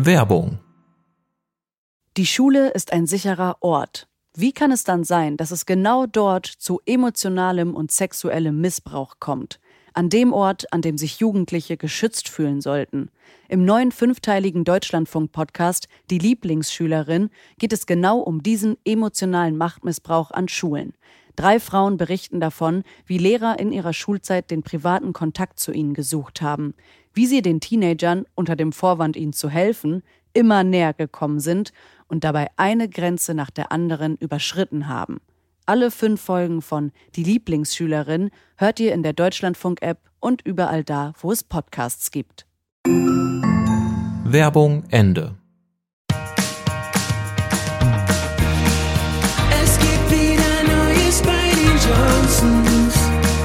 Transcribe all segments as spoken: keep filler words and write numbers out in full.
Werbung. Die Schule ist ein sicherer Ort. Wie kann es dann sein, dass es genau dort zu emotionalem und sexuellem Missbrauch kommt? An dem Ort, an dem sich Jugendliche geschützt fühlen sollten. Im neuen fünfteiligen Deutschlandfunk-Podcast Die Lieblingsschülerin geht es genau um diesen emotionalen Machtmissbrauch an Schulen. Drei Frauen berichten davon, wie Lehrer in ihrer Schulzeit den privaten Kontakt zu ihnen gesucht haben, wie sie den Teenagern, unter dem Vorwand ihnen zu helfen, immer näher gekommen sind und dabei eine Grenze nach der anderen überschritten haben. Alle fünf Folgen von Die Lieblingsschülerin hört ihr in der Deutschlandfunk-App und überall da, wo es Podcasts gibt. Werbung Ende. Es gibt wieder Neues bei den Johnsons.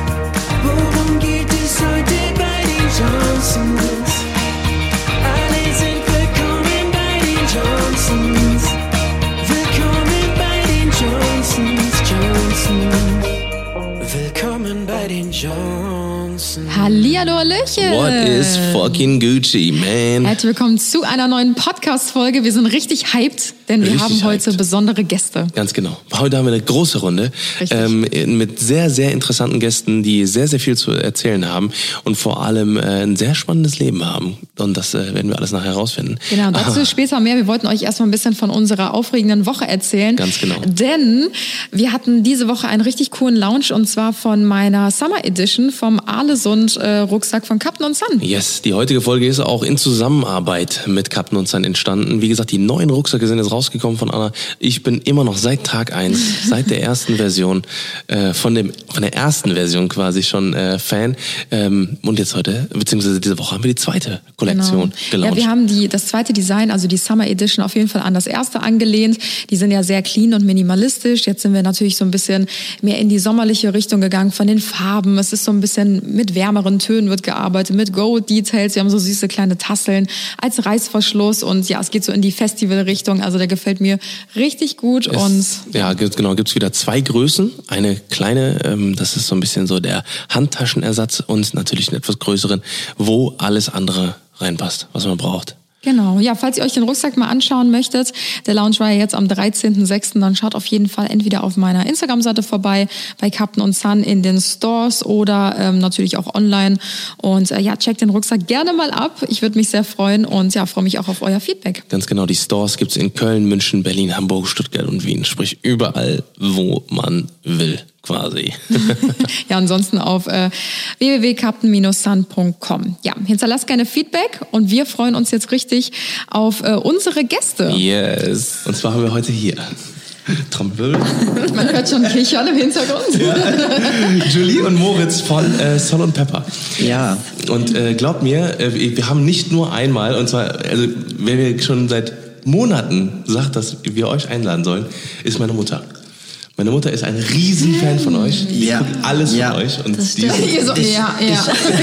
Worum geht es heute bei den Johnsons? Alle sind willkommen bei den Johnsons. Willkommen bei den Johnsons, Johnsons. Willkommen bei den Johnsons. Hallihallo, Hallöchen. What is fucking Gucci, man? Herzlich willkommen zu einer neuen Podcast-Folge. Wir sind richtig hyped, denn wir Richtig haben heute hyped. besondere Gäste. Ganz genau. Heute haben wir eine große Runde ähm, mit sehr, sehr interessanten Gästen, die sehr, sehr viel zu erzählen haben und vor allem äh, ein sehr spannendes Leben haben. Und das äh, werden wir alles nachher herausfinden. Genau, dazu später mehr. Wir wollten euch erstmal ein bisschen von unserer aufregenden Woche erzählen. Ganz genau. Denn wir hatten diese Woche einen richtig coolen Lounge und zwar von meiner Summer Edition vom Ahlesund äh, Rucksack von Captain und Son. Yes, die heutige Folge ist auch in Zusammenarbeit mit Captain und Son entstanden. Wie gesagt, die neuen Rucksäcke sind jetzt rausgekommen von Anna. Ich bin immer noch seit Tag eins, seit der ersten Version, äh, von dem von der ersten Version quasi schon äh, Fan. Ähm, und jetzt heute, beziehungsweise diese Woche, haben wir die zweite Kollektion Genau. Ja, wir haben die, das zweite Design, also die Summer Edition, auf jeden Fall an das erste angelehnt. Die sind ja sehr clean und minimalistisch. Jetzt sind wir natürlich so ein bisschen mehr in die sommerliche Richtung gegangen von den Farben. Es ist so ein bisschen mit wärmeren Tönen wird gearbeitet, mit Gold-Details. Wir haben so süße kleine Tasseln als Reißverschluss und ja, es geht so in die Festival-Richtung. Also der gefällt mir richtig gut. Es, und ja, genau, gibt's wieder zwei Größen. Eine kleine, ähm, das ist so ein bisschen so der Handtaschenersatz und natürlich einen etwas größeren, wo alles andere reinpasst, was man braucht. Genau, ja, falls ihr euch den Rucksack mal anschauen möchtet, der Lounge war ja jetzt am dreizehnten sechsten, dann schaut auf jeden Fall entweder auf meiner Instagram-Seite vorbei, bei Captain und Son in den Stores oder ähm, natürlich auch online. Und äh, ja, checkt den Rucksack gerne mal ab. Ich würde mich sehr freuen und ja, freue mich auch auf euer Feedback. Ganz genau, die Stores gibt's in Köln, München, Berlin, Hamburg, Stuttgart und Wien. Sprich überall, wo man will, quasi. Ja, ansonsten auf äh, w w w punkt captain dash sun punkt com. Ja, hinterlasst gerne Feedback und wir freuen uns jetzt richtig auf äh, unsere Gäste. Yes. Und zwar haben wir heute hier Trompel. Man hört schon Kichern im Hintergrund. Ja. Julie und Moritz von äh, Sol und Pepper. Ja. Und äh, glaubt mir, äh, wir haben nicht nur einmal, und zwar, also wer mir schon seit Monaten sagt, dass wir euch einladen sollen, ist meine Mutter. Meine Mutter ist ein Riesenfan von euch. Die Ja. guckt alles Ja. von euch. Und Das die stimmt. Ihr so, Ich- ja, ja. Ja,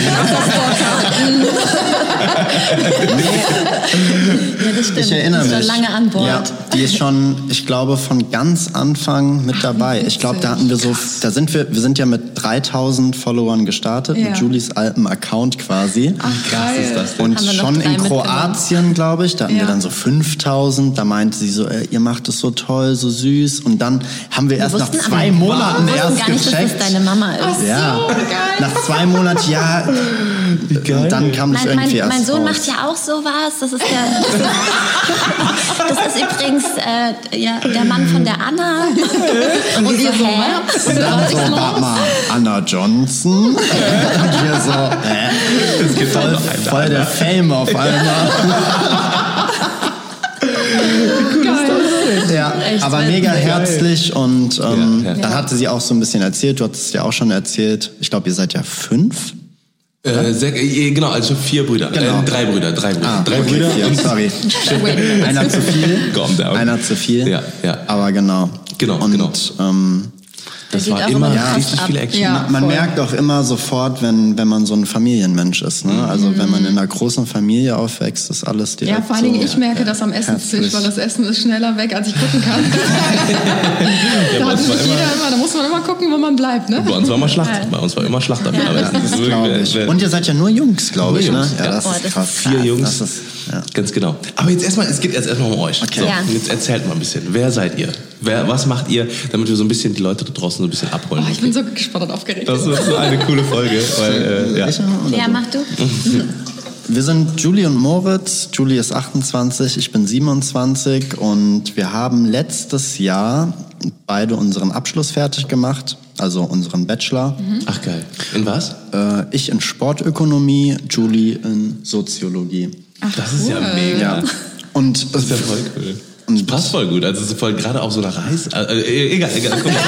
das stimmt. Ich erinnere Die mich. ist schon lange an Bord. Ja, die ist schon, ich glaube, von ganz Anfang mit dabei. Ich glaube, da hatten wir so, da sind wir, wir sind ja mit dreitausend Followern gestartet, Ja. mit Julies altem Account quasi. Ach, geil. ist das denn? Und Haben wir noch schon drei in Kroatien, glaube ich, da hatten Ja. wir dann so fünftausend. Da meinte sie so, äh, ihr macht es so toll, so süß. Und dann haben wir erst nach wussten zwei aber- Monaten wir wussten erst gar nicht, gecheckt. dass das deine Mama ist. Ja, nach zwei Monaten, ja. Und dann kam das Mein, irgendwie mein, erst mein Sohn raus. macht ja auch sowas. Das ist der. Das ist übrigens äh, ja, der Mann von der Anna. Und, und ihr so, hä? Und dann so, warte mal, Anna Johnson. Und wir so, hä? Voll, voll der Fame auf einmal. Ja, Echt aber wild. mega herzlich und ähm, Ja, ja. dann hatte sie auch so ein bisschen erzählt, du hattest ja auch schon erzählt, ich glaube, ihr seid ja fünf. Äh, sehr, äh, genau, also vier Brüder. Genau. Äh, drei Brüder, drei Brüder. Ah, drei okay, Brüder. vier, sorry. Einer zu viel. Calm down. Einer zu viel. Ja, ja. Aber genau. Genau, und, genau. Ähm, Das sieht war auch immer krass richtig ab. viel Action. Ja. Man voll. merkt auch immer sofort, wenn, wenn man so ein Familienmensch ist. Ne? Also wenn man in einer großen Familie aufwächst, ist alles direkt Ja, vor allen Dingen, so ich merke das am Essenstisch, herzlich. weil das Essen ist schneller weg, als ich gucken kann. Ja, da, bei hat uns war nicht jeder immer, immer, da muss man immer gucken, wo man bleibt. Ne? bei uns war immer Schlacht. Bei uns war immer Schlacht. damit. Aber Ja, das ist das wirklich- glaube ich. wer- Und ihr seid ja nur Jungs, glaube ich. Nur Ne? Jungs, Ja, ja. das Oh, ist das krass. ist Vier Jungs. Das ist, ja. Ganz genau. Aber jetzt erstmal, es geht jetzt erstmal um euch. Okay. So, Ja. jetzt erzählt mal ein bisschen. Wer seid ihr? Wer, was macht ihr, damit wir so ein bisschen die Leute da draußen so ein bisschen abholen? Oh, ich bin so gespannt und aufgeregt. Das ist so eine coole Folge. Weil, äh, ja. Ich oder Ja, du? mach du. Wir sind Julie und Moritz. Julie ist achtundzwanzig, ich bin siebenundzwanzig und wir haben letztes Jahr beide unseren Abschluss fertig gemacht, also unseren Bachelor. Ach geil. In was? Äh, ich in Sportökonomie, Julie in Soziologie. Das ist ja mega. Ja. Und Das ist ja voll cool. Und passt voll gut. Also es ist voll gerade auf so einer Reise. Äh, äh, egal, egal. Guck mal.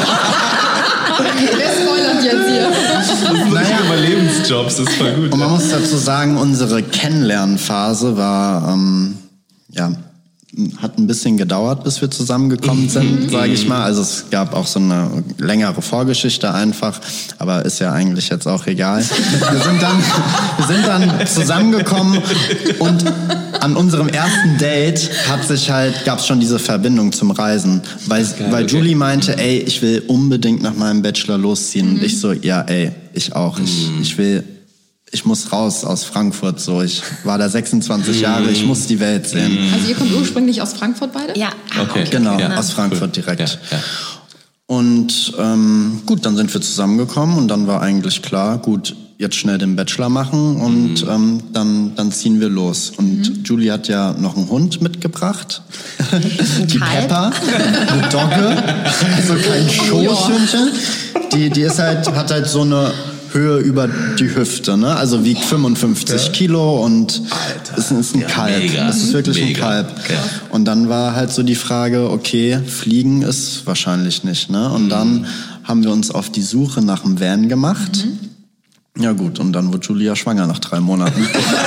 Wer spoilert jetzt hier? Das sind naja. Überlebensjobs. Das ist voll gut. Und man muss dazu sagen, unsere Kennenlernphase war, ähm, ja, hat ein bisschen gedauert, bis wir zusammengekommen sind, sage ich mal. Also es gab auch so eine längere Vorgeschichte einfach, aber ist ja eigentlich jetzt auch egal. Wir sind dann, wir sind dann zusammengekommen und an unserem ersten Date hat sich halt, gab es schon diese Verbindung zum Reisen, weil, geil, weil okay. Julie meinte, ey, ich will unbedingt nach meinem Bachelor losziehen. Und ich so, ja, ey, ich auch. Ich, ich will, ich muss raus aus Frankfurt. So, ich war da sechsundzwanzig Jahre, ich muss die Welt sehen. Also ihr kommt ursprünglich aus Frankfurt beide? Ja. Okay. Genau, Ja. aus Frankfurt Cool. direkt. Ja, ja. Und ähm, gut, dann sind wir zusammengekommen und dann war eigentlich klar, gut, jetzt schnell den Bachelor machen und ähm, dann, dann ziehen wir los. Und Julie hat ja noch einen Hund mitgebracht, die Kalb. Pepper, eine Dogge, so kein Schoßhündchen. Die, die ist halt, hat halt so eine Höhe über die Hüfte, ne? Also wiegt fünfundfünfzig Kilo und Alter. ist, ist ein Ja, Kalb. mega. Das ist wirklich Mega. ein Kalb. Ja. Und dann war halt so die Frage, okay, fliegen ist wahrscheinlich nicht, ne? Und dann haben wir uns auf die Suche nach einem Van gemacht. Ja gut, und dann wurde Julia schwanger nach drei Monaten.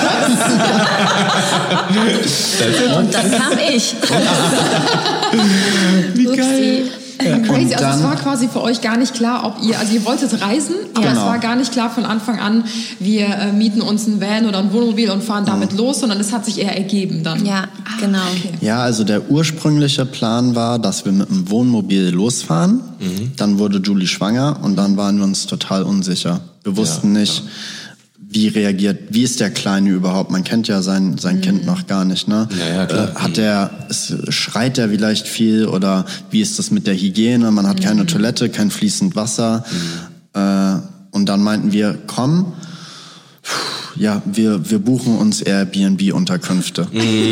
Und dann kam ich. Wie geil. Crazy, Und also es dann- war quasi für euch gar nicht klar, ob ihr, also ihr wolltet reisen, aber Genau. es war gar nicht klar von Anfang an, wir äh, mieten uns ein Van oder ein Wohnmobil und fahren damit los, sondern es hat sich eher ergeben dann. Ja, genau. Ja, also der ursprüngliche Plan war, dass wir mit dem Wohnmobil losfahren. Dann wurde Julie schwanger und dann waren wir uns total unsicher. Wir wussten Ja, nicht, wie reagiert, wie ist der Kleine überhaupt? Man kennt ja sein, sein Kind noch gar nicht, ne? Ja, ja, klar. Äh, hat der, ist, schreit er vielleicht viel oder wie ist das mit der Hygiene? Man hat keine Toilette, kein fließend Wasser. Äh, und dann meinten wir, komm, ja, wir, wir buchen uns Airbnb-Unterkünfte.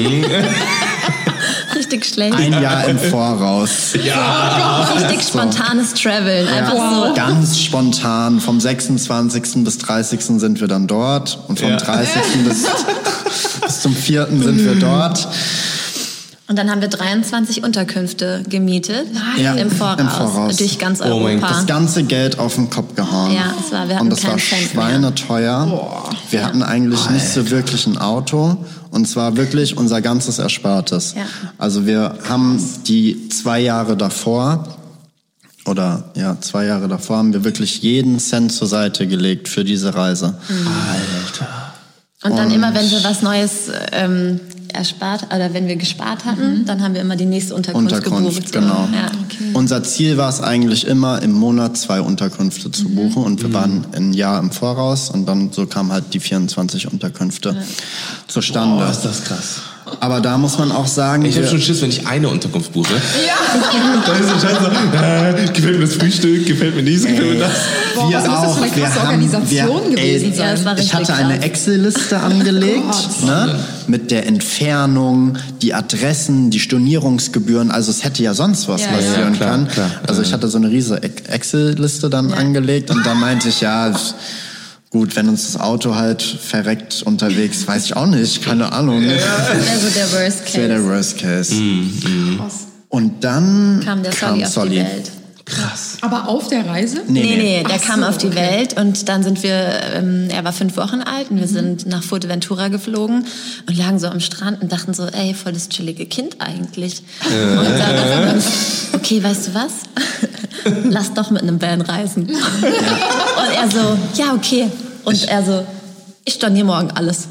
Richtig schlecht. Ein Jahr im Voraus. Richtig spontanes Traveln. Einfach so. Ganz spontan. Vom sechsundzwanzigsten bis dreißigsten sind wir dann dort. Und vom Ja. dreißigsten bis, bis zum vierten sind wir dort. Und dann haben wir dreiundzwanzig Unterkünfte gemietet. Ja, Im Voraus. im Voraus. Durch ganz Oh mein Europa. Das ganze Geld auf den Kopf gehauen. Ja, es war- wir hatten Und das keinen war Cent mehr. schweineteuer. Wir hatten eigentlich nicht so wirklich ein Auto. Und zwar wirklich unser ganzes Erspartes. Ja. Also wir haben die zwei Jahre davor, oder ja, zwei Jahre davor, haben wir wirklich jeden Cent zur Seite gelegt für diese Reise. Alter. Und dann immer, wenn wir was Neues ähm, erspart, oder wenn wir gespart hatten, dann haben wir immer die nächste Unterkunft, Unterkunft, gebucht. genau. Ja. Unser Ziel war es eigentlich immer, im Monat zwei Unterkünfte zu buchen und wir waren ein Jahr im Voraus und dann so kamen halt die vierundzwanzig Unterkünfte zustande. Oh, ist das krass. Aber da muss man auch sagen, Ich habe wir- schon Schiss, wenn ich eine Unterkunft buche. Ja. Da ist so scheiße. Äh, gefällt mir das Frühstück, gefällt mir dies, gefällt mir das. Boah, wir was muss das auch. für eine Wir krasse haben- Organisation wir- gewesen ey, Ja, das war Ich richtig hatte eine krass. Excel-Liste angelegt, ne, mit der Entfernung, die Adressen, die Stornierungsgebühren. Also es hätte ja sonst was Ja, passieren ja, klar, können. klar. Also ich hatte so eine riesige Excel-Liste dann angelegt und da meinte ich, ja, gut, wenn uns das Auto halt verreckt unterwegs, weiß ich auch nicht, keine Ahnung. Ne? Also der Worst Das wäre der Case. Worst Case. Mhm. Und dann Kam der Solly auf die Welt. Krass. Aber auf der Reise? Nee, nee, der Ach kam so, auf die okay. Welt und dann sind wir, ähm, er war fünf Wochen alt und wir sind nach Fuerteventura geflogen und lagen so am Strand und dachten so, ey, voll das chillige Kind eigentlich. Und dann dachten wir uns, okay, weißt du was? lass doch mit einem Van reisen. Und er so, ja, okay. Und Ich- er so, ich storniere morgen alles.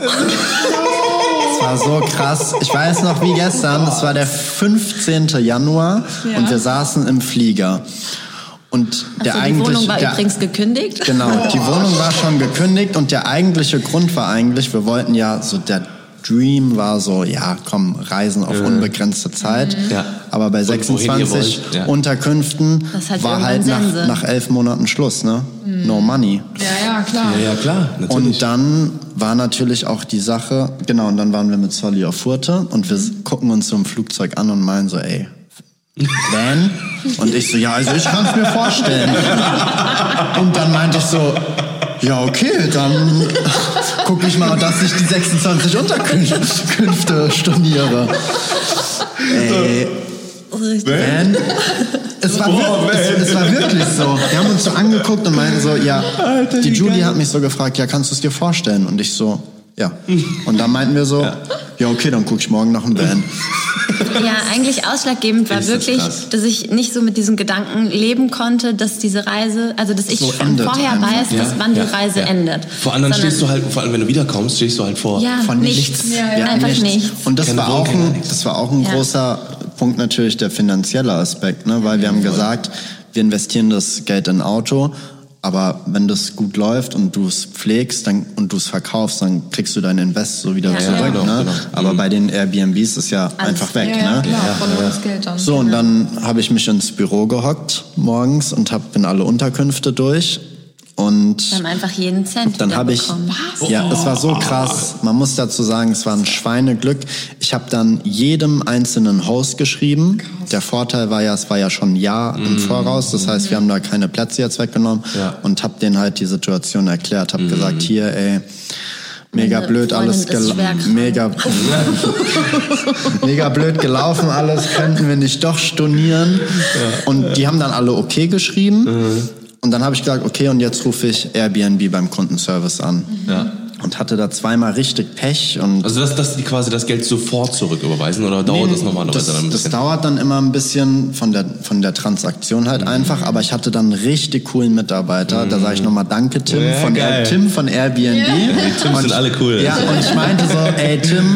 Es war so krass. Ich weiß noch wie gestern, es war der fünfzehnten Januar und wir saßen im Flieger. Und der Also die eigentlich, Wohnung war der, übrigens gekündigt. Genau, die Wohnung war schon gekündigt und der eigentliche Grund war eigentlich, wir wollten ja so, der Dream war so, ja komm, Reisen auf unbegrenzte Zeit. Ja. Aber bei Und wohin ihr sechsundzwanzig wollt, ja. Unterkünften Das ist halt war halt irgendwann nach, Sense. nach elf Monaten Schluss, ne? No money. Ja, ja, klar. Ja, ja, klar, natürlich. Und dann war natürlich auch die Sache, genau, und dann waren wir mit Solly auf Furte und wir gucken uns so im Flugzeug an und meinen so, ey, Van? Und ich so, ja, also ich kann es mir vorstellen. Und dann meinte ich so, ja, okay, dann gucke ich mal, dass ich die sechsundzwanzig Unterkünfte storniere. Ey, Van? Es war, Boah, wir- es, es war wirklich so. Wir haben uns so angeguckt und meinten so, ja, die Julie hat mich so gefragt, ja, kannst du es dir vorstellen? Und ich so, ja. Und dann meinten wir so, ja, okay, dann gucke ich morgen nach dem Van. Ja, eigentlich ausschlaggebend war Ist das wirklich, krass. dass ich nicht so mit diesem Gedanken leben konnte, dass diese Reise, also dass ich So schon endet vorher einfach. weiß, dass wann die Reise endet. Vor allem dann Sondern- stehst du halt, vor allem wenn du wiederkommst, stehst du halt vor. Ja, Von nichts. nichts. Ja, Einfach nichts. Und das Keine war, auch Wohnung, ein, nichts. das war auch ein Ja. großer Punkt natürlich der finanzielle Aspekt, ne? Weil wir haben gesagt, wir investieren das Geld in ein Auto, aber wenn das gut läuft und du es pflegst dann, und du es verkaufst, dann kriegst du deinen Invest so wieder Ja, zurück. ja. Ne? Genau, genau. Aber bei den Airbnbs ist ja einfach weg. Ja, ja, Ne? klar, verlorenes Geld dann. So, und dann habe ich mich ins Büro gehockt morgens und hab, bin alle Unterkünfte durch. Und Wir haben einfach jeden Cent dann habe ich, wiederbekommen. ja, es war so krass. Man muss dazu sagen, es war ein Schweineglück. Ich habe dann jedem einzelnen Host geschrieben. Der Vorteil war ja, es war ja schon ein Jahr im Voraus. Das heißt, wir haben da keine Plätze jetzt weggenommen Ja. und habe denen halt die Situation erklärt. Habe gesagt, hier, ey, mega Meine blöd alles Freundin ist gelaufen. schwerkrank. Mega, mega blöd gelaufen alles. Könnten wir nicht doch stornieren? Und die haben dann alle okay geschrieben. Und dann habe ich gesagt, okay, und jetzt rufe ich Airbnb beim Kundenservice an. Ja. Und hatte da zweimal richtig Pech. Und Also dass, dass die quasi das Geld sofort zurücküberweisen oder dauert das normalerweise das, dann ein das bisschen? dauert dann immer ein bisschen von der, von der Transaktion halt einfach. Aber ich hatte dann einen richtig coolen Mitarbeiter. Da sage ich nochmal Danke, Tim, Ja, von, geil. Air, Tim von Airbnb. Die Tims Und- sind alle cool. Ja, und ich meinte so, ey Tim,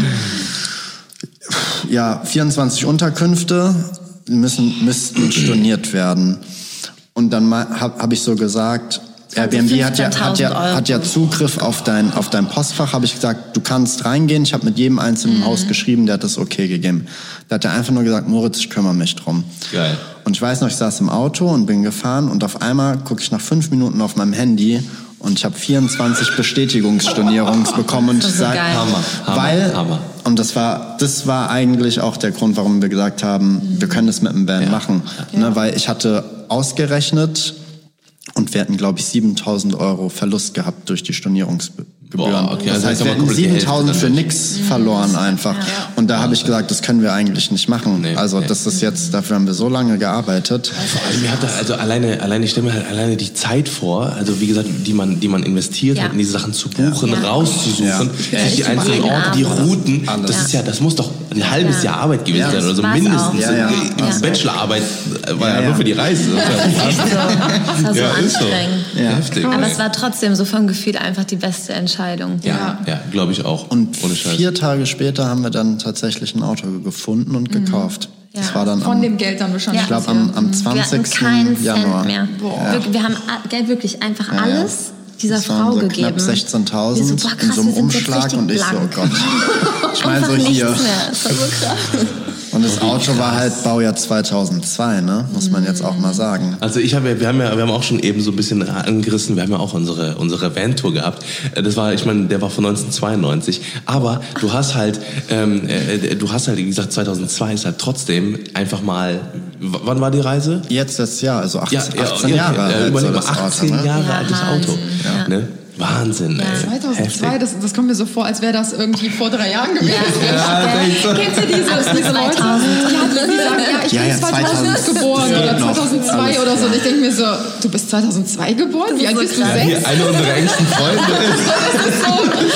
ja, vierundzwanzig Unterkünfte müssen, müssten storniert werden. Und dann habe hab ich so gesagt, Airbnb hat ja, hat, ja, Euro. hat ja Zugriff auf dein, auf dein Postfach. Habe ich gesagt, du kannst reingehen. Ich habe mit jedem einzelnen Haus geschrieben, der hat das okay gegeben. Da hat er einfach nur gesagt, Moritz, ich kümmere mich drum. Geil. Und ich weiß noch, ich saß im Auto und bin gefahren und auf einmal gucke ich nach fünf Minuten auf meinem Handy und ich habe vierundzwanzig Bestätigungsstornierungs bekommen. Und Das ich ist so sag, geil. Hammer, Hammer, weil, Hammer. und das war, das war eigentlich auch der Grund, warum wir gesagt haben, wir können das mit dem Van machen. Ne, weil ich hatte ausgerechnet und wir hätten, glaube ich, siebentausend Euro Verlust gehabt durch die Stornierungsgebühren. Boah, okay, das also heißt, jetzt wir haben wir hätten komplett die Hälfte siebentausend für dann. nix verloren einfach. Und da habe ich gesagt, das können wir eigentlich nicht machen. Nee, also nee. das ist jetzt, dafür haben wir so lange gearbeitet. Vor allem, mir hat da, also alleine, alleine, ich stelle mir halt alleine die Zeit vor, also wie gesagt, die man, die man investiert Ja. hat, in diese Sachen zu buchen, Ja. rauszusuchen, Ja. sich die Ja, einzelnen jeden Orte, die Abend. Routen, Alles. das ist ja, das muss doch ein halbes Ja. Jahr Arbeit gewesen Ja, sein oder so das war's mindestens. auch. Ja, ja. Die Bachelorarbeit war ja, Ja, ja. nur für die Reise. Echt so. Das war so Ja, ist so. anstrengend. Ja. Heftig. Aber es war trotzdem so vom Gefühl einfach die beste Entscheidung. Ja, ja, glaube ich auch. Und Ohne Scheiß. vier Tage später haben wir dann tatsächlich ein Auto gefunden und gekauft. Das Ja. war dann Von am, dem Geld dann wahrscheinlich. ich glaube am, am Wir hatten zwanzigsten keinen Januar. Cent mehr. Boah. Wirklich, wir haben a- Geld wirklich einfach Ja, ja. alles dieser Das waren Frau so gegeben. knapp sechzehntausend Wir so, boah, in krass, so einem wir sind jetzt Umschlag richtig und ich so, oh blank. Gott. Ich meine so Einfach hier. nichts mehr. Das war so krass. Und das Auto war halt Baujahr zweitausendzwei, ne? Muss man jetzt auch mal sagen. Also ich habe ja, wir haben ja, wir haben auch schon eben so ein bisschen angerissen, wir haben ja auch unsere, unsere Van-Tour gehabt. Äh, Das war, ich meine, der war von neunzehnhundertzweiundneunzig. Aber du hast halt, ähm, äh, du hast halt, wie gesagt, zweitausendzwei ist halt trotzdem einfach mal, w- wann war die Reise? Jetzt das Jahr, also achtzehn, Ja, ja, achtzehn ja, Jahre ja, alt. überleg so mal, das Auto, achtzehn ne? Jahre Ja, altes Auto. Wahnsinn, ja. Ne? Wahnsinn, ey. zweitausendzwei, das, das kommt mir so vor, als wäre das irgendwie vor drei Jahren gewesen. Ja, Kennst du diese, diese Leute? zweitausend. Ja, die, die sagen, ja, ich Ja, bin ja, zweitausend zweitausend geboren geht oder noch. zweitausendzwei Alles oder so. Und klar. ich denke mir so, du bist zweitausendzwei geboren? Wie alt so bist du? krass. Sechs? Hier, eine unserer engsten Freunde ist.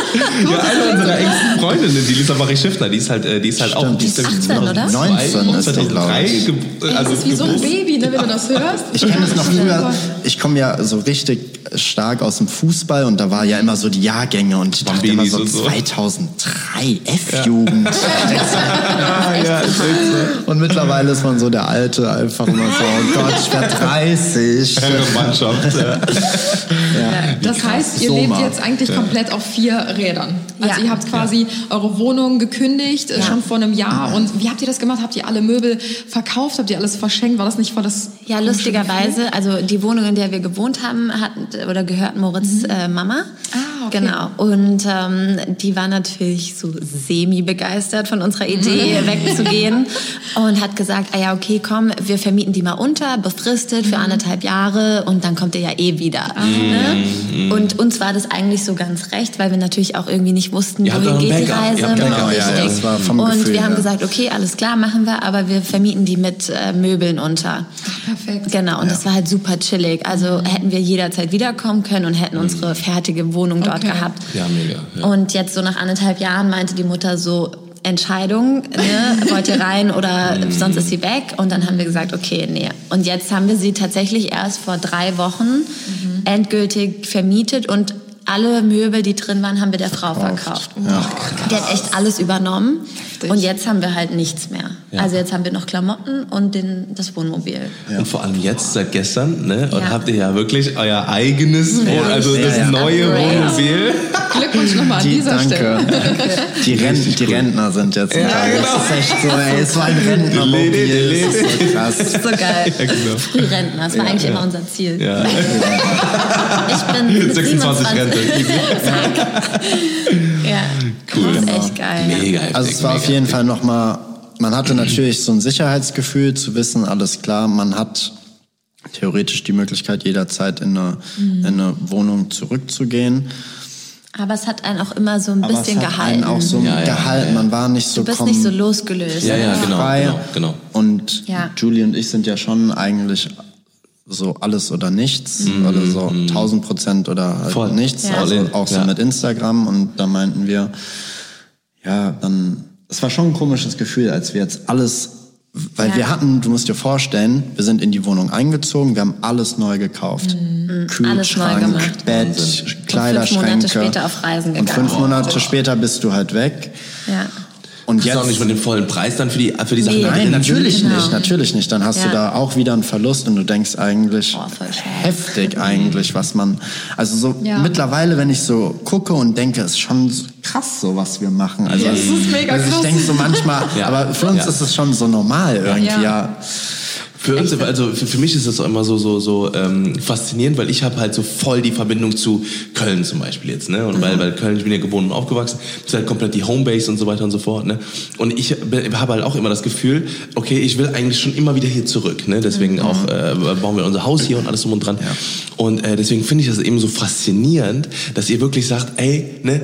Ja, eine unserer engsten Freundinnen, die Lisa Marie-Schiffner, die ist halt, äh, die ist halt auch, die ist achtzehn, oder? neunzehn ist die, glaube ich. ge- Also das ist wie so ein Baby, ne, wenn du das hörst. Ich kenne das noch früher. Ich komme ja so richtig stark aus dem Fußball und da war ja immer so die Jahrgänge und ich dachte immer Bambinis so und so. zweitausenddrei F-Jugend. Ja, Ja, ist echt so. Und mittlerweile ist man so der Alte, einfach immer so, oh Gott, ich werde dreißig. Mannschaft. Ja. Ja, das heißt, ihr So lebt mal. jetzt eigentlich komplett auf vier Rädern. Also Ja. ihr habt quasi eure Wohnung gekündigt, äh, Ja. schon vor einem Jahr. Und wie habt ihr das gemacht? Habt ihr alle Möbel verkauft? Habt ihr alles verschenkt? War das nicht voll das... Ja, lustigerweise, also die Wohnung, in der wir gewohnt haben, hat oder gehört Moritz äh, Mama. Ah, okay. Genau. Und ähm, die war natürlich so semi-begeistert von unserer Idee, wegzugehen und hat gesagt, ah ja, okay, komm, wir vermieten die mal unter, befristet für anderthalb Jahre und dann kommt ihr ja eh wieder. Ne? Und uns war das eigentlich so ganz recht, weil wir natürlich auch irgendwie nicht wussten, Ihr habt wohin auch ein geht die Backup. Reise. Ihr habt Genau, Backup. ja, ja, das war vom und Gefühl wir haben her. gesagt, okay, alles klar, machen wir, aber wir vermieten die mit äh, Möbeln unter. Perfekt. Genau, und das war halt super chillig. Also hätten wir jederzeit wiederkommen können und hätten unsere fertige Wohnung dort Okay. gehabt. Ja, mega. Ja. Und jetzt so nach anderthalb Jahren meinte die Mutter so, Entscheidung, ne? Wollt ihr rein oder sonst ist sie weg? Und dann haben wir gesagt, okay, nee. Und jetzt haben wir sie tatsächlich erst vor drei Wochen endgültig vermietet und alle Möbel, die drin waren, haben wir der Frau verkauft. Die hat echt alles übernommen. Und jetzt haben wir halt nichts mehr. Ja. Also jetzt haben wir noch Klamotten und den, das Wohnmobil. Und vor allem jetzt, seit gestern, ne? Und Ja. habt ihr ja wirklich euer eigenes, Wohn- also Ja, das ja. neue Upgrade. Wohnmobil. Glückwunsch nochmal an Die, dieser Stelle. danke. Die, Ren die Rentner sind jetzt im Teil. genau. Das ist echt so, ey, es war ein Rentnermobil. Das ist so krass. Das ist so geil. genau. Frührentner, das war eigentlich immer unser Ziel. Ja. Ich bin mit sechsundzwanzig Rente. Zack. Ja, Cool. das ist echt geil. Mega heftig. Also es war mega auf jeden Fall nochmal, man hatte natürlich so ein Sicherheitsgefühl zu wissen, alles klar, man hat theoretisch die Möglichkeit, jederzeit in eine, in eine Wohnung zurückzugehen. Aber es hat einen auch immer so ein Aber bisschen es hat gehalten. einen auch so Ja, ja, gehalten, ja, ja. man war nicht so du bist komm- nicht so losgelöst. Ja, ja, genau, frei. genau, genau. Und Ja. Julie und ich sind ja schon eigentlich so alles oder nichts oder so tausend Prozent oder halt Voll. nichts. Ja. Also All in. auch so Ja. mit Instagram und da meinten wir, ja, dann, es war schon ein komisches Gefühl, als wir jetzt alles, weil Ja. wir hatten, du musst dir vorstellen, wir sind in die Wohnung eingezogen, wir haben alles neu gekauft. Alles neu Kühlschrank, gemacht. Bett, Kleiderschränke. Monate später auf Reisen Und gegangen. fünf Monate später bist du halt weg. Ja. Und Hast du auch nicht mit dem vollen Preis dann für die, für die Sachen Nee. da Nein, drin? natürlich Genau. nicht, natürlich nicht. Dann hast du Ja. da auch wieder einen Verlust und du denkst eigentlich, Oh, voll schade. heftig eigentlich, was man, also so Ja. mittlerweile, wenn ich so gucke und denke, ist schon so krass so, was wir machen. Also, Ja, das ist mega also ich krass. denke so manchmal, Ja. aber für uns Ja. ist es schon so normal irgendwie, Ja. ja. Für uns, also für, für mich ist das auch immer so so so ähm, faszinierend, weil ich habe halt so voll die Verbindung zu Köln zum Beispiel jetzt, ne? Und weil weil Köln, ich bin ja geboren und aufgewachsen, ist halt komplett die Homebase und so weiter und so fort, ne? Und ich habe halt auch immer das Gefühl, okay, ich will eigentlich schon immer wieder hier zurück, ne? Deswegen auch äh, bauen wir unser Haus hier und alles drum und dran. Und äh, deswegen finde ich das eben so faszinierend, dass ihr wirklich sagt, ey, ne?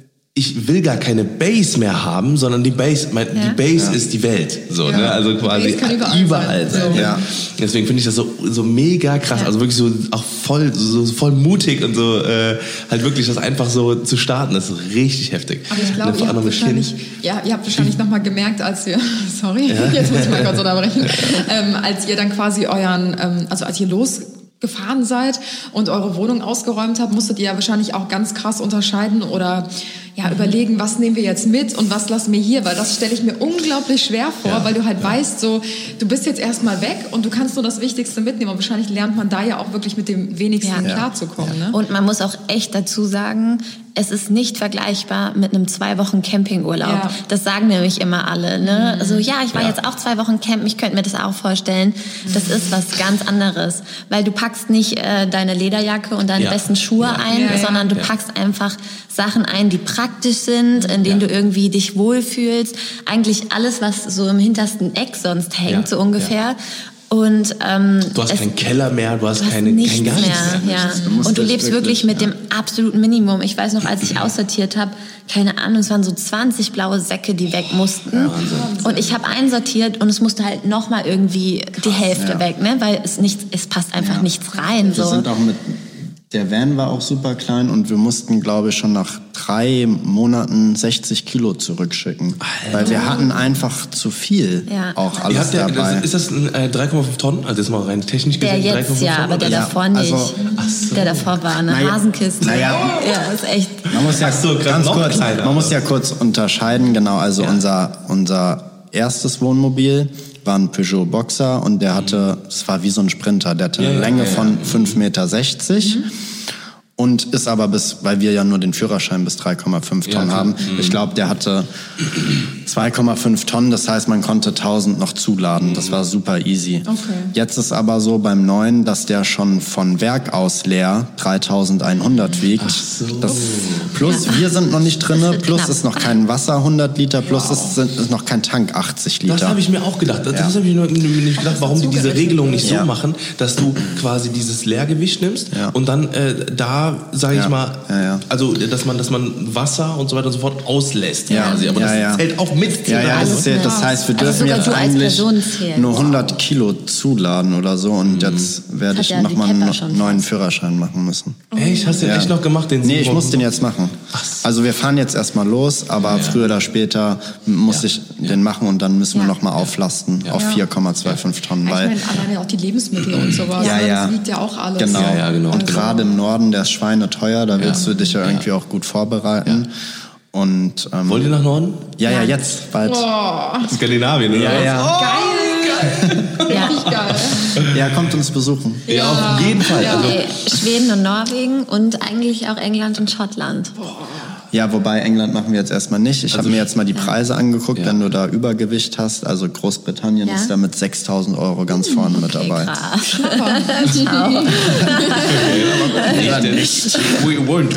Ich will gar keine Base mehr haben, sondern die Base, mein, Ja. die Base ist die Welt, so, Ja. ne? Also quasi Base kann überall überall sein. sein. So. Ja. Deswegen finde ich das so, so mega krass, Ja. also wirklich so auch voll, so, so voll mutig und so, äh, halt wirklich das einfach so zu starten, das ist richtig heftig. Aber ich Und glaube, vor ihr allem habt mit wahrscheinlich, Kind. ja, ihr habt wahrscheinlich noch mal gemerkt, als wir, sorry, jetzt muss ich mal kurz unterbrechen, ähm, als ihr dann quasi euren, ähm, also als ihr losgefahren seid und eure Wohnung ausgeräumt habt, musstet ihr ja wahrscheinlich auch ganz krass unterscheiden oder ja, überlegen, was nehmen wir jetzt mit und was lassen wir hier, weil das stelle ich mir unglaublich schwer vor, Ja, weil du halt weißt, so, du bist jetzt erstmal weg und du kannst nur das Wichtigste mitnehmen und wahrscheinlich lernt man da ja auch wirklich mit dem Wenigsten Ja. klarzukommen. Ne? Und man muss auch echt dazu sagen, es ist nicht vergleichbar mit einem zwei Wochen Campingurlaub. Ja. Das sagen nämlich immer alle. Ne? Also ja, ich war Ja. jetzt auch zwei Wochen campen, ich könnte mir das auch vorstellen. Das ist was ganz anderes, weil du packst nicht äh, deine Lederjacke und deine Ja. besten Schuhe Ja. ein, Ja, ja. sondern du Ja. packst einfach Sachen ein, die praktisch sind, in denen Ja. du irgendwie dich wohlfühlst. Eigentlich alles, was so im hintersten Eck sonst hängt, Ja. so ungefähr. Und ähm, Du hast es- keinen Keller mehr, du hast, Du hast keine, nichts kein gar mehr. nichts mehr. Ja. Du musst Und du dich lebst wirklich, wirklich mit ja. dem absoluten Minimum. Ich weiß noch, als ich aussortiert habe, keine Ahnung, es waren so zwanzig blaue Säcke, die weg mussten. Und ich habe einsortiert und es musste halt nochmal irgendwie die Hälfte ja. weg, ne? Weil es nichts, es passt einfach Ja. nichts rein. Wir So. sind auch mit Der Van war auch super klein und wir mussten, glaube ich, schon nach drei Monaten sechzig Kilo zurückschicken. Alter. Weil wir hatten einfach zu viel Ja. auch Ihr alles habt ja, dabei. das, ist das ein äh, drei Komma fünf Tonnen? Also das ist mal rein technisch Der gesehen drei Komma jetzt, fünf ja, Tonnen? aber der oder? davor nicht. also- Ach so. Der davor war eine Naja, Hasenkiste. naja. Ja, ist echt. Man muss ja Ach so, gerade ganz noch kurz, kleiner, man muss oder? ja kurz unterscheiden, genau, also Ja. unser, unser erstes Wohnmobil war ein Peugeot Boxer und der hatte, es war wie so ein Sprinter, der hatte Ja, eine ja, Länge ja, ja. von fünf Meter sechzig. Mhm. Und ist aber bis, weil wir ja nur den Führerschein bis drei Komma fünf Ja, Tonnen klar. haben. Mhm. Ich glaube, der hatte zwei Komma fünf Tonnen, das heißt, man konnte tausend noch zuladen. Das war super easy. Okay. Jetzt ist aber so beim neuen, dass der schon von Werk aus leer dreitausendeinhundert wiegt. so. Das, plus wir sind noch nicht drinne, wird plus knapp. ist noch kein Wasser hundert Liter, plus ist, sind, ist noch kein Tank achtzig Liter. Das habe ich mir auch gedacht. Das, Ja. das habe ich mir nicht gedacht, warum die diese Regelung nicht so Ja. machen, dass du quasi dieses Leergewicht nimmst Ja. und dann äh, da, sage ich Ja. mal, Ja, ja. also dass man, dass man Wasser und so weiter und so fort auslässt. Ja. Quasi. Aber Ja, das ja. zählt auch mit. Ja, ja, Alles das, zählt, das mit. heißt, wir Also dürfen sogar jetzt du als eigentlich Person zählst. nur hundert Kilo zuladen oder so und jetzt werde Hat ich ja die nochmal Pepper einen schon neuen fast. Führerschein machen müssen. Echt? Hast du den Ja. echt noch gemacht? Den Nee, ich sieben muss den Wochen? jetzt machen. Ach so. Also wir fahren jetzt erstmal los, aber früher oder später muss Ja. ich den machen und dann müssen wir Ja. nochmal auflasten auf vier Komma fünfundzwanzig Tonnen. Ich Weil, meine, alleine auch die Lebensmittel und sowas. Ja, ne? ja. Das wiegt ja auch alles. Genau. Ja, ja, genau. Und gerade im Norden, der ist schweineteuer, da willst du dich ja irgendwie auch gut vorbereiten. Und ähm, Wollt ihr nach Norden? ja, ja, jetzt bald. Skandinavien, oder? Ja, ja. Ja. Richtig geil. Ja, kommt uns besuchen. Ja, auf jeden Fall. Also, Okay, Schweden und Norwegen und eigentlich auch England und Schottland. Ja, wobei England machen wir jetzt erstmal nicht. Ich habe mir jetzt mal die Preise angeguckt, Ja. wenn du da Übergewicht hast. Also Großbritannien Ja. ist da mit sechstausend Euro ganz vorne mit Okay, dabei. krass. Ciao. nicht. We weren't.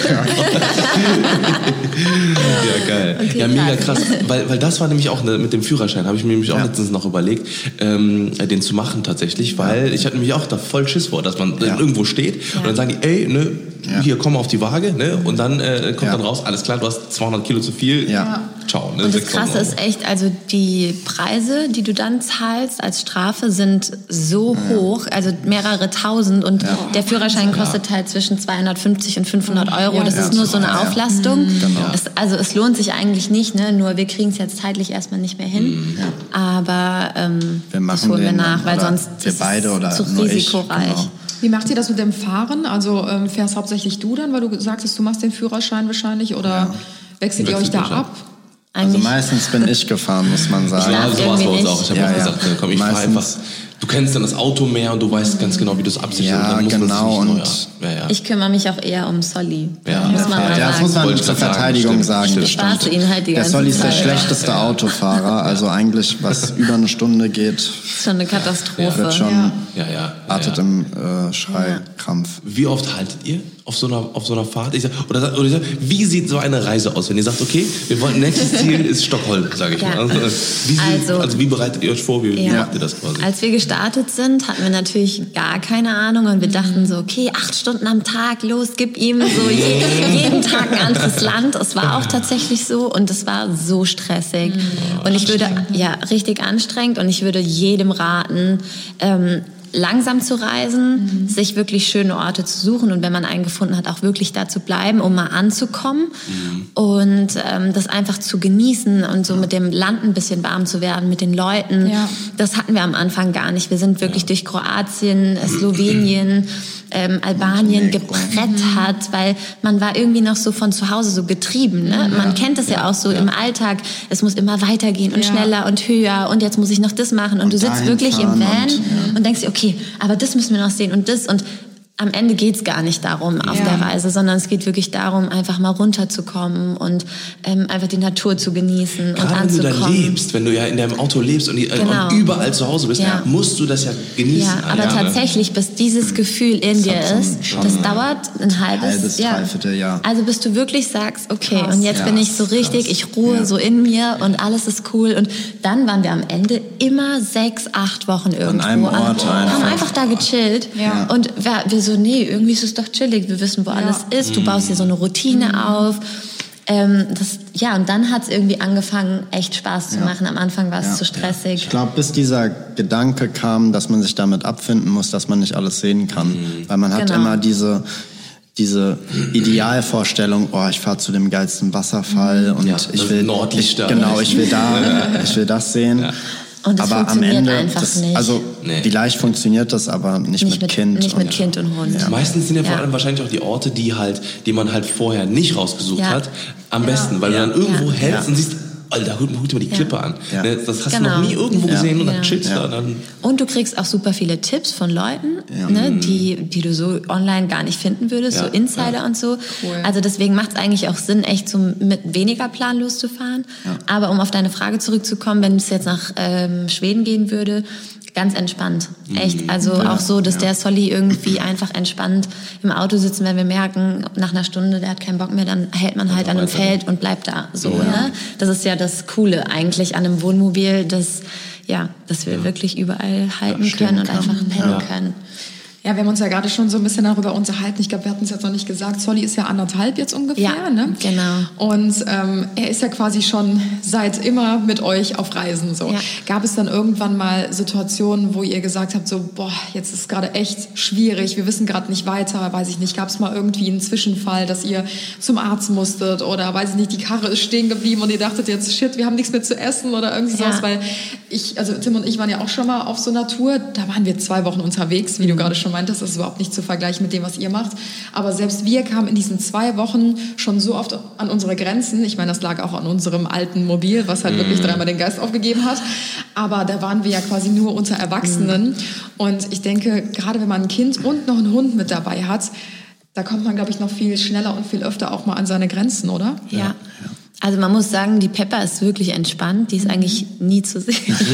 Ja, geil. Okay, ja, mega krass. krass. Weil, weil das war nämlich auch ne, mit dem Führerschein, habe ich mir nämlich auch Ja. letztens noch überlegt, ähm, den zu machen tatsächlich, weil ich hatte nämlich auch da voll Schiss vor, dass man Ja. irgendwo steht und dann sagen die, ey, ne, Ja. hier komm auf die Waage, ne, und dann äh, kommt Ja. dann raus, alles klar, du hast zweihundert Kilo zu viel, Ja. ciao. Ne, Und das sechstausend Krasse ist Euro. echt, also die Preise, die du dann zahlst als Strafe, sind so hoch, also mehrere tausend. Und der Führerschein kostet halt zwischen zweihundertfünfzig und fünfhundert Euro. Ja, Das ja. ist nur so eine Ja. Auflastung. Genau. Es, also es lohnt sich eigentlich nicht, ne? Nur wir kriegen es jetzt zeitlich erstmal nicht mehr hin. Aber ähm, Wir machen das holen wir den nach, weil oder sonst wir ist beide es oder zu nur ich, risikoreich. genau. Wie macht ihr das mit dem Fahren? Also ähm, fährst hauptsächlich du dann, weil du sagtest, du machst den Führerschein wahrscheinlich oder wechselt ihr euch Wechselt da euch ab. ab? Also Eigentlich meistens bin ich gefahren, muss man sagen. Ja, darf so war es bei uns irgendwie auch. Ich habe nicht. auch Ja, ja. gesagt, komm, ich fahre Meistens- einfach. Du kennst dann das Auto mehr und du weißt ganz genau, wie du es absicherst. Ja, und dann muss man genau, sich nicht neu- und- ja, ja. Ich kümmere mich auch eher um Solly. Ja. Muss man Ja, mal Ja, das sagen. muss man Wollte ich zur grad sagen, Verteidigung stimmt, sagen. stimmt. das Ich spaße stimmt. ihn halt die Der ganze Solly ist der Zeit. schlechteste Autofahrer. Also eigentlich, was über eine Stunde geht, Das ist schon eine Katastrophe. wird schon, Ja. Ja, ja. ja, artet ja. im äh, Schreikrampf. Wie oft haltet ihr auf so einer, auf so einer Fahrt? Ich sag, oder, sag- oder ich sag, wie sieht so eine Reise aus, wenn ihr sagt, okay, wir wollen, nächstes Ziel ist Stockholm, sage ich Ja. mal. Also, wie, sieht, Also- also wie bereitet ihr euch vor? Wie, wie Ja. macht ihr das quasi? Als wir gestartet sind, hatten wir natürlich gar keine Ahnung und wir Mhm. dachten so, okay, acht Stunden am Tag, los, gib ihm so je, jeden Tag ein anderes Land. Es war auch tatsächlich so und es war so stressig. Und ich würde, ja, richtig anstrengend und ich würde jedem raten, ähm, langsam zu reisen, sich wirklich schöne Orte zu suchen und wenn man einen gefunden hat, auch wirklich da zu bleiben, um mal anzukommen und ähm, das einfach zu genießen und so mit dem Land ein bisschen warm zu werden, mit den Leuten. Ja. Das hatten wir am Anfang gar nicht. Wir sind wirklich durch Kroatien, äh, Slowenien, ähm, Albanien Montenegro. gebrettert, weil man war irgendwie noch so von zu Hause so getrieben. Ne? Man kennt es ja, auch so im Alltag. Es muss immer weitergehen und Ja. schneller und höher und jetzt muss ich noch das machen. Und, Und du sitzt dahin wirklich im fahren Van und- und, denkst dir, okay, aber das müssen wir noch sehen und das und am Ende geht's gar nicht darum auf Ja. der Reise, sondern es geht wirklich darum, einfach mal runterzukommen und ähm, einfach die Natur zu genießen und Gerade wenn du da anzukommen. lebst, wenn du ja in deinem Auto lebst und, die, äh, Genau. und überall zu Hause bist, Ja. musst du das ja genießen. Ja, aber ja, ne? tatsächlich, bis dieses Gefühl in dir hat so ein- ist, schon das ein dauert ein halbes, halbes, ja. dreiviertel Jahr. Also bis du wirklich sagst, okay, Krass. und jetzt Ja, bin ich so richtig, krass. ich ruhe Ja. so in mir und alles ist cool. Und dann waren wir am Ende immer sechs, acht Wochen irgendwo. einem Ort haben einfach. einfach da gechillt. Ja. Und wir, wir so, nee, irgendwie ist es doch chillig. Wir wissen, wo alles ist. Du baust dir so eine Routine auf. Ähm, das, ja, und dann hat es irgendwie angefangen, echt Spaß zu Ja. machen. Am Anfang war es Ja. zu stressig. Ich glaube, bis dieser Gedanke kam, dass man sich damit abfinden muss, dass man nicht alles sehen kann. Mhm. Weil man hat Genau. immer diese, diese Idealvorstellung, oh, ich fahre zu dem geilsten Wasserfall und Ja, das ich will Nordlichter. Genau, ich will da, ich will das sehen. Ja. Und das aber am funktioniert Ende, einfach das, nicht. also Nee. vielleicht funktioniert das, aber nicht, Nicht mit Kind. Nicht mit und, Kind und Hund. Meistens sind ja, vor Ja. allem wahrscheinlich auch die Orte, die halt, die man halt vorher nicht rausgesucht Ja. hat, am besten, weil Ja. du dann irgendwo Ja. hältst Ja. und siehst, Alter, guck, guck dir mal die Ja. Klippe an. Ja. Ne, Das hast du Genau. noch nie irgendwo Ja. gesehen und dann Ja. chillst du Ja. da. Dann Und du kriegst auch super viele Tipps von Leuten, Ja. ne, die, die du so online gar nicht finden würdest, Ja. so Insider und so. Also deswegen macht es eigentlich auch Sinn, echt so mit weniger Plan loszufahren. Aber um auf deine Frage zurückzukommen, wenn es jetzt nach ähm, Schweden gehen würde, ganz entspannt. Echt. Also auch so, dass der Solly irgendwie einfach entspannt im Auto sitzt, wenn wir merken, nach einer Stunde, der hat keinen Bock mehr, dann hält man halt an einem Feld und bleibt da. So, ne? Das ist ja das Coole eigentlich an einem Wohnmobil, dass, ja, dass wir wirklich überall halten stehen können und kann. einfach pennen Ja. können. Ja, wir haben uns ja gerade schon so ein bisschen darüber unterhalten. Ich glaube, wir hatten es jetzt noch nicht gesagt. Solly ist ja anderthalb jetzt ungefähr, Ja, ne? genau. Und ähm, er ist ja quasi schon seit immer mit euch auf Reisen. So. Ja. Gab es dann irgendwann mal Situationen, wo ihr gesagt habt, so, boah, jetzt ist gerade echt schwierig, wir wissen gerade nicht weiter, weiß ich nicht. Gab es mal irgendwie einen Zwischenfall, dass ihr zum Arzt musstet oder, weiß ich nicht, die Karre ist stehen geblieben und ihr dachtet jetzt, shit, wir haben nichts mehr zu essen oder irgendwie Ja. sowas, weil ich, also Tim und ich waren ja auch schon mal auf so einer Tour, da waren wir zwei Wochen unterwegs, wie du gerade schon meintest, das ist überhaupt nicht zu vergleichen mit dem, was ihr macht. Aber selbst wir kamen in diesen zwei Wochen schon so oft an unsere Grenzen. Ich meine, das lag auch an unserem alten Mobil, was halt wirklich dreimal den Geist aufgegeben hat. Aber da waren wir ja quasi nur unter Erwachsenen. Und ich denke, gerade wenn man ein Kind und noch einen Hund mit dabei hat, da kommt man, glaube ich, noch viel schneller und viel öfter auch mal an seine Grenzen, oder? Ja. Also man muss sagen, die Pepper ist wirklich entspannt. Die ist eigentlich nie zu sehen. die, ist,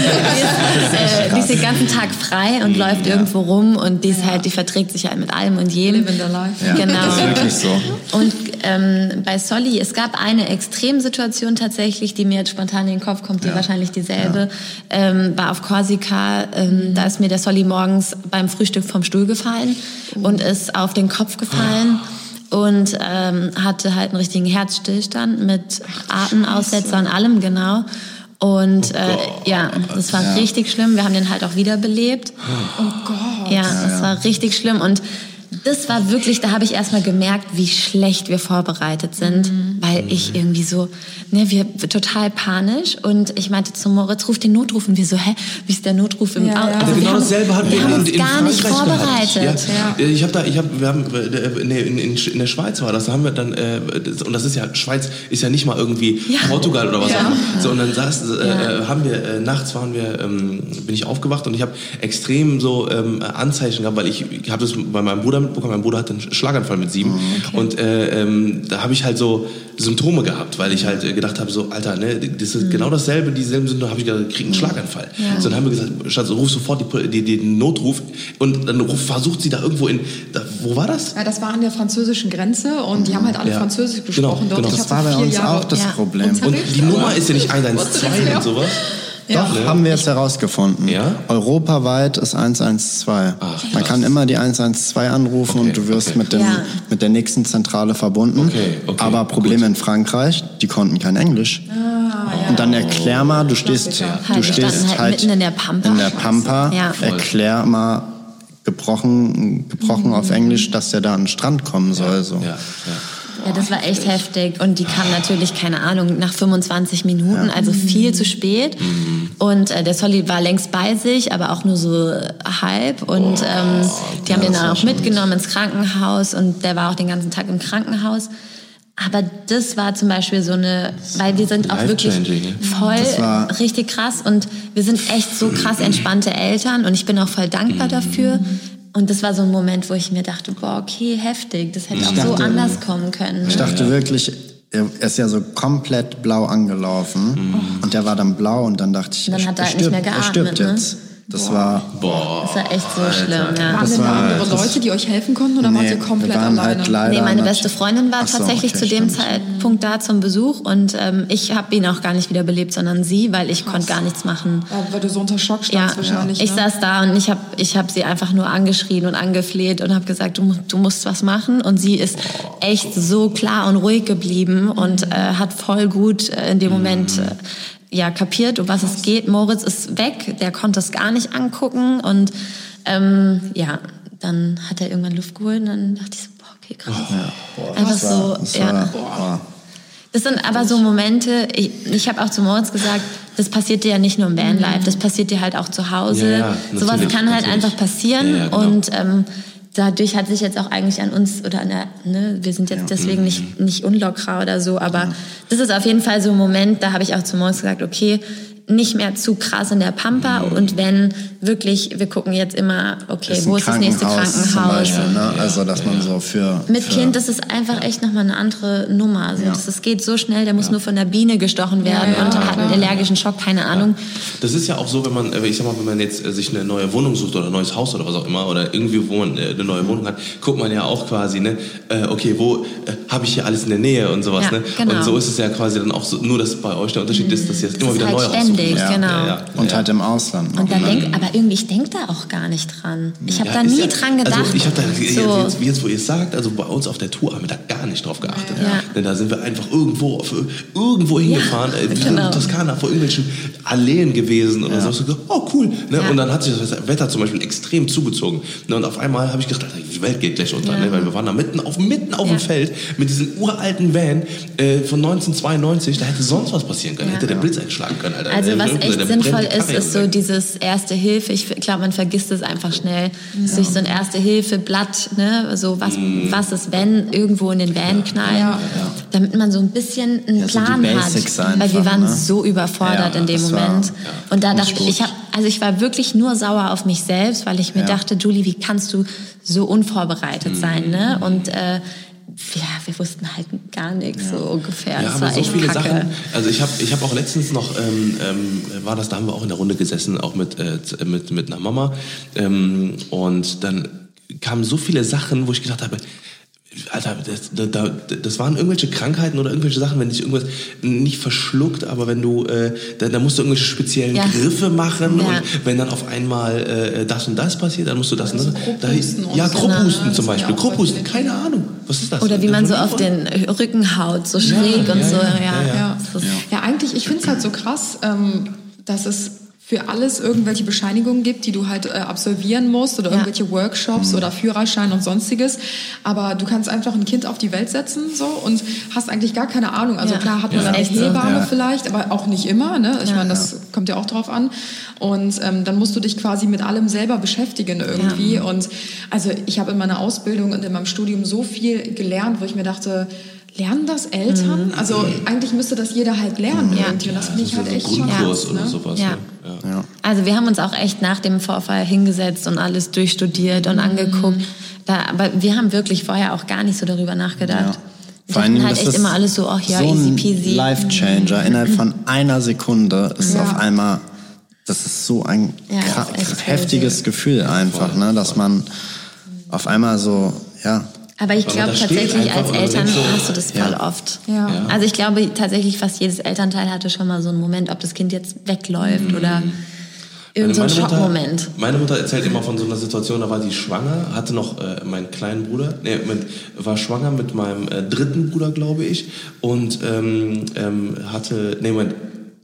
äh, die ist den ganzen Tag frei und läuft irgendwo rum und die ist halt, die verträgt sich halt mit allem und jedem. Live in the life. Ja, Genau. das ist wirklich so. Und ähm, bei Solly, es gab eine Extremsituation tatsächlich, die mir jetzt spontan in den Kopf kommt, die wahrscheinlich dieselbe, ähm, war auf Korsika. Ähm, da ist mir der Solly morgens beim Frühstück vom Stuhl gefallen und ist auf den Kopf gefallen. Und ähm, hatte halt einen richtigen Herzstillstand mit Atemaussetzer und allem, genau. Und äh, ja, das war richtig schlimm. Wir haben den halt auch wiederbelebt. Oh Gott. Ja, das war richtig schlimm. Und das war wirklich, da habe ich erstmal gemerkt, wie schlecht wir vorbereitet sind, Mhm. weil ich irgendwie so, ne, wir total panisch und ich meinte zu Moritz, ruf den Notruf und wir so, hä, wie ist der Notruf im Ja, Auto? ja. Also Aber wir genau haben, dasselbe hatten wir, wir haben in, uns in gar nicht Frankreich vorbereitet. gehabt. Ja. Ich habe da, ich habe, wir haben, äh, nee, in, in, in der Schweiz war das, da haben wir dann, äh, das, und das ist ja, Schweiz ist ja nicht mal irgendwie Ja. Portugal oder was Ja. auch immer. So, und dann saß, äh, Ja. haben wir, äh, nachts waren wir, ähm, bin ich aufgewacht und ich habe extrem so ähm, Anzeichen gehabt, weil ich, ich habe das bei meinem Bruder mitbekommen, mein Bruder hatte einen Schlaganfall mit sieben und äh, ähm, da habe ich halt so Symptome gehabt, weil ich halt äh, gedacht habe, so, Alter, ne, das ist genau dasselbe, dieselben Symptome, habe ich gedacht, ich krieg einen Schlaganfall. So, dann haben wir gesagt, Schatz, ruf sofort die, Pol- die, die, den Notruf und dann ruf, versucht sie da irgendwo in, da, wo war das? Ja, das war an der französischen Grenze und die haben halt alle Ja. Französisch Genau, gesprochen dort. genau. Ich Das hatte war bei vier uns Jahre auch das Ja. Problem. Unterricht. Und die Nummer ist ja nicht eins eins zwei und sowas. Doch, Ja. haben wir jetzt herausgefunden. Ja? Europaweit ist eins eins zwei. Ach, Man krass. kann immer die eins eins zwei anrufen Okay, und du wirst okay. mit, dem, Ja. mit der nächsten Zentrale verbunden. Okay, okay, Aber Problem gut. in Frankreich, die konnten kein Englisch. Und dann erklär mal, du stehst, Klassiker. du Halt, wir stehst standen halt halt mitten in der Pampa. in der Pampa. Ja. Erklär mal gebrochen, gebrochen auf Englisch, dass der da an den Strand kommen soll. So. Ja, ja. Ja, das war echt heftig. Und die kam natürlich, keine Ahnung, nach fünfundzwanzig Minuten, also viel zu spät. Und äh, der Solly war längst bei sich, aber auch nur so halb. Und ähm, die haben den dann auch mitgenommen ins Krankenhaus und der war auch den ganzen Tag im Krankenhaus. Aber das war zum Beispiel so eine, weil wir sind auch wirklich Life-changing, ne? voll Das war- richtig krass und wir sind echt so krass entspannte Eltern und ich bin auch voll dankbar dafür. Und das war so ein Moment, wo ich mir dachte, boah, okay, heftig, das hätte auch so dachte- anders kommen können. Ich dachte wirklich, er ist ja so komplett blau angelaufen und der war dann blau und dann dachte ich, Und dann er, hat er er halt nicht stirbt, mehr er stirbt geatmet, ne? jetzt. Das war... Boah. Das war echt so schlimm, ja. Waren Das denn da war- andere das- Leute, die euch helfen konnten oder wart Nee, ihr komplett wir waren alleine? halt leider... Nee, meine nat- beste Freundin war Ach so, tatsächlich okay, zu dem stimmt. Zeitpunkt da zum Besuch und ähm, ich habe ihn auch gar nicht wiederbelebt, sondern sie, weil ich konnte gar nichts machen. Ja, weil du so unter Schock Ja, standst wahrscheinlich. ich ne? saß da und ich habe ich hab sie einfach nur angeschrien und angefleht und habe gesagt, du, mu- du musst was machen. Und sie ist echt so klar und ruhig geblieben und äh, hat voll gut äh, in dem Moment äh, ja, kapiert, um was es geht. Moritz ist weg, der konnte es gar nicht angucken und ähm, ja, dann hat er irgendwann Luft geholt und dann dachte ich so, boah, okay, krass. Einfach Das war, so, das ja. war, boah. Das sind aber so Momente, ich, ich habe auch zu Moritz gesagt, das passiert dir ja nicht nur im Vanlife, das passiert dir halt auch zu Hause. Ja, ja, Sowas natürlich, kann halt natürlich. einfach passieren Ja, ja, genau. und ähm, dadurch hat sich jetzt auch eigentlich an uns oder an der, ne, wir sind jetzt deswegen nicht, nicht unlocker oder so, aber das ist auf jeden Fall so ein Moment, da habe ich auch zu Moritz gesagt, okay, nicht mehr zu krass in der Pampa und wenn wirklich, wir gucken jetzt immer, okay, Ist wo ein ist das nächste Krankenhaus zum Krankenhaus? Beispiel, ne? Also, dass man so für... Mit für, Kind, das ist einfach echt nochmal eine andere Nummer. Also Ja. das, das geht so schnell, der muss nur von der Biene gestochen werden Ja, ja, und hat einen allergischen Schock, keine Ahnung. Das ist ja auch so, wenn man, äh, ich sag mal, wenn man jetzt äh, sich eine neue Wohnung sucht oder ein neues Haus oder was auch immer oder irgendwie, wo man äh, eine neue Wohnung hat, guckt man ja auch quasi, ne, äh, okay, wo äh, habe ich hier alles in der Nähe und sowas, Ja, ne? genau. Und so ist es ja quasi dann auch so, nur dass bei euch der Unterschied ist, dass ihr jetzt immer ist wieder halt neu ständig, raussuchen müsst. genau. Ja, ja. Und ja. halt im Ausland. Und da ne? denk, aber irgendwie, ich denke da auch gar nicht dran. Ich habe Ja, da ist nie ja, dran gedacht. Also ich habe da jetzt, so. jetzt, jetzt, wo ihr es sagt, also bei uns auf der Tour haben wir da gar nicht drauf geachtet. Ja. Denn da sind wir einfach irgendwo auf, irgendwo hingefahren, äh, wir sind genau. in Toskana vor irgendwelchen Alleen gewesen oder so. So gesagt, oh cool. Ne? Ja. Und dann hat sich das Wetter zum Beispiel extrem zugezogen. Ne? Und auf einmal habe ich gedacht, die Welt geht gleich unter, Ja. ne? Weil wir waren da mitten auf, mitten auf Ja. dem Feld mit diesem uralten Van äh, von neunzehnhundertzweiundneunzig. Da hätte sonst was passieren können. Ja. Hätte der Blitz einschlagen können, Alter. Also Der- was der- echt der sinnvoll brennt die ist, Karre ist so weg. dieses Erste Hilfe. Ich glaube, man vergisst es einfach schnell. Sich so ein Erste Hilfe Blatt, ne, so was, Mm. was ist, wenn irgendwo in den Van knallen, Ja. damit man so ein bisschen einen Ja, so die Plan Basics hat, weil wir einfach, waren ne? so überfordert Ja, in dem das war- Moment. ja, Und da nicht dachte ich, gut. ich habe, also ich war wirklich nur sauer auf mich selbst, weil ich mir Ja. dachte, Julie, wie kannst du so unvorbereitet Mm. sein, ne? Und äh, ja, wir wussten halt gar nichts so ungefähr. Ja, das aber war so echt viele kacke. Sachen. Also ich habe ich hab auch letztens noch, ähm, ähm, war das, da haben wir auch in der Runde gesessen, auch mit, äh, mit, mit einer Mama. Ähm, und dann kamen so viele Sachen, wo ich gedacht habe, Alter, das, da, das waren irgendwelche Krankheiten oder irgendwelche Sachen, wenn dich irgendwas nicht verschluckt, aber wenn du, äh, da, da musst du irgendwelche speziellen Ja. Griffe machen Ja. und wenn dann auf einmal äh, das und das passiert, dann musst du das und das. Da, Krupphusten und ja, so, Krupphusten ne? zum Das ist Beispiel, ja auch Krupphusten, häufig. keine Ahnung, was ist das? Oder wie man so Das auf war- den Rücken haut, so schräg und ja, so. ja, Ja, ja, ja. Ja. Das ist- Ja, eigentlich, ich finde es halt so krass, ähm, dass es für alles irgendwelche Bescheinigungen gibt, die du halt äh, absolvieren musst oder Ja. irgendwelche Workshops oder Führerschein und sonstiges. Aber du kannst einfach ein Kind auf die Welt setzen so und hast eigentlich gar keine Ahnung. Also Ja. klar hat man Ja, eine echt so. Hebamme Ja. vielleicht, aber auch nicht immer. Ne? Ich Ja. meine, das kommt ja auch drauf an. Und ähm, dann musst du dich quasi mit allem selber beschäftigen irgendwie. Ja. Und also ich habe in meiner Ausbildung und in meinem Studium so viel gelernt, wo ich mir dachte, lernen das Eltern? Also eigentlich müsste das jeder halt lernen Ja. irgendwie. Und das finde ich so halt ein echt Grundkurs krass, oder ne? sowas. Ja. Ne? Ja. Ja. Also wir haben uns auch echt nach dem Vorfall hingesetzt und alles durchstudiert und angeguckt. Da, aber wir haben wirklich vorher auch gar nicht so darüber nachgedacht. Ja. Wir Vor allen dachten Dingen, halt das echt ist immer alles so, ach ja, so easy ein peasy. Life-Changer. Innerhalb von einer Sekunde ist Ja. auf einmal, das ist so ein Ja, kra- ist echt heftiges Gefühl einfach, ne, dass man auf einmal so, ja, Aber ich Aber glaube da steht tatsächlich, einfach als und man Eltern denkt so, hast du das voll ja. oft. Ja. Ja. Also ich glaube tatsächlich, fast jedes Elternteil hatte schon mal so einen Moment, ob das Kind jetzt wegläuft oder irgend so ein Meine Mutter- Schockmoment. Meine Mutter erzählt immer von so einer Situation, da war die schwanger, hatte noch äh, meinen kleinen Bruder, nee, mit, war schwanger mit meinem äh, dritten Bruder, glaube ich, und ähm, ähm, hatte, nee, mein,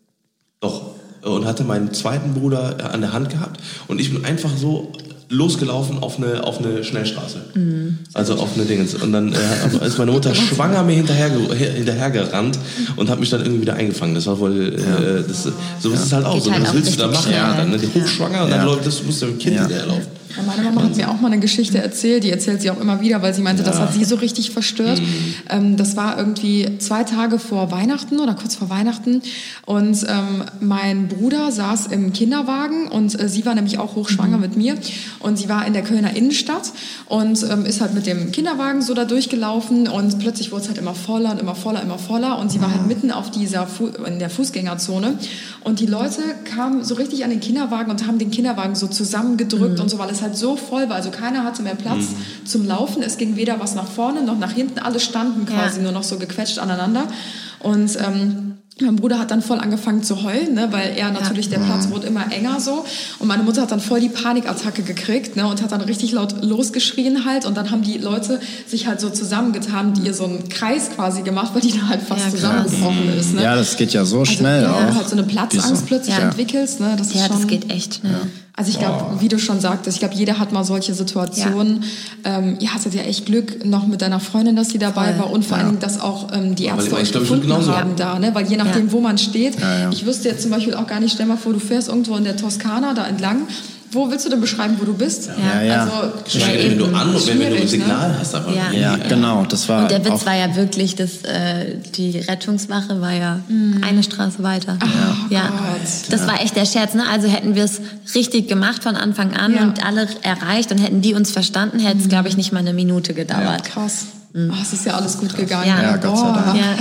doch, und hatte meinen zweiten Bruder äh, an der Hand gehabt und ich bin einfach so losgelaufen auf eine, auf eine Schnellstraße. Mhm. Also auf eine Dingens. Und dann äh, ist meine Mutter schwanger mir hinterher, hinterhergerannt und hat mich dann irgendwie wieder eingefangen. Das war wohl, äh, das, so ist es halt auch. Geht So, halt was auch willst du da richtig machen? schnell. Ja, dann ne, die hochschwanger und Ja. dann läuft das, musst du dem Kind Ja. hinterherlaufen. Ja, meine Mama hat mir auch mal eine Geschichte erzählt, die erzählt sie auch immer wieder, weil sie meinte, ja. das hat sie so richtig verstört. Mhm. Ähm, das war irgendwie zwei Tage vor Weihnachten oder kurz vor Weihnachten und ähm, mein Bruder saß im Kinderwagen und äh, sie war nämlich auch hochschwanger mhm. mit mir und sie war in der Kölner Innenstadt und ähm, ist halt mit dem Kinderwagen so da durchgelaufen und plötzlich wurde es halt immer voller und immer voller, immer voller und sie war halt mitten auf dieser Fu- in der Fußgängerzone und die Leute kamen so richtig an den Kinderwagen und haben den Kinderwagen so zusammengedrückt mhm. und so, weil es halt so voll war. Also keiner hatte mehr Platz mhm. zum Laufen. Es ging weder was nach vorne noch nach hinten. Alle standen quasi ja. nur noch so gequetscht aneinander. Und ähm, mein Bruder hat dann voll angefangen zu heulen, ne, weil er natürlich, ja. der Platz wurde immer enger so. Und meine Mutter hat dann voll die Panikattacke gekriegt, ne, und hat dann richtig laut losgeschrien halt. Und dann haben die Leute sich halt so zusammengetan, die ihr so einen Kreis quasi gemacht, weil die da halt fast ja, zusammengebrochen ist. Ne? Ja, das geht ja so also, schnell ja, auch. Wenn du halt so eine Platzangst plötzlich ja. entwickelst. Ne, das ja, ist schon, das geht echt schnell. Ja. Also ich glaube, wie du schon sagtest, ich glaube, jeder hat mal solche Situationen. Ja. Ähm, ihr hattet ja echt Glück noch mit deiner Freundin, dass sie dabei Voll. war und vor ja. allen Dingen, dass auch ähm, die Ärzte euch gefunden haben da, ne? Weil je nachdem, ja. wo man steht, ja, ja. ich wüsste jetzt zum Beispiel auch gar nicht, stell mal vor, du fährst irgendwo in der Toskana da entlang. Wo willst du denn beschreiben, wo du bist? Ja, ja. Also, ja, wenn du an und wenn, wenn du ein Signal ne? hast. Aber ja. ja, genau. Das war und der Witz war ja wirklich, dass äh, die Rettungswache war ja mm. eine Straße weiter. Oh, ja. Gott. Das ja. war echt der Scherz. Ne? Also hätten wir es richtig gemacht von Anfang an ja. und alle erreicht und hätten die uns verstanden, hätte es, mm. glaube ich, nicht mal eine Minute gedauert. Ja, krass. Oh, es ist ja alles gut gegangen. Ja, ja Gott sei Dank. Ja,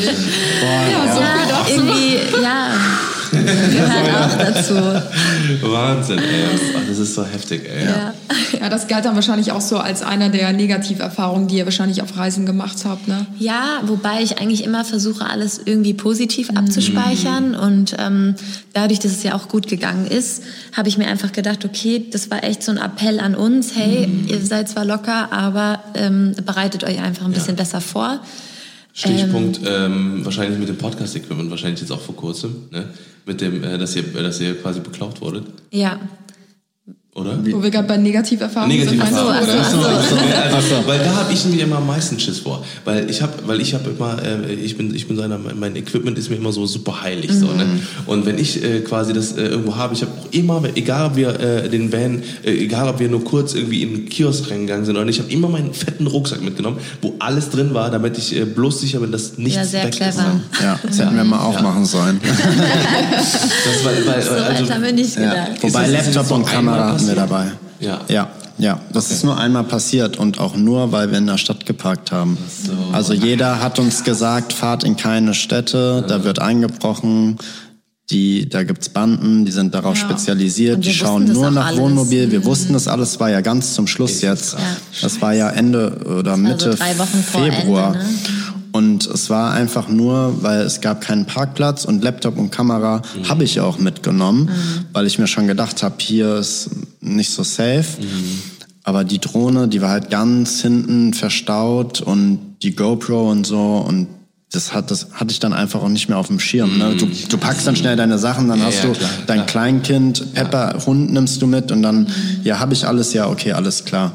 Boah, ja, so viel dazu. Irgendwie, ja, gehört auch dazu. Wahnsinn, ey. Das ist so heftig, ey. Ja. ja, das galt dann wahrscheinlich auch so als einer der Negativerfahrungen, die ihr wahrscheinlich auf Reisen gemacht habt, ne? Ja, wobei ich eigentlich immer versuche, alles irgendwie positiv abzuspeichern. Und ähm, dadurch, dass es ja auch gut gegangen ist, habe ich mir einfach gedacht, okay, das war echt so ein Appell an uns. Hey, mhm. ihr seid zwar locker, aber ähm, bereitet euch einfach ein bisschen ja. besser vor. Stichpunkt, ähm, ähm, wahrscheinlich mit dem Podcast-Equipment, wahrscheinlich jetzt auch vor kurzem, ne? Mit dem, äh, dass ihr, dass ihr quasi beklaut wurdet. Ja. Oder? Wo wir gerade bei Negativerfahrungen Negativ sind. Erfahrungen. Ach so, ach so, ach so. Also, weil da habe ich nämlich immer am meisten Schiss vor. Weil ich habe, weil ich habe immer, äh, ich bin, ich bin so einer, mein Equipment ist mir immer so super heilig. Mhm. So, ne? Und wenn ich äh, quasi das äh, irgendwo habe, ich habe auch immer, egal ob wir äh, den Van, äh, egal ob wir nur kurz irgendwie in den Kiosk reingegangen sind, oder ich habe immer meinen fetten Rucksack mitgenommen, wo alles drin war, damit ich äh, bloß sicher bin, dass nichts ja, sehr weg clever. ist. Ja, das hätten wir mal auch ja. machen sollen. Das war, weil, so also, weit haben wir nicht gedacht. Ja. Wobei Laptop und Kamera hatten wir dabei. Ja. Ja, ja, das okay. ist nur einmal passiert und auch nur, weil wir in der Stadt geparkt haben. So. Also jeder hat uns gesagt, fahrt in keine Städte, ja. da wird eingebrochen, die, da gibt's Banden, die sind darauf ja. spezialisiert, die schauen nur nach alles. Wohnmobil. Wir mhm. wussten das alles, war ja ganz zum Schluss jetzt. Ja. Das war ja Ende oder Mitte also drei Wochen vor Februar. Ende, ne? Und es war einfach nur, weil es gab keinen Parkplatz und Laptop und Kamera mhm. habe ich auch mitgenommen, mhm. weil ich mir schon gedacht habe, hier ist nicht so safe. Mhm. Aber die Drohne, die war halt ganz hinten verstaut und die GoPro und so und das hat das hatte ich dann einfach auch nicht mehr auf dem Schirm. Ne? Du, du packst dann schnell deine Sachen, dann ja, hast du ja, klar, dein klar. Kleinkind, Pepper, ja. Hund nimmst du mit und dann, mhm. ja, habe ich alles, ja, okay, alles klar.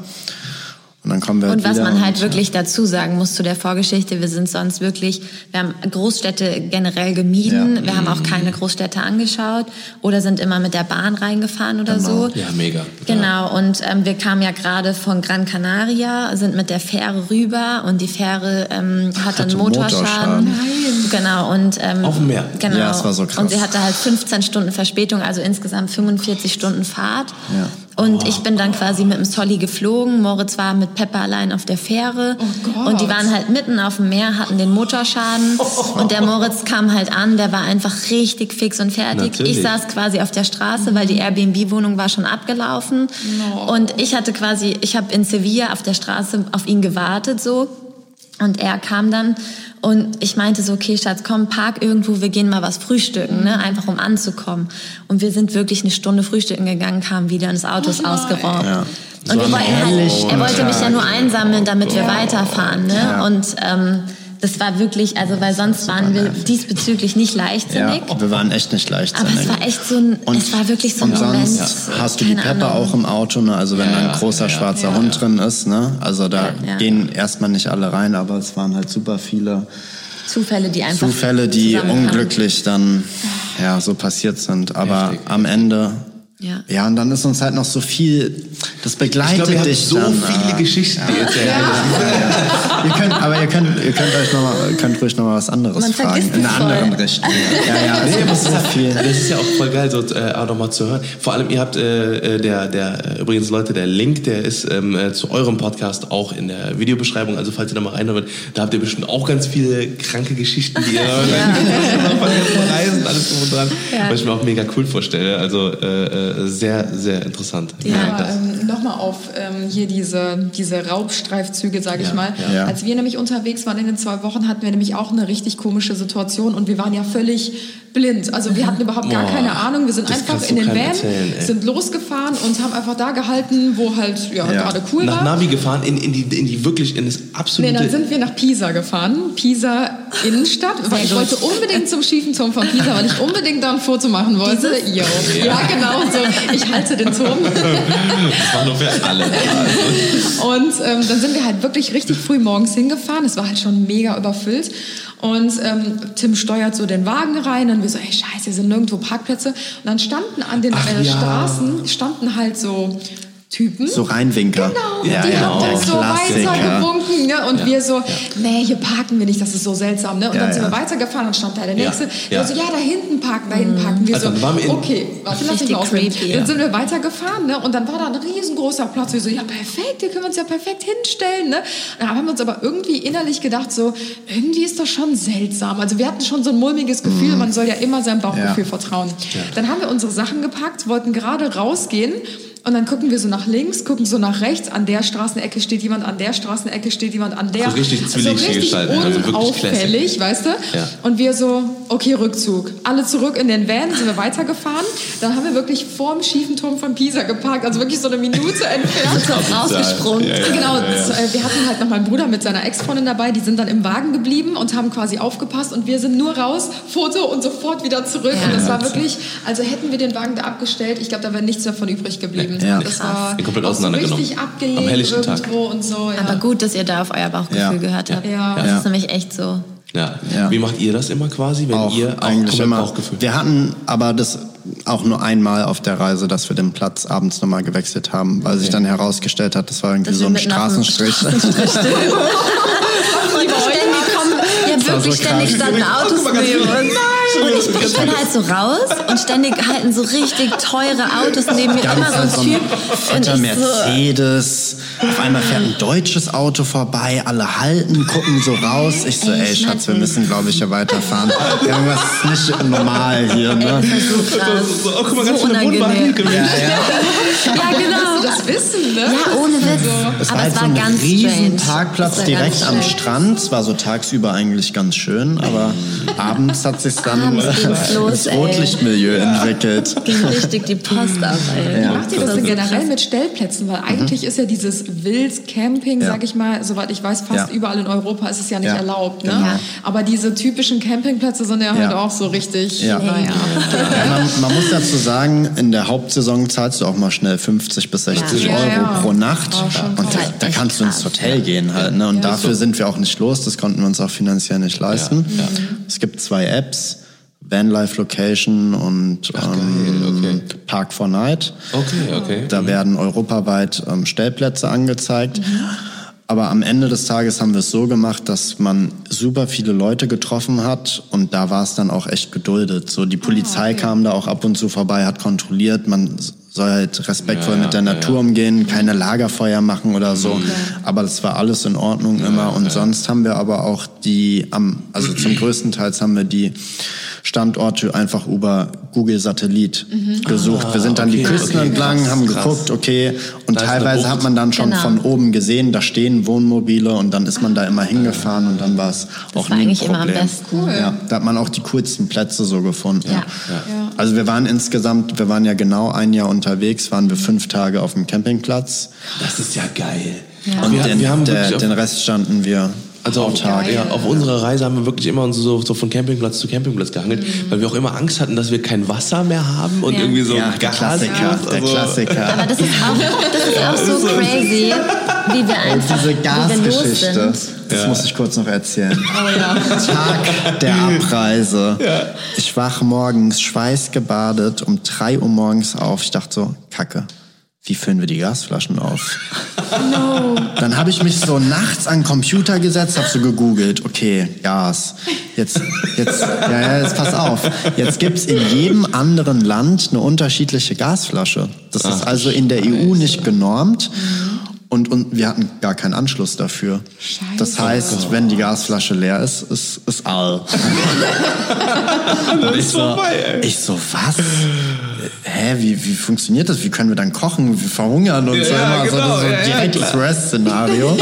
Und dann kommen wir und halt was man halt und, wirklich dazu sagen muss zu der Vorgeschichte, wir sind sonst wirklich, wir haben Großstädte generell gemieden, ja. wir haben auch keine Großstädte angeschaut oder sind immer mit der Bahn reingefahren oder genau. so. Ja, mega. Genau, und ähm, wir kamen ja gerade von Gran Canaria, sind mit der Fähre rüber und die Fähre ähm, hatte einen Motorschaden. Motorschaden. Nein. Genau, und ähm, auf dem Meer. Genau. Ja, das war so krass. Und sie hatte halt fünfzehn Stunden Verspätung, also insgesamt fünfundvierzig Stunden Fahrt. Ja. Und ich bin dann quasi mit dem Solly geflogen. Moritz war mit Pepper allein auf der Fähre. Oh Gott. Und die waren halt mitten auf dem Meer, hatten den Motorschaden. Oh. Und der Moritz kam halt an, der war einfach richtig fix und fertig. Natürlich. Ich saß quasi auf der Straße, weil die Airbnb-Wohnung war schon abgelaufen. No. Und ich hatte quasi, ich habe in Sevilla auf der Straße auf ihn gewartet so. Und er kam dann und ich meinte so, okay, Schatz, komm, park irgendwo, wir gehen mal was frühstücken, ne, einfach um anzukommen. Und wir sind wirklich eine Stunde frühstücken gegangen, kamen wieder und das Auto ist oh ausgeraubt. Ja. Und wir wollten halt, er wollte mich ja nur einsammeln, damit wir weiterfahren, ne? Ja. Und ähm, das war wirklich, also weil sonst waren wir diesbezüglich nicht leichtsinnig. Ja, wir waren echt nicht leichtsinnig. Aber es war echt so ein, und, es war wirklich so ein und Moment. sonst hast du die Pepper Ahnung. auch im Auto, ne? Also wenn ja, da ein großer ja, schwarzer ja. Hund drin ist, ne? Also da ja. gehen erstmal nicht alle rein, aber es waren halt super viele Zufälle, die einfach Zufälle, die zusammenkamen. unglücklich dann ja so passiert sind. Aber Heftig. am Ende Ja. Ja, und dann ist uns halt noch so viel, das begleitet Ich glaube, ihr habt dich so dann. viele äh, Geschichten, die ihr erzählt. ihr könnt, aber ihr könnt, ihr könnt euch noch mal, könnt ruhig noch mal was anderes Man fragen, vergisst in es einer voll. anderen Richtung. Ja, ja, Nee, es aber gibt es ist, so ja, viel. das ist ja auch voll geil, so äh, auch nochmal zu hören. Vor allem, ihr habt äh, der, der, übrigens Leute, der Link, der ist ähm, äh, zu eurem Podcast auch in der Videobeschreibung, also falls ihr da mal reinhört, da habt ihr bestimmt auch ganz viele kranke Geschichten, die ihr von den Reisen, alles drum und dran, Ja. was ich mir auch mega cool vorstelle. Also äh, äh, sehr, sehr interessant. Ja. Aber, ähm, nochmal auf ähm, hier diese, diese Raubstreifzüge, sage ich Ja, mal. ja. Als wir nämlich unterwegs waren in den zwei Wochen, hatten wir nämlich auch eine richtig komische Situation und wir waren ja völlig blind. Also wir hatten überhaupt gar Boah, keine Ahnung. Wir sind das einfach kannst in du den keinem Van, erzählen, ey. sind losgefahren und haben einfach da gehalten, wo halt ja, Ja. gerade cool Nach war. Navi gefahren, in, in, die, in die wirklich, in das absolute... Nee, dann sind wir nach Pisa gefahren. Pisa Innenstadt. Weil ich gut. wollte unbedingt zum schiefen Turm von Pisa, weil ich unbedingt da ein Foto machen wollte. Dieses? Jo. Ja, genau so. Ich halte den Turm. das war nur für alle. Also. Und ähm, dann sind wir halt wirklich richtig früh morgens hingefahren. Es war halt schon mega überfüllt. Und ähm, Tim steuert so den Wagen rein und wir so, ey scheiße, hier sind nirgendwo Parkplätze. Und dann standen an den Ach äh, ja. Straßen, standen halt so Typen. So Reinwinker. Genau, Ja, die ja, haben der uns so Klassiker. weitergewunken. Ne? Und Ja. wir so, nee, hier parken wir nicht, das ist so seltsam. Ne? Und Ja, dann sind ja. wir weitergefahren und stand da der Ja, Nächste. ja. Der so, ja, da hinten parken, da hinten parken. Wir Also, so, dann waren wir in- okay, warte, lass mich Richtig mal aufnehmen. creepy. Dann Ja. sind wir weitergefahren, ne? Und dann war da ein riesengroßer Platz. Wir so, ja, perfekt, hier können wir uns ja perfekt hinstellen. Ne? Dann haben wir uns aber irgendwie innerlich gedacht, so, irgendwie ist das schon seltsam. Also wir hatten schon so ein mulmiges Gefühl, man soll ja immer seinem Bauchgefühl Ja. vertrauen. Dann haben wir unsere Sachen gepackt, wollten gerade rausgehen. Und dann gucken wir so nach links, gucken so nach rechts. An der Straßenecke steht jemand, an der Straßenecke steht jemand, an der. So richtig zwielichtig so richtig gestaltet, also wirklich unauffällig, weißt du? Ja. Und wir so, okay, Rückzug. Alle zurück in den Van, sind wir weitergefahren. Dann haben wir wirklich vorm schiefen Turm von Pisa geparkt, also wirklich so eine Minute entfernt. So rausgesprungen. Ja, ja. Genau, das, äh, wir hatten halt noch meinen Bruder mit seiner Ex-Freundin dabei, die sind dann im Wagen geblieben und haben quasi aufgepasst und wir sind nur raus, Foto und sofort wieder zurück. Ja. Und das war wirklich, also hätten wir den Wagen da abgestellt, ich glaube, da wäre nichts davon übrig geblieben. Ja. Das war Komplett auch so auseinandergenommen. richtig abgelegt Am helllichten Tag. irgendwo und so. Ja. Aber gut, dass ihr da auf euer Bauchgefühl Ja. gehört habt. Ja. Das Ja. ist nämlich echt so. Ja. Ja. Wie macht ihr das immer quasi, wenn Auch ihr auch eigentlich komplett immer. Bauchgefühl? Wir hatten aber das auch nur einmal auf der Reise, dass wir den Platz abends nochmal gewechselt haben, weil sich dann herausgestellt hat, das war irgendwie Dass so wir ein mitten auf dem Straßenstrich. Straßenstrich Und ständig kommen, ja war wirklich so ständig krass. standen Autos Guck mal, ganz neben viele- uns. Und ich, ich bin halt so raus und ständig halten so richtig teure Autos neben mir, immer Ganz so ein so ein Typ. Und fetter ich so, Mercedes. Auf einmal fährt ein deutsches Auto vorbei, alle halten, gucken so raus. Ich so, Ey, ey Schatz, wir Schnacken. müssen, glaube ich, hier weiterfahren. Irgendwas ist nicht normal hier, ne? das ist so krass. So, oh, guck mal, ganz so viele Wohnwagen unangenehm. gemischt. Ja, genau. das wissen, ne? Ja, ohne Witz. Es Aber war halt es so war ein ganz riesen strange. Parkplatz Es war direkt ganz am strange. Strand. Es war so tagsüber eigentlich ganz schön, aber abends hat sich dann Abends ging's los, ins ey. Rotlichtmilieu entwickelt. Ging richtig die Post ab, ey. Ja. Macht ihr das denn generell mit Stellplätzen? Weil eigentlich ist ja dieses Wildcamping, Ja. sag ich mal, soweit ich weiß, fast Ja. überall in Europa ist es ja nicht Ja. erlaubt. Ne? Genau. Aber diese typischen Campingplätze sind ja, halt Ja. auch so richtig, Ja. naja. Ja, man, man muss dazu sagen, in der Hauptsaison zahlst du auch mal schnell fünfzig bis sechzig Ja. Euro Ja, ja. pro Nacht. War schon Und da, krass. da kannst du ins Echt Hotel gehen halt. Ne? Und Ja. dafür sind wir auch nicht los. Das konnten wir uns auch finanziell nicht leisten. Ja, ja. Es gibt zwei Apps. Vanlife Location und ähm, okay. Park for Night. Okay, okay. Da werden europaweit ähm, Stellplätze angezeigt. Aber am Ende des Tages haben wir es so gemacht, dass man super viele Leute getroffen hat und da war es dann auch echt geduldet. So die Polizei okay. kam da auch ab und zu vorbei, hat kontrolliert, man soll halt respektvoll Ja, ja, mit der ja, Natur ja. umgehen, keine Lagerfeuer machen oder so. Aber das war alles in Ordnung immer. Und sonst haben wir aber auch die, am, also zum größten Teil haben wir die Standorte einfach über Google Satellit gesucht. Wir sind dann die okay, Küsten okay, entlang, krass, haben krass. geguckt, okay, und Da ist eine teilweise Bucht. hat man dann schon Genau. von oben gesehen, da stehen Wohnmobile und dann ist man da immer hingefahren und dann war es auch war nie ein eigentlich immer am Problem. besten. Ja, da hat man auch die coolsten Plätze so gefunden. Ja. Also wir waren insgesamt, wir waren ja genau ein Jahr unterwegs, waren wir fünf Tage auf dem Campingplatz Das ist ja geil. Ja. und wir, den, wir haben der, wirklich den auf, Rest standen wir Also auf, Autark. ja, auf unserer Reise haben wir wirklich immer uns so, so von Campingplatz zu Campingplatz gehangelt, Mhm. weil wir auch immer Angst hatten, dass wir kein Wasser mehr haben und Ja. irgendwie so Ja, der Gas. Klassiker, der Also- Klassiker. Aber das ist auch, das ist auch so crazy, wie wir einfach, Diese wie wir los Gasgeschichte, sind. das Ja. muss ich kurz noch erzählen. Tag der Abreise. Ich wach morgens schweißgebadet um drei Uhr morgens auf. Ich dachte so, Kacke, wie füllen wir die Gasflaschen auf? Dann habe ich mich so nachts an den Computer gesetzt, habe so gegoogelt, okay, Gas. Jetzt, jetzt, ja, ja, jetzt pass auf. Jetzt gibt's in jedem anderen Land eine unterschiedliche Gasflasche. Das ist Ach, also in der E U nicht genormt. Und, und wir hatten gar keinen Anschluss dafür. Das heißt, wenn die Gasflasche leer ist, ist, ist all. Und ich so, ich so, was? Hä, wie, wie funktioniert das? Wie können wir dann kochen? Wir verhungern und so Ja, immer. genau, so so ja, ja, direkt klar. Express-Szenario.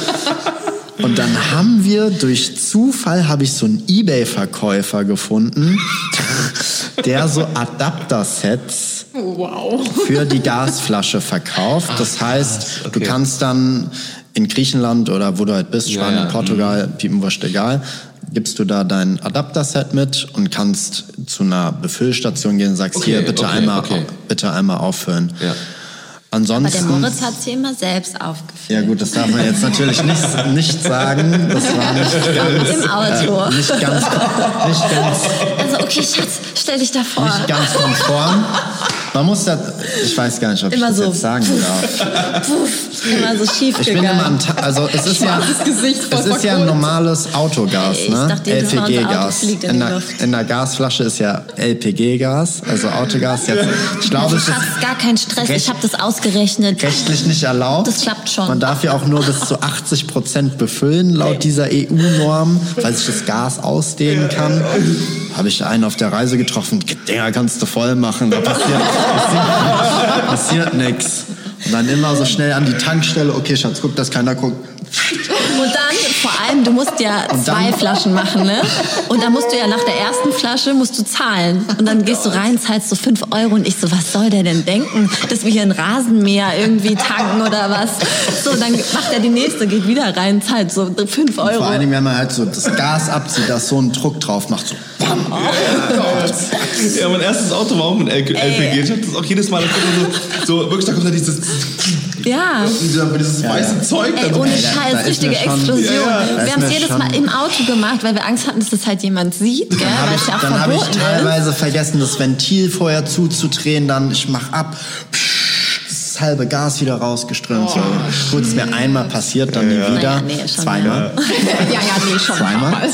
Und dann haben wir, durch Zufall habe ich so einen Ebay-Verkäufer gefunden, der so Adapter-Sets für die Gasflasche verkauft. Das heißt, okay. du kannst dann in Griechenland oder wo du halt bist, Spanien, Ja, ja. Portugal, Piepenwurst, egal, gibst du da dein Adapter-Set mit und kannst zu einer Befüllstation gehen und sagst, Okay, hier, bitte, okay, einmal, okay. bitte einmal auffüllen. Ja. Aber Ansonsten... der Moritz hat sie immer selbst aufgefüllt. Ja gut, das darf man jetzt natürlich nicht, nicht sagen. Das war nicht ganz... Im Auto. Äh, nicht ganz... Nicht ganz... Also, okay, Schatz, stell dich da vor. Nicht ganz konform. Man muss da... Ich weiß gar nicht, ob Immer ich das so. jetzt sagen darf. Puff, immer so schief Ich bin gegangen. immer am Ta- Also es ist ja... Gesicht voll Es ist ja ein normales Autogas, Ich ne? dachte, du L P G-Gas. Autos fliegt in In, die der- Luft. in der Gasflasche ist ja L P G-Gas, also Autogas. Jetzt, ich glaube, es ist Schatz, gar kein Stress. Recht- Ich habe das ausgerechnet. rechtlich nicht erlaubt. Das klappt schon. Man darf ja auch nur bis zu achtzig Prozent befüllen, laut dieser E U-Norm, weil sich das Gas ausdehnen kann. Habe ich einen auf der Reise getroffen, Dinger kannst du voll machen, da passiert, passiert, passiert nichts. Und dann immer so schnell an die Tankstelle, okay Schatz, guck, dass keiner guckt. Und dann, vor allem, du musst ja Und zwei dann- Flaschen machen, ne? Und dann musst du ja nach der ersten Flasche musst du zahlen. Und dann gehst du rein, zahlst so fünf Euro und ich so, was soll der denn denken? Dass wir hier ein Rasenmäher irgendwie tanken oder was? So, dann macht er die nächste, geht wieder rein, zahlt so fünf Euro. Vor allen Dingen, wenn man halt so das Gas abzieht, da ist so ein Druck drauf macht, so bam. Ja, mein erstes Auto war auch mit L P G. Ich hab das auch jedes Mal so, so wirklich, da kommt da dieses, Ja. dieser, dieses weiße Zeug. Ey, dann so- ohne da- Scheiß, da ist richtige mir schon- Explosion. Ja, ja. Da ist Wir haben es mir jedes schon- Mal im Auto gemacht, weil wir Angst hatten, dass das halt jemand sieht, gell? Dann habe Weil ich, es ja auch dann hab ich verboten ist. teilweise vergessen, das Ventil vorher zuzudrehen, dann ich mach ab, psch, das halbe Gas wieder rausgeströmt. So. Gut, ist mir einmal passiert, dann nie wieder. Naja, nee, schon Zweimal. Ja, ja, nee, schon. Zweimal.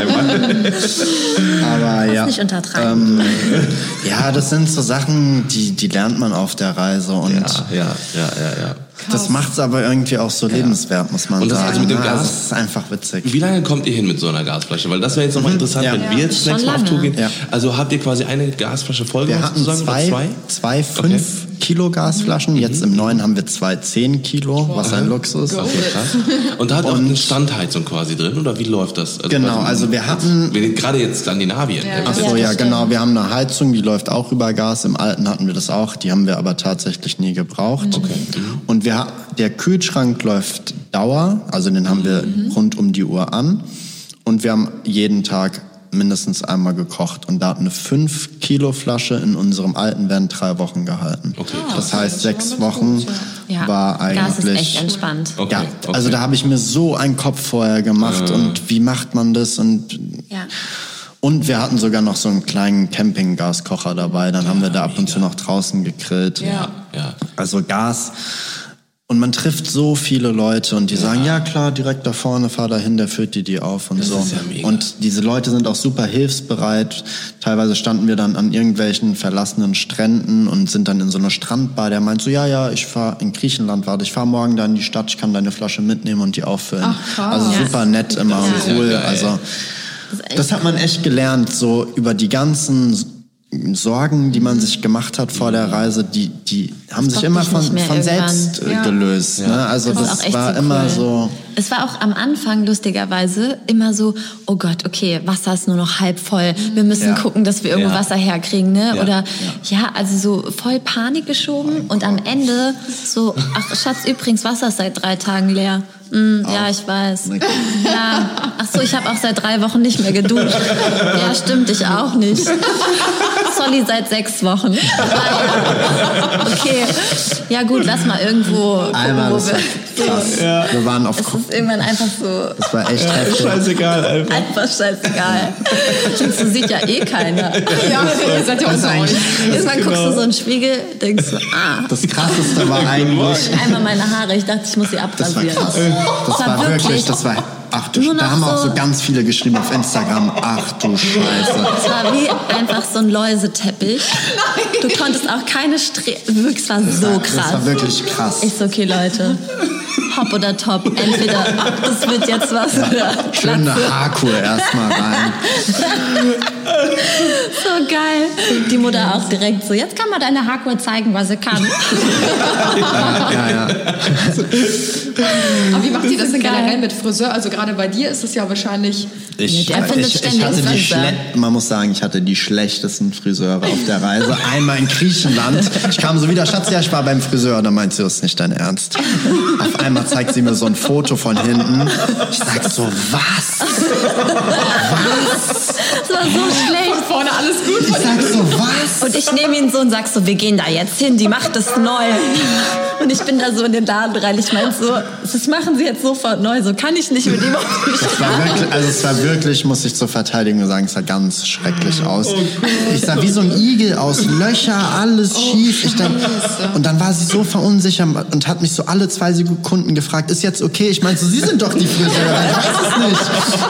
Aber ja. nicht untertreiben. Ähm, ja, das sind so Sachen, die, die lernt man auf der Reise und Ja, ja, ja, ja, ja. das macht's aber irgendwie auch so lebenswert, muss man Und das sagen. also mit dem ne? Gas- Also es ist einfach witzig. Wie lange kommt ihr hin mit so einer Gasflasche? Weil das wäre jetzt nochmal interessant, Ja. wenn Ja, wir jetzt das nächste Mal auf schon Tour lange. gehen. Ja. Also habt ihr quasi eine Gasflasche voll Wir gemacht hatten sozusagen, oder zwei, zwei? zwei fünf Kilo Gasflaschen. Jetzt im neuen haben wir zwei zehn Kilo, was ein Luxus. Okay, krass. Und da hat auch eine Standheizung quasi drin, oder wie läuft das? Also Genau, quasi- also wir hatten- wir gerade jetzt Skandinavien. Ach so, Ja, ja, das genau. stimmt. Wir haben eine Heizung, die läuft auch über Gas. Im Alten hatten wir das auch. Die haben wir aber tatsächlich nie gebraucht. Und wir, ha- der Kühlschrank läuft Dauer. Also den haben wir rund um die Uhr an. Und wir haben jeden Tag mindestens einmal gekocht. Und da hat eine fünf Kilo Flasche in unserem Alten während drei Wochen gehalten. Okay, das heißt, sechs Wochen Ja, war Gas ist echt eigentlich... entspannt. Okay, Ja, okay. also da habe ich mir so einen Kopf vorher gemacht und wie macht man das und Ja. und wir hatten sogar noch so einen kleinen Campinggaskocher dabei, dann haben wir da ab und zu noch draußen gegrillt. Ja, ja. Also Gas. Und man trifft so viele Leute und die sagen, ja klar, direkt da vorne, fahr da hin, der füllt dir die auf und so. ist ja mega. Und diese Leute sind auch super hilfsbereit. Teilweise standen wir dann an irgendwelchen verlassenen Stränden und sind dann in so einer Strandbar, der meint so, ja, ja, ich fahr in Griechenland, warte, ich fahr morgen da in die Stadt, ich kann deine Flasche mitnehmen und die auffüllen. Ach, krass. Also Ja. super nett immer und ja cool. geil. Also Das ist echt das hat man echt gelernt, so über die ganzen Sorgen, die man sich gemacht hat vor der Reise, die, die haben sich stoppt immer dich von, nicht mehr von irgendwann. selbst äh, Ja. gelöst. Ne? Also Das ist das, auch echt war so immer cool. so. Es war auch am Anfang lustigerweise immer so, oh Gott, okay, Wasser ist nur noch halb voll. Wir müssen Ja. gucken, dass wir irgendwo Ja. Wasser herkriegen, ne? Ja. Oder ja, also so voll Panik geschoben und am Ende so, ach Schatz, übrigens, Wasser ist seit drei Tagen leer. Mm, ja, ich weiß. Ja. Ach so, ich habe auch seit drei Wochen nicht mehr geduscht. Ja, stimmt, ich auch nicht. Solly seit sechs Wochen. Naja. Okay, ja gut, lass mal irgendwo gucken, Einmal, wo das wir... war krass. Ja. Wir waren auf... Es ist irgendwann einfach so... Das war echt heftig. Scheißegal, einfach. Einfach scheißegal. Das sieht ja eh keiner. Ja, ihr seid ja auch so eigentlich- Irgendwann guckst du so in den Spiegel, denkst du, ah... Das Krasseste war eigentlich... Einmal meine Haare, ich dachte, ich muss sie Das war abrasieren. krass. Das war wirklich... Das war... Ach du, Nur da noch haben auch so- so ganz viele geschrieben auf Instagram. Ach du Scheiße. Es war wie einfach so ein Läuseteppich. Du konntest auch keine Stre... Wirklich, es war so krass. Das war wirklich krass. Ich so, okay, Leute, hopp oder top. Entweder das wird jetzt was oder Schöne Glatze. Haarkur erstmal rein. So geil. Die Mutter auch direkt so, jetzt kann man deine Haarkur zeigen, was sie kann. Ja, ja, ja. Aber wie macht ihr das denn Geil. generell mit Friseur? Also gerade bei dir ist es ja wahrscheinlich... Ich, der findet ich, ich ständig hatte die Friseur. schle- man muss sagen, ich hatte die schlechtesten Friseure auf der Reise. Einmal in Griechenland. Ich kam so wieder, Schatz, ja, ich war beim Friseur. Da meint sie, das ist nicht dein Ernst. Auf einmal zeigt sie mir so ein Foto von hinten. Ich sag so, was? Was? Das war so schlecht. Vorne alles gut. Ich sag so, was? Und ich nehme ihn so und sag so, wir gehen da jetzt hin, die macht es neu. Und ich bin da so in den Laden rein. Ich meinte so, das machen sie jetzt sofort neu, so kann ich nicht mit ihm auf die Das war wirklich, also es war wirklich, muss ich zur Verteidigung sagen, es sah ganz schrecklich aus. Ich sah wie so ein Igel aus, Löcher, alles schief. Ich denk, und dann war sie so verunsichert und hat mich so alle zwei Sekunden gefragt, ist jetzt okay? Ich meinte so, Sie sind doch die Friseurin, ich weiß es nicht.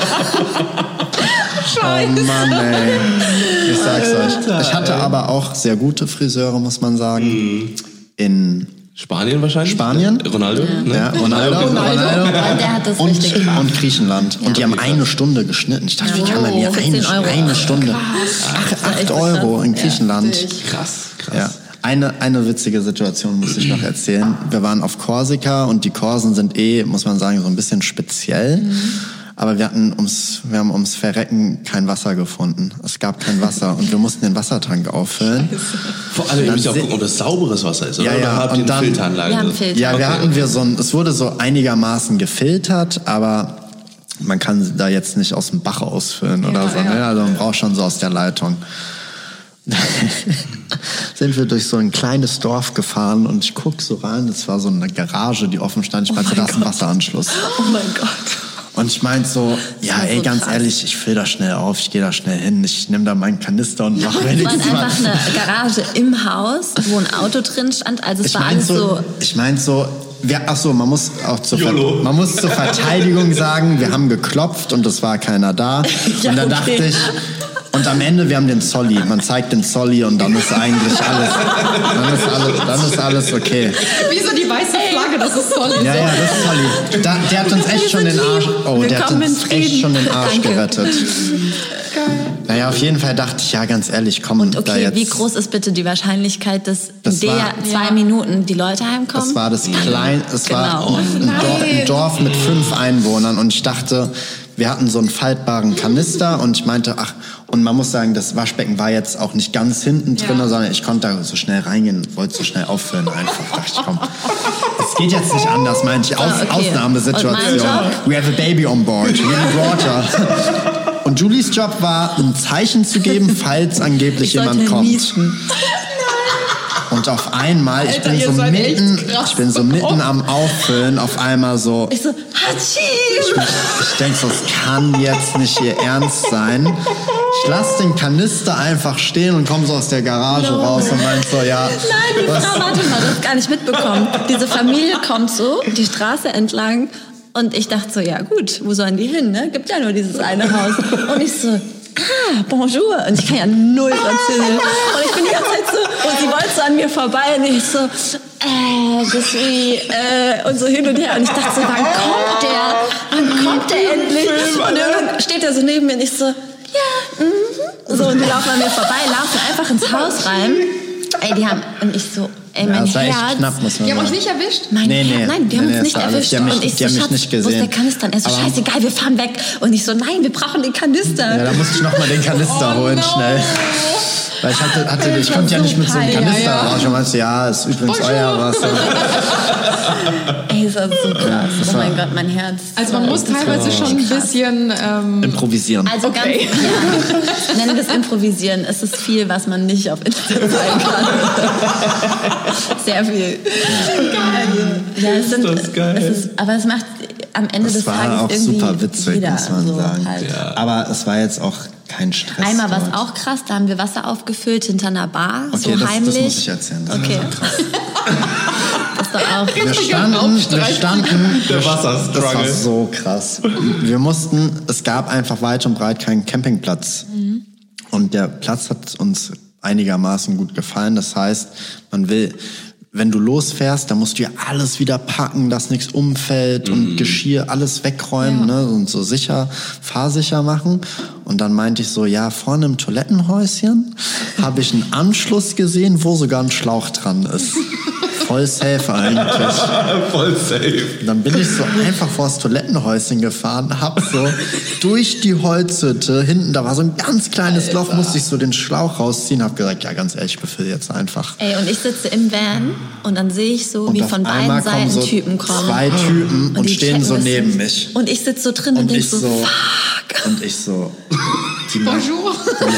Oh Mann, ey. Ich sag's euch. Ich hatte aber auch sehr gute Friseure, muss man sagen. In Spanien wahrscheinlich? Spanien? Ronaldo? Ne? ja, Ronaldo, Ronaldo. Und der hat das Und, richtig gemacht. und Griechenland. Und die haben eine Stunde geschnitten. Ich dachte, wie kann man hier für eine, zehn Euro. eine Stunde? Acht, acht Euro in Griechenland. Krass, krass. Ja. Eine, eine witzige Situation muss ich noch erzählen. Wir waren auf Korsika und die Korsen sind eh, muss man sagen, so ein bisschen speziell. Aber wir hatten ums, wir haben ums Verrecken kein Wasser gefunden. Es gab kein Wasser und wir mussten den Wassertank auffüllen. Vor allem, ihr Dann müsst ja auch se- gucken, ob das sauberes Wasser ist, oder? Ja, ja, Oder habt und ihr eine dann- Filteranlage? Wir haben drin? Filter. Ja, wir Okay, hatten okay. wir so ein, es wurde so einigermaßen gefiltert, aber man kann da jetzt nicht aus dem Bach ausfüllen oder so. ja. Ne? Also man braucht schon so aus der Leitung. Sind wir durch so ein kleines Dorf gefahren und ich guck so rein, das war so eine Garage, die offen stand. Ich meinte, da ist ein Wasseranschluss. Oh mein Gott. Und ich meinte so, ja, war ey, so ganz krass. ehrlich, ich fülle das schnell auf, ich gehe da schnell hin, ich nehme da meinen Kanister und mache Es war wenigstens mal. einfach eine Garage im Haus, wo ein Auto drin stand. Also es Ich war meine alles so, so... ich mein so, wir, ach so, man muss auch zur, Ver YOLO. man muss zur Verteidigung sagen, wir haben geklopft und es war keiner da. Ja, und dann okay. dachte ich, und am Ende, wir haben den Zolli, man zeigt den Zolli und dann ist eigentlich alles, dann ist alles, dann ist alles okay. Wie so die weiße Flagge, das ist toll. Ja, ja, das ist Zolli. Da, der hat uns echt schon den Arsch, oh, der hat Willkommen in uns echt Frieden. schon den Arsch Danke. gerettet. Naja, auf jeden Fall dachte ich, ja, ganz ehrlich, komm, Und da okay, jetzt. wie groß ist bitte die Wahrscheinlichkeit, dass Das in der war- zwei Ja. Minuten die Leute heimkommen? Das war das klein, es war Genau. ein, Dorf, ein Dorf mit fünf Einwohnern und ich dachte, wir hatten so einen faltbaren Kanister und ich meinte, ach, und man muss sagen, das Waschbecken war jetzt auch nicht ganz hinten drin, Ja. sondern ich konnte da so schnell reingehen, wollte so schnell auffüllen einfach. Dachte ich, komm, es geht jetzt nicht anders, meinte ich, Aus, Ah, okay. Ausnahmesituation. Und mein Job? We have a baby on board, we need water. Und Julies Job war, ein Zeichen zu geben, falls angeblich Ich sollte jemand kommt. niesen. Und auf einmal, ich Alter, bin ihr so seid echt mitten, krass ich bin so mitten am Auffüllen, auf einmal so, Ich so, Hatschi! ich denk so, es kann jetzt nicht ihr Ernst sein. Ich lasse den Kanister einfach stehen und komme so aus der Garage No. raus und meint so, ja. Nein, die was- Frau, warte mal, du hast gar nicht mitbekommen. Diese Familie kommt so die Straße entlang und ich dachte so, ja gut, wo sollen die hin, ne? Gibt ja nur dieses eine Haus. Und ich so, ah, bonjour. Und ich kann ja null Französisch. Und ich bin die ganze Zeit so, und sie wollte so an mir vorbei und ich so, äh, je suis, äh, und so hin und her. Und ich dachte so, wann kommt der? Wann kommt der endlich? Und irgendwann steht er so neben mir und ich so, ja, mhm. So, und die laufen an mir vorbei, laufen einfach ins Haus rein. Ey, die haben, und ich so, ey, Ja, mein das war echt Herz. knapp, muss man Die haben euch sagen. nicht erwischt? Mein Nee, nee. Herz, nein, die haben Nee, nee, uns nicht das war alles- erwischt. die haben mich- und ich die so, haben mich Schatz, nicht wo ist der gesehen. Kanister? Und er so, Aber- scheißegal, wir fahren weg. Und ich so, nein, wir brauchen den Kanister. Ja, da musste ich noch mal den Kanister Oh holen, no. schnell. Weil ich hatte, hatte ich Das konnte ja war nicht so mit so einem peinlich. Kanister Ja, ja. raus. Und meinte, ja, ist übrigens Bonjour. euer Wasser. Ey, ist das so krass. das Oh mein war- Gott, mein Herz. Also man muss teilweise schon ein bisschen... Ähm, Improvisieren. Also Okay. ganz, ja, nennen wir es improvisieren. Es ist viel, was man nicht auf Instagram zeigen kann. Sehr viel. Geil. Ja, es sind, das geil. Es ist, aber es macht am Ende Das des war Tages auch irgendwie super witzig, jeder muss man so sagen. halt. Aber es war jetzt auch kein Stress. Einmal war es dort. auch krass, da haben wir Wasser aufgefüllt hinter einer Bar, Okay, so das, das heimlich. muss ich erzählen. Das Okay. war krass. Das war auch Wir standen, wir standen, Der das war Wasserstruggle. so krass. Wir mussten, es gab einfach weit und breit keinen Campingplatz. Und der Platz hat uns einigermaßen gut gefallen. Das heißt, man will, wenn du losfährst, dann musst du ja alles wieder packen, dass nichts umfällt und Geschirr, alles wegräumen, Ja. ne, und so sicher, fahrsicher machen. Und dann meinte ich so, ja, vorne im Toilettenhäuschen habe ich einen Anschluss gesehen, wo sogar ein Schlauch dran ist. Voll safe eigentlich. Voll safe. Dann bin ich so einfach vor das Toilettenhäuschen gefahren, hab so durch die Holzhütte, hinten, da war so ein ganz kleines Loch, musste ich so den Schlauch rausziehen, hab gesagt, ja ganz ehrlich, ich befülle jetzt einfach. Ey, und ich sitze im Van und dann sehe ich so, Und wie auf von beiden einmal kommen Seiten so Typen kommen. zwei Typen und die stehen checken so das neben nicht. mich. Und ich sitze so drin und, Und denk ich so, so, fuck. und ich so, die Bonjour.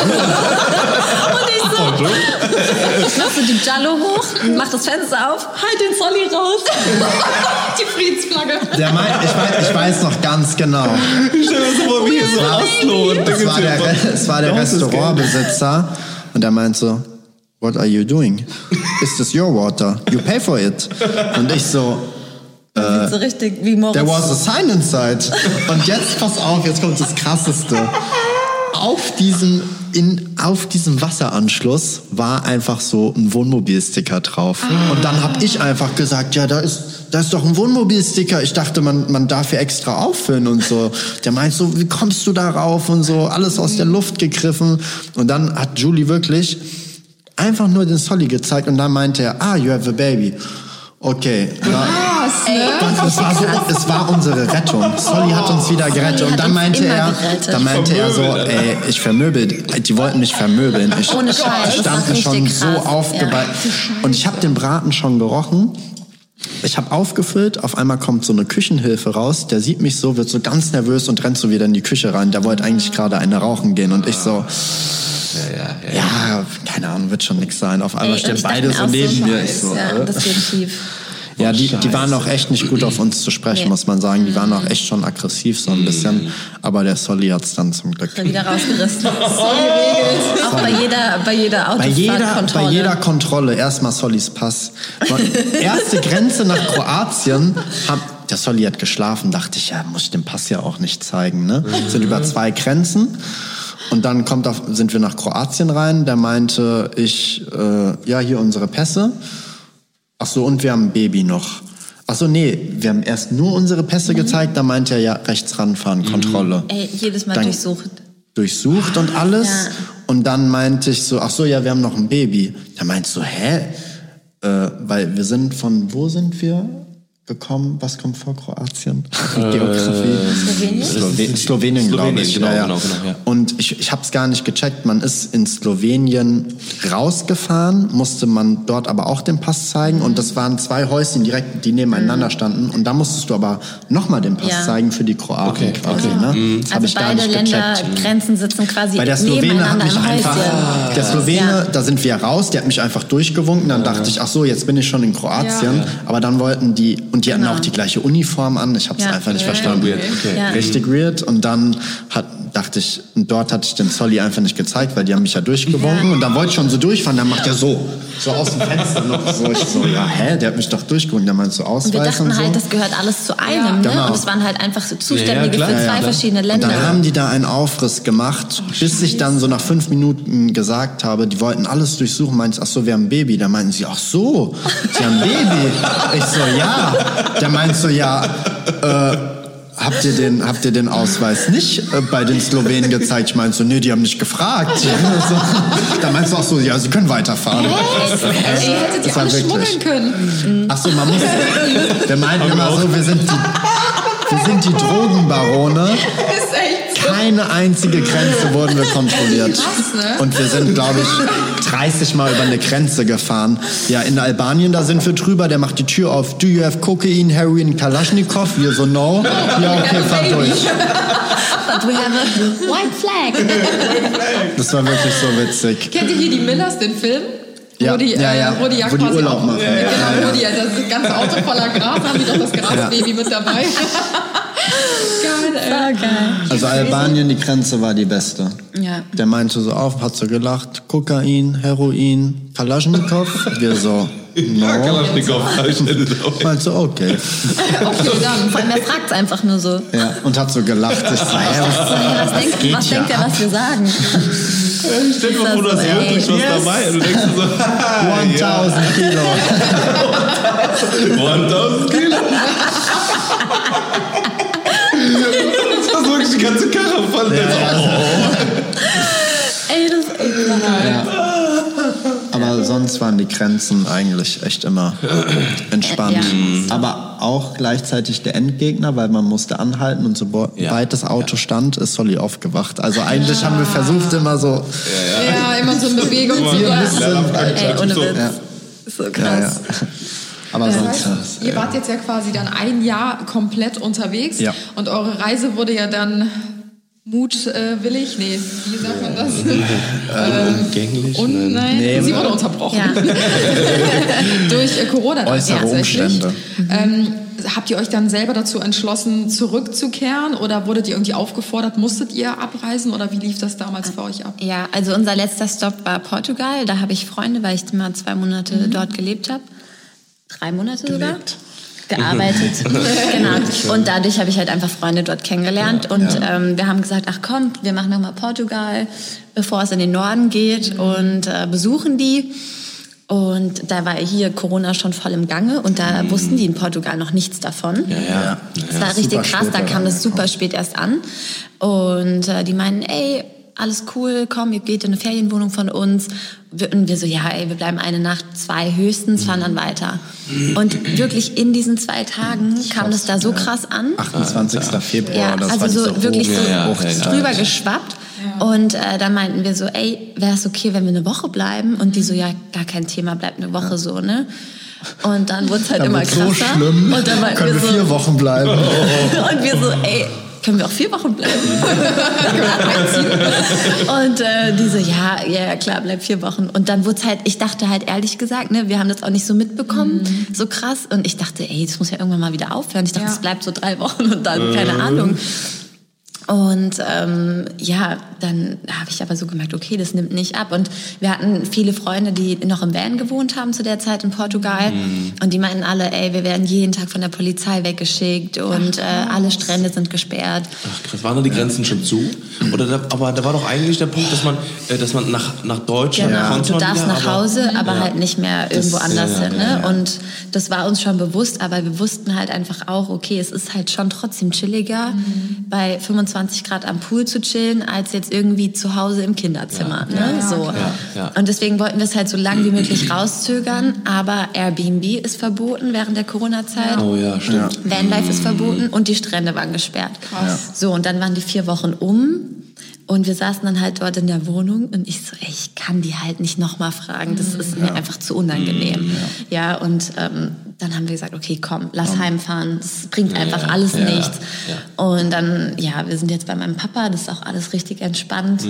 Und ich so, ich mach so die Jallo hoch, mach das Fenster auf, halt den Solly raus. Die Friedensflagge. der meint, ich weiß, ich weiß noch ganz genau. Stell dir das vor, wie hier so Oslo und Es war der, es war der Restaurantbesitzer und der meint so, what are you doing? Is this your water? You pay for it. Und ich so, So richtig wie Moritz. there was a sign inside. Und jetzt, pass auf, jetzt kommt das Krasseste. Auf diesem, in, auf diesem Wasseranschluss war einfach so ein Wohnmobilsticker drauf. Und dann habe ich einfach gesagt, ja, da ist, da ist doch ein Wohnmobilsticker. Ich dachte, man, man darf hier extra auffüllen und so. Der meint so, wie kommst du da rauf und so, alles aus der Luft gegriffen. Und dann hat Julie wirklich einfach nur den Solly gezeigt und dann meinte er, ah, you have a baby. Okay, da, das war so, es war unsere Rettung. Solly hat uns wieder gerettet. Solly Und hat dann uns meinte immer er, gerettet. dann meinte er so, Vermöbelt, ey, ich vermöbel. Die wollten mich vermöbeln. Ich Ohne Scheiß, das stand war schon richtig so krass, aufgeballt. Und ich habe den Braten schon gerochen. Ich habe aufgefüllt, auf einmal kommt so eine Küchenhilfe raus, der sieht mich so, wird so ganz nervös und rennt so wieder in die Küche rein. Der wollte eigentlich gerade eine rauchen gehen und ich so, Ja, ja, ja. ja, keine Ahnung, wird schon nix sein. Auf einmal Ey, stehen und ich beide dachte so mir auch neben so, mir. Ich so, ja, äh. das geht schief. Ja, die, die waren auch echt nicht gut auf uns zu sprechen, Nee. muss man sagen. Die waren auch echt schon aggressiv so ein bisschen. Aber der Solly hat's dann zum Glück. Da wieder rausgerissen. So geregelt. Auch bei jeder, bei jeder Bei jeder, Autofahrtkontrolle. bei jeder Kontrolle erstmal Sollys Pass. Erste Grenze nach Kroatien. Hab, der Solly hat geschlafen, dachte ich, ja, muss ich den Pass ja auch nicht zeigen. Ne? Sind über zwei Grenzen. Und dann kommt auf, sind wir nach Kroatien rein. Der meinte, ich, äh, ja, hier unsere Pässe. Ach so, und wir haben ein Baby noch. Ach so, nee, wir haben erst nur unsere Pässe gezeigt. Da meinte er, ja, rechts ranfahren, Kontrolle. Ey, jedes Mal Dann- durchsucht. durchsucht und alles. Ja. Und dann meinte ich so, ach so, ja, wir haben noch ein Baby. Da meinte so, hä? Äh, weil wir sind von, wo sind wir gekommen? Was kommt vor Kroatien? Geografie. Slowenien? Slowenien, Slowenien glaube Slowenien, ich. genau, ja, ja. genau, genau, ja. Und ich, ich habe es gar nicht gecheckt. Man ist in Slowenien rausgefahren, musste man dort aber auch den Pass zeigen. Und das waren zwei Häuschen direkt, die nebeneinander standen. Und da musstest du aber nochmal den Pass Ja. zeigen für die Kroaten Okay, quasi. okay. Ne? Das hab Also ich gar beide nicht gecheckt. Ländergrenzen sitzen quasi Weil der Slowene hat nebeneinander mich im einfach, Häuschen. der Slowene, Ja. da sind wir raus, der hat mich einfach durchgewunken. Dann dachte ich, ach so, jetzt bin ich schon in Kroatien. Ja. Aber dann wollten die, und die hatten Genau. auch die gleiche Uniform an. Ich habe es Ja. einfach nicht Ja, verstanden. weird, okay. Ja. Richtig weird. Und dann hat, dachte ich, und dort hatte ich den Solly einfach nicht gezeigt, weil die haben mich ja durchgewunken. Ja. Und dann wollte ich schon so durchfahren, dann macht er so, so aus dem Fenster noch so. Ich so, ja, hä, der hat mich doch durchgewunken. Der meint so Und Ausweis wir dachten und so. halt, das gehört alles zu einem, ne? Genau. Und es waren halt einfach so Zuständige Ja, ja, klar. für Ja, zwei ja, klar. verschiedene Und Länder. dann haben die da einen Aufriss gemacht, bis ich dann so nach fünf Minuten gesagt habe, die wollten alles durchsuchen, meinst, ach so, wir haben ein Baby. Da meinten sie, ach so, sie haben ein Baby. Ich so, ja. Der meint so, ja, äh, habt ihr den, habt ihr den Ausweis nicht äh, bei den Slowenen gezeigt? Ich meinte so, nee, die haben nicht gefragt. So, da meinst du auch so, ja, sie können weiterfahren. Ey, ihr hättet die Das war alle wirklich- schmuggeln können. Ach so, man muss, der meint immer so, wir sind die, wir sind die Drogenbarone. Ist echt so. keine einzige Grenze wurden wir kontrolliert. Krass, ne? Und wir sind, glaube ich, dreißig Mal über eine Grenze gefahren. Ja, in Albanien, da sind wir drüber, der macht die Tür auf. Do you have cocaine, heroin, Kalaschnikow? Wir so, no. Ja, okay, fahr durch. But we have a white flag. Das war wirklich so witzig. Kennt ihr hier die Millers, den Film? Ja, wo die, ja, ja. Äh, wo die ja Wo die quasi Urlaub auch, machen. Genau, Ja, ja. wo die ja das ganze Auto voller Gras haben, die doch das Grasbaby mit dabei. Geil, ey. So geil. Also Albanien, die Grenze war die beste. Ja. Der meinte so auf, hat so gelacht, Kokain, Heroin, Kalaschnikow. Wir so, no. Kalaschnikow, Meinte so, okay. Okay, dann. Vor allem, er fragt einfach nur so. Ja, und hat so gelacht. Ich so, hä, was, Was, denkt, geht was ja denkt er, ab? was wir sagen? Stell dir mal vor, du hast Ey, wirklich was dabei und du denkst dir so, tausend Kilo. tausend Kilo. Das war wirklich die ganze Karre voll. Ey, das ist echt wahr. Aber sonst waren die Grenzen eigentlich echt immer entspannt. Ja. Aber auch gleichzeitig der Endgegner, weil man musste anhalten und sobald Ja. das Auto stand, ist Solly aufgewacht. Also eigentlich haben wir versucht immer so, Ja, immer so in Bewegung zu wir bleiben. müssen Ey, ohne Witz. Ja. So Ja, krass. ja. Aber Das sonst. heißt, ihr wart jetzt ja quasi dann ein Jahr komplett unterwegs Ja. und eure Reise wurde ja dann mutwillig, äh, nee, wie sagt man das? ähm, Umgänglich? und, nein, Nee. sie wurde unterbrochen. Ja. Durch äh, Corona dann Äußere tatsächlich. Umstände. Ähm, habt ihr euch dann selber dazu entschlossen, zurückzukehren oder wurdet ihr irgendwie aufgefordert, musstet ihr abreisen oder wie lief das damals für euch ab? Ja, also unser letzter Stopp war Portugal. Da habe ich Freunde, weil ich mal zwei Monate Mhm. dort gelebt habe. Drei Monate sogar. Gearbeitet. Genau. Und dadurch habe ich halt einfach Freunde dort kennengelernt. Und ähm, wir haben gesagt, ach komm, wir machen nochmal Portugal, bevor es in den Norden geht und äh, besuchen die. Und da war hier Corona schon voll im Gange und da Mhm. wussten die in Portugal noch nichts davon. Ja, ja. Das war richtig super krass, da spät kam das dann super spät erst an. Und äh, die meinten, ey, alles cool, komm, ihr geht in eine Ferienwohnung von uns. Wir- Und wir so, ja, ey, wir bleiben eine Nacht, zwei höchstens, fahren dann weiter. Und wirklich in diesen zwei Tagen kam das da so krass an. achtundzwanzigster Februar, Ja, das also war so diese wirklich so Ja, ja, ja, ja. drüber geschwappt. Und äh, dann meinten wir so, ey, wäre es okay, wenn wir eine Woche bleiben? Und die so, ja, gar kein Thema, bleibt eine Woche so, ne? Und dann wurde es halt Dann immer wird's krasser. so schlimm, und dann meinten können wir wir so, vier Wochen bleiben. und wir so, ey, können wir auch vier Wochen bleiben? Und äh, die so, ja, ja, ja, klar, bleib vier Wochen. Und dann wurde es halt, ich dachte halt ehrlich gesagt, ne, wir haben das auch nicht so mitbekommen, so krass. Und ich dachte, ey, das muss ja irgendwann mal wieder aufhören. Ich dachte, Ja. es bleibt so drei Wochen und dann, keine Ahnung. Und ähm, ja, dann habe ich aber so gemerkt, okay, das nimmt nicht ab. Und wir hatten viele Freunde, die noch im Van gewohnt haben zu der Zeit in Portugal. Mhm. Und die meinten alle, ey, wir werden jeden Tag von der Polizei weggeschickt und äh, alle Strände sind gesperrt. Ach krass, waren da die Grenzen schon zu? Oder da, aber da war doch eigentlich der Punkt, dass man, äh, dass man nach, nach Deutschland Genau, konnte. du man darfst wieder, nach aber- Hause, aber halt nicht mehr irgendwo Das- anders ja, hin. ja, Ne? ja. Und das war uns schon bewusst, aber wir wussten halt einfach auch, okay, es ist halt schon trotzdem chilliger, bei fünfundzwanzig Grad am Pool zu chillen, als jetzt irgendwie zu Hause im Kinderzimmer. Ne? Ja, so. klar. ja. Und deswegen wollten wir es halt so lange wie möglich rauszögern, aber Airbnb ist verboten während der Corona-Zeit. Oh ja, stimmt. Vanlife ist verboten und die Strände waren gesperrt. Krass. So, und dann waren die vier Wochen um und wir saßen dann halt dort in der Wohnung und ich so, ey, ich kann die halt nicht nochmal fragen, das ist mir einfach zu unangenehm. Ja, und ähm, dann haben wir gesagt, okay, komm, lass heimfahren, das bringt einfach alles ja, nichts. ja. Und dann, ja, wir sind jetzt bei meinem Papa, das ist auch alles richtig entspannt.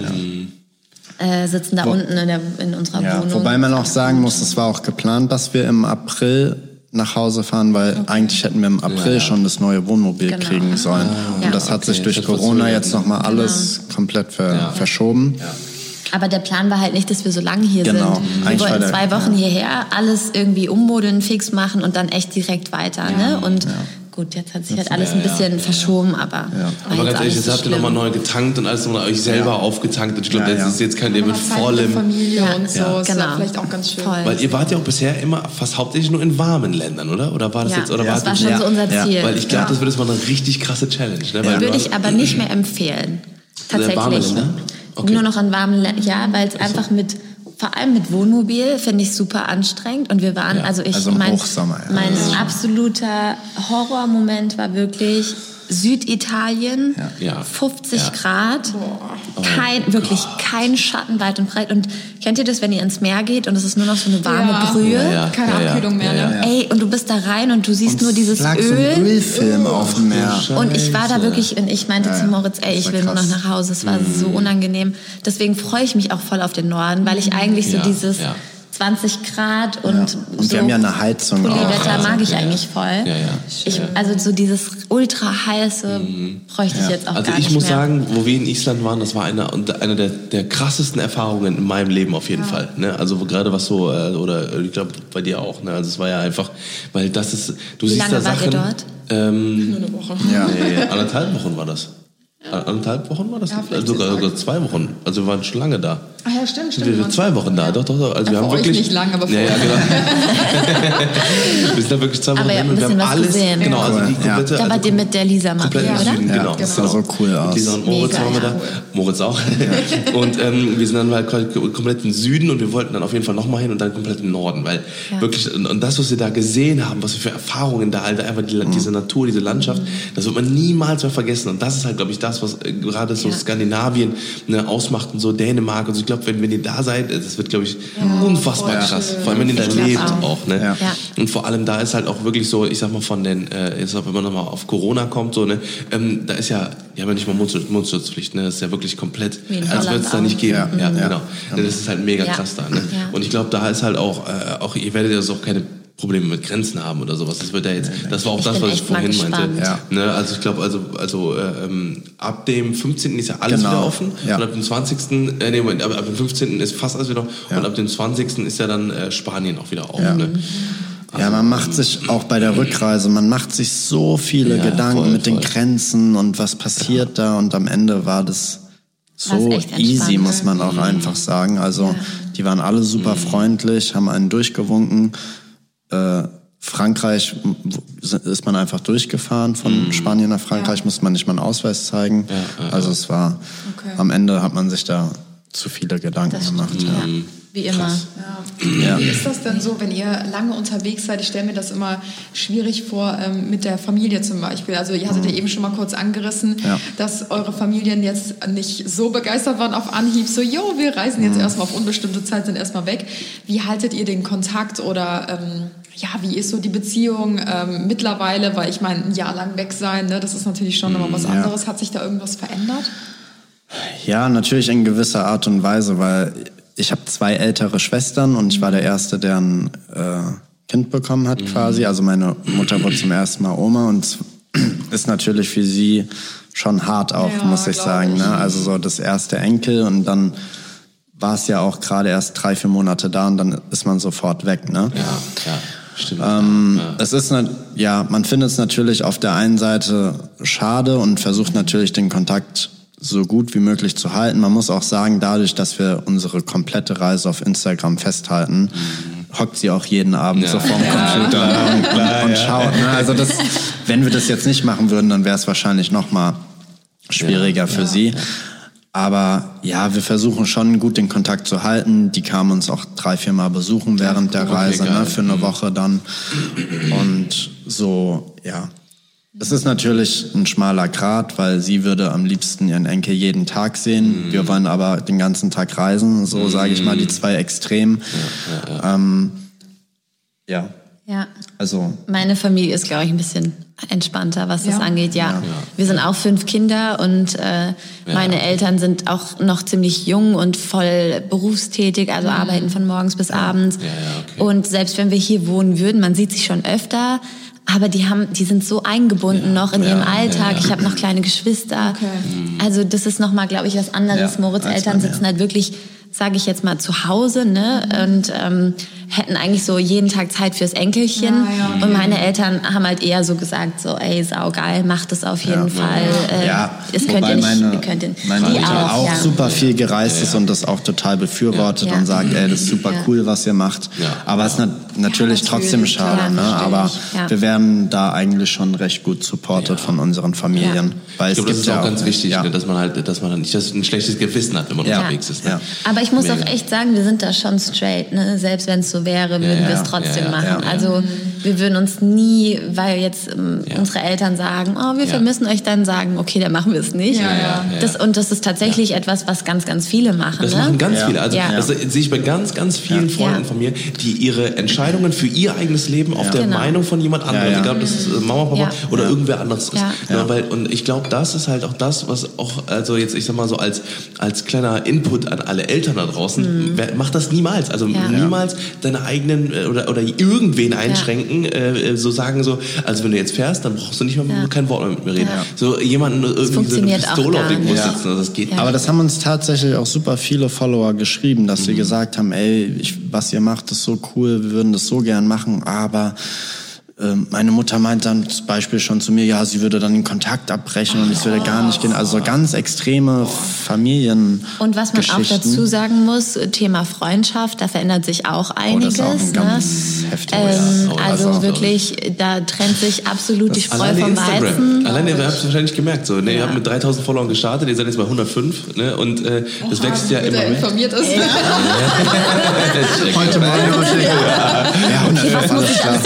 Äh, sitzen da Wo- unten in, der, in unserer Ja, Wohnung. wobei man auch sagen muss, es war auch geplant, dass wir im April nach Hause fahren, weil eigentlich hätten wir im April schon das neue Wohnmobil Genau. kriegen sollen. Ja. Und das hat okay, sich durch das Corona verzögert, jetzt ne? nochmal alles komplett ver verschoben. Aber der Plan war halt nicht, dass wir so lange hier Genau. sind. Wir Eigentlich war wollten der- zwei Wochen hierher, alles irgendwie ummodeln, fix machen und dann echt direkt weiter. Ne? Und gut, jetzt hat sich halt alles ein bisschen verschoben, aber war Aber jetzt ganz auch ehrlich, nicht jetzt so habt ihr schlimm. nochmal neu getankt und alles nochmal euch selber aufgetankt. Und ich glaube, Ja, das ja. ist jetzt kein ihr mit Zeit mit vollem. Familie Ja. und so, Ja. ist ja Genau. vielleicht auch ganz schön. Voll. Weil ihr wart ja auch bisher immer fast hauptsächlich nur in warmen Ländern, oder? Oder war das Ja, jetzt? Oder das wart war ihr- schon so unser Ja. Ziel. Weil ich glaube, das wird jetzt mal eine richtig krasse Challenge. Ne? Weil du Würde hast- ich aber nicht mehr empfehlen. warme Tatsächlich. Länder? Okay. Nur noch an warmen Ländern. Ja, weil es einfach mit, vor allem mit Wohnmobil, finde ich super anstrengend. Und wir waren, Ja, also ich, also im mein, Hochsommer, ja. mein absoluter Horrormoment war wirklich Süditalien, Ja. fünfzig Ja. Grad, kein, wirklich kein Schatten weit und breit. Und kennt ihr das, wenn ihr ins Meer geht und es ist nur noch so eine warme Ja. Brühe? Ja, ja. Keine Ja, ja. Abkühlung mehr, Ja, ne? ja. Ey, und du bist da rein und du siehst nur dieses lag so ein Öl. Ölfilm auf dem Meer. Und ich war da wirklich, und ich meinte zu Moritz, ey, das ich war will nur noch krass. nach Hause. Es war so unangenehm. Deswegen freue ich mich auch voll auf den Norden, weil ich eigentlich so Ja, dieses ja. zwanzig Grad und Und so wir haben ja eine Heizung auch. Pulli-Wetter Also, mag ich ja. eigentlich voll. Ja, ja. Ich, also so dieses ultra heiße bräuchte ich jetzt auch Also gar ich nicht muss mehr. sagen, wo wir in Island waren, das war eine, eine der, der krassesten Erfahrungen in meinem Leben auf jeden Fall. Ne? Also wo, gerade was so, äh, oder ich glaube bei dir auch. Ne? Also es war ja einfach, weil das ist, du Wie siehst lange da wart Sachen. ihr dort? Ähm, Nur eine Woche. Ja. nee, anderthalb Wochen war das. Anderthalb Wochen war das? Ja, vielleicht sogar, zehn sogar Tage. zwei Wochen. Also wir waren schon lange da. Ah ja, stimmt, stimmt. Wir waren zwei Wochen da, doch, doch, doch. Also wir Ja, haben für euch wirklich nicht lang, aber für ja, ja, uns. genau. Wir sind da wirklich zwei Wochen Aber ihr habt hin und ein wir bisschen haben was alles, gesehen. genau, also die Ja. komplette, Da also wart ihr mit der Lisa Marie, komplett im oder? Süden, Ja, genau. das sah genau. so cool aus. Mit Lisa und Moritz Mega, waren wir da. ja. Moritz auch. Und ähm, wir sind dann halt quasi komplett im Süden und wir wollten dann auf jeden Fall nochmal hin und dann komplett im Norden, weil Ja. wirklich, und, und das, was wir da gesehen haben, was wir für Erfahrungen da halt, einfach die, diese Natur, diese Landschaft, das wird man niemals mehr vergessen. Und das ist halt, glaube ich, das, was äh, gerade so Ja. Skandinavien ne, ausmacht und so Dänemark. Also ich glaube, wenn, wenn ihr da seid, das wird, glaube ich, unfassbar voll krass. schön. Vor allem, wenn ihr da Ich glaub lebt auch. auch. Ne? Ja. Ja. Und vor allem da ist halt auch wirklich so, ich sag mal von den, äh, jetzt, wenn man nochmal auf Corona kommt, so, ne, ähm, da ist ja, die haben ja nicht mal Mundschutz, Mundschutzpflicht, ne, das ist ja wirklich komplett, Wie in als Holland würde es da auch. nicht geben. Ja. Ja, Ja. genau. Ja, das ist halt mega Ja. krass da, ne. Ja. Und ich glaube, da ist halt auch, äh, auch, ihr werdet ja so auch keine Probleme mit Grenzen haben oder sowas. Das wird ja jetzt, das war auch Ich das, bin was ich echt mal vorhin meinte. gespannt. Ja. Ne, also ich glaube, also, also äh, ähm, ab dem fünfzehnten ist ja alles Genau. wieder offen. Ja. Und ab dem zwanzigsten Äh, nee, Moment, ab, ab dem fünfzehnten ist fast alles wieder offen. Ja. Und ab dem zwanzigsten ist ja dann äh, Spanien auch wieder auf. Ja. Ne? Ja, man macht sich auch bei der Rückreise, man macht sich so viele Ja, Gedanken voll, mit den voll. Grenzen und was passiert da und am Ende war das so War's echt easy, entspannt. muss man auch einfach sagen. Also die waren alle super freundlich, haben einen durchgewunken. Äh, Frankreich w- ist man einfach durchgefahren, von Spanien nach Frankreich musste man nicht mal einen Ausweis zeigen. Also es war, Okay. am Ende hat man sich da zu viele Gedanken Das gemacht. stimmt, ja. Wie immer. Ja. Wie ist das denn so, wenn ihr lange unterwegs seid? Ich stelle mir das immer schwierig vor ähm, mit der Familie zum Beispiel. Also ihr hattet ja eben schon mal kurz angerissen, Ja. dass eure Familien jetzt nicht so begeistert waren auf Anhieb. So, jo, wir reisen jetzt erstmal auf unbestimmte Zeit, sind erstmal weg. Wie haltet ihr den Kontakt oder ähm, ja, wie ist so die Beziehung ähm, mittlerweile? Weil ich meine, ein Jahr lang weg sein, ne, das ist natürlich schon nochmal was ja. anderes. Hat sich da irgendwas verändert? Ja, natürlich in gewisser Art und Weise, weil ich habe zwei ältere Schwestern und ich war der Erste, der ein äh, Kind bekommen hat quasi. Also meine Mutter wurde zum ersten Mal Oma und es ist natürlich für sie schon hart auch, Ja, muss ich glaub sagen. ich. Ne? Also so das erste Enkel und dann war es ja auch gerade erst drei, vier Monate da und dann ist man sofort weg. Ne? Ja, ja, stimmt. Ähm, ja. Es ist ne, ja, man findet es natürlich auf der einen Seite schade und versucht natürlich den Kontakt so gut wie möglich zu halten. Man muss auch sagen, dadurch, dass wir unsere komplette Reise auf Instagram festhalten, hockt sie auch jeden Abend Ja. so vorm Computer und, und schaut. Ne? Also das, wenn wir das jetzt nicht machen würden, dann wäre es wahrscheinlich noch mal schwieriger für sie. Aber ja, wir versuchen schon gut den Kontakt zu halten. Die kamen uns auch drei, vier Mal besuchen während der okay, Reise, geil. ne, für eine Woche dann. Und so, ja. Es ist natürlich ein schmaler Grat, weil sie würde am liebsten ihren Enkel jeden Tag sehen. Wir wollen aber den ganzen Tag reisen. So sage ich mal, die zwei Extremen. Ähm, ja, Ja. also Meine Familie ist, glaube ich, ein bisschen entspannter, was das Ja. angeht. Ja. Wir sind auch fünf Kinder und äh, meine Eltern sind auch noch ziemlich jung und voll berufstätig, also arbeiten von morgens bis abends. Ja, ja, okay. Und selbst wenn wir hier wohnen würden, man sieht sich schon öfter, aber die haben, die sind so eingebunden noch in ihrem Alltag. Ich habe noch kleine Geschwister. Also das ist noch mal, glaube ich, was anderes. Ja, Moritz' als Eltern bei mir. sitzen halt wirklich, sage ich jetzt mal, zu Hause, ne? Und ähm, hätten eigentlich so jeden Tag Zeit fürs Enkelchen. Ja, ja. Und meine Eltern haben halt eher so gesagt, so, ey, saugeil, macht es auf jeden Fall. Äh, ja, das könnt wobei ihr nicht, meine, ihr könnt ihr, meine die Mutter auch, ja. super viel gereist ist und das auch total befürwortet Ja. und sagt, ey, das ist super Ja. cool, was ihr macht. Ja. Aber es ist nat natürlich Ja, trotzdem natürlich, schade. ja, ne? verstehe Aber ich, ja. wir werden da eigentlich schon recht gut supported von unseren Familien. Weil Ich es glaube, das gibt ist ja auch ganz wichtig, ja. ne, dass man halt, dass man halt nicht dass ein schlechtes Gewissen hat, wenn man Ja. unterwegs ist. Ne? Ja. Aber ich muss Mega. auch echt sagen, wir sind da schon straight. Ne? Selbst wenn es so wäre, würden Ja, wir es ja, trotzdem ja, ja, machen. ja. Also wir würden uns nie, weil jetzt ähm, Ja. unsere Eltern sagen, oh, wir Ja. vermissen euch, dann sagen, okay, dann machen wir es nicht. Ja, ja. Das, und das ist tatsächlich etwas, was ganz, ganz viele machen. Das ne? machen ganz Ja. viele. Also Ja. das sehe ich bei ganz, ganz vielen Ja. Freunden Ja. von mir, die ihre Entscheidungen für ihr eigenes Leben auf der Genau. Meinung von jemand anderem, Ja, ja. egal ob das ist äh, Mama, Papa Ja. oder irgendwer anderes ist. Ja. Ja, weil, und ich glaube, das ist halt auch das, was auch, also jetzt, ich sag mal so, als, als kleiner Input an alle Eltern da draußen, wer, macht das niemals. Also Ja. niemals deine eigenen äh, oder, oder irgendwen einschränken, äh, so sagen so, also wenn du jetzt fährst, dann brauchst du nicht mehr Ja. kein Wort mehr mit mir reden. Ja. So jemanden irgendwie so eine funktioniert auch Pistole auf gar den Brust nicht. sitzen, also das geht Ja. Aber das haben uns tatsächlich auch super viele Follower geschrieben, dass sie gesagt haben, ey, ich, was ihr macht, ist so cool, wir würden das so gern machen, aber ähm, meine Mutter meint dann zum Beispiel schon zu mir, ja, sie würde dann den Kontakt abbrechen und ich würde gar nicht gehen. Also so ganz extreme Familien. Und was man auch dazu sagen muss, Thema Freundschaft, da verändert sich auch Oh, das einiges. ist auch ein ganz ne? heftiges. ähm, Oh, das also auch, wirklich, da trennt sich absolut die Spreu Alleine vom Instagram. Weizen. Alleine, ihr habt es wahrscheinlich gemerkt. So, ne? Ihr Ja. habt mit dreitausend Followern gestartet, ihr seid jetzt bei hundertfünf. Ne? Und äh, das wächst ja immer der mehr. informiert ist. Heute Morgen. Ja, hundertfünf, alles klar.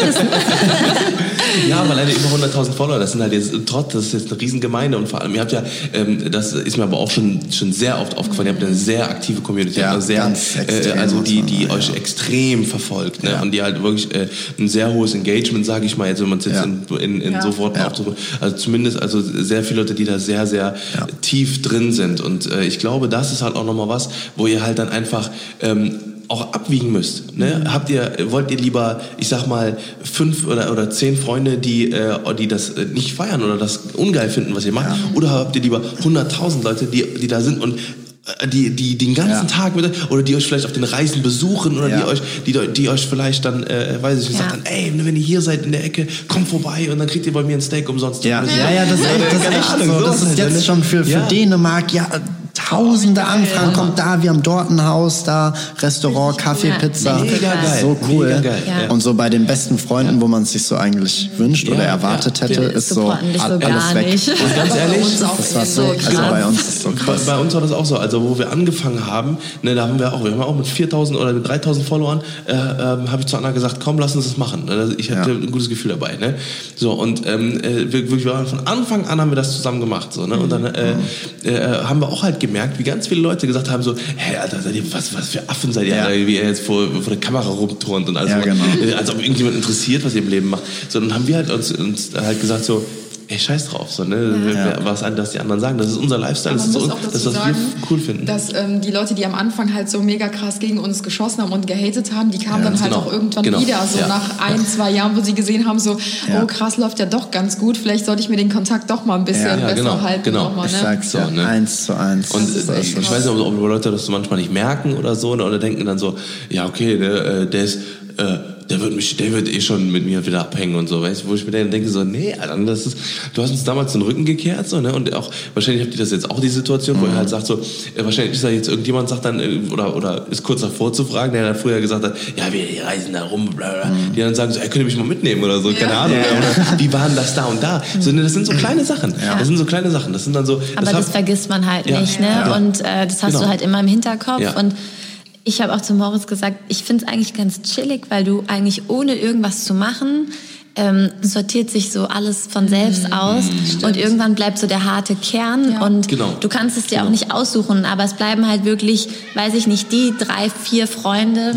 Ja, aber leider über hunderttausend Follower. Das sind halt jetzt trotz, das ist jetzt eine Riesengemeinde. Und vor allem, ihr habt ja, ähm, das ist mir aber auch schon, schon sehr oft aufgefallen, ihr habt eine sehr aktive Community. Ja, also sehr, ganz äh, extrem, also die, muss man die sagen, euch ja. extrem verfolgt. Ne? Ja. Und die halt wirklich äh, ein sehr hohes Engagement, sage ich mal, jetzt, wenn man es jetzt Ja. in, in, in Ja. so Worten Ja. aufsucht. Also zumindest, also sehr viele Leute, die da sehr, sehr Ja. tief drin sind. Und äh, ich glaube, das ist halt auch nochmal was, wo ihr halt dann einfach ähm, auch abwiegen müsst. Ne? Habt ihr, wollt ihr lieber, ich sag mal, fünf oder, oder zehn Freunde, die, äh, die das äh, nicht feiern oder das ungeil finden, was ihr macht? Ja. Oder habt ihr lieber hunderttausend Leute, die, die da sind und äh, die, die, die den ganzen Ja. Tag mit euch, oder die euch vielleicht auf den Reisen besuchen oder Ja. die euch, die, die euch vielleicht dann, äh, weiß ich nicht, Ja. sagt dann, ey, wenn ihr hier seid in der Ecke, kommt vorbei und dann kriegt ihr bei mir ein Steak umsonst. Ja, ja, ja, das ist echt, das ist Keine echt Ahnung, so. sowas Das ist halt, jetzt ne? schon für, für Ja. Dänemark, ja, tausende Anfragen. Kommt da, wir haben dort ein Haus, da Restaurant, Kaffee, Ja. Pizza. Mega geil. So cool. Mega geil, ja. Und so bei den besten Freunden, wo man es sich so eigentlich wünscht Ja, oder erwartet ja. hätte, Ja. ist so Supporten dich so alles gar weg. nicht. Und ganz ehrlich, Das war so, krass. also bei uns ist es so Bei, krass. bei uns war das auch so, also wo wir angefangen haben, ne, da haben wir auch, wir haben auch mit viertausend oder mit dreitausend Followern, äh, ähm, habe ich zu Anna gesagt, komm, lass uns das machen. Also ich hatte Ja. ein gutes Gefühl dabei, ne. So, und ähm, äh, wir, wirklich, wir waren von Anfang an haben wir das zusammen gemacht, so, ne. Und dann äh, äh, haben wir auch halt gemerkt, wie ganz viele Leute gesagt haben so, hey, Alter, seid ihr, was, was für Affen seid ihr, Ja. Alter, wie ihr jetzt vor, vor der Kamera rumturnt und alles. Ja, so. genau. Äh, Als ob irgendjemand interessiert, was ihr im Leben macht. So, dann haben wir halt uns, uns halt gesagt so, ey, scheiß drauf, so, ne? Ja. Was an, dass die anderen sagen, das ist unser Lifestyle, das Man ist muss so, auch das, dazu was sagen, wir cool finden. dass ähm, die Leute, die am Anfang halt so mega krass gegen uns geschossen haben und gehatet haben, die kamen Ja, dann halt genau. auch irgendwann Genau. wieder, so Ja. nach ein, zwei Jahren, wo sie gesehen haben, so, Ja. oh krass, läuft ja doch ganz gut, vielleicht sollte ich mir den Kontakt doch mal ein bisschen Ja, ja, besser genau, halten. genau. Nochmal, Ich ne? sag's ja, So, ne? eins zu eins. Und Das ist äh, echt ich krass. weiß nicht, ob, ob Leute das manchmal nicht merken oder so, ne, oder denken dann so, ja, okay, der, äh, der ist, äh, der wird mich, der wird eh schon mit mir wieder abhängen und so, weißt du, wo ich mir dann denke so, nee, Alter, das ist, du hast uns damals den Rücken gekehrt, so, ne, und auch, wahrscheinlich habt ihr das jetzt auch die Situation, wo ihr halt sagt so, äh, wahrscheinlich ist da jetzt irgendjemand, sagt dann, äh, oder, oder ist kurz davor zu fragen, der dann früher gesagt hat, ja, wir reisen da rum, bla, bla, die dann sagen so, ey, könnt ihr mich mal mitnehmen oder so, keine Ahnung, oder, wie waren das da und da, so, ne, das sind so kleine Sachen, das sind so kleine Sachen, das sind dann so, Aber das, hab- vergisst man halt Ja. nicht, ne? Ja. Und äh, das hast Genau. du halt immer im Hinterkopf. Ja. Und ich habe auch zu Moritz gesagt, ich finde es eigentlich ganz chillig, weil du eigentlich ohne irgendwas zu machen, ähm, sortiert sich so alles von selbst aus und irgendwann bleibt so der harte Kern Ja. und Genau. du kannst es dir Genau. auch nicht aussuchen, aber es bleiben halt wirklich, weiß ich nicht, die drei, vier Freunde.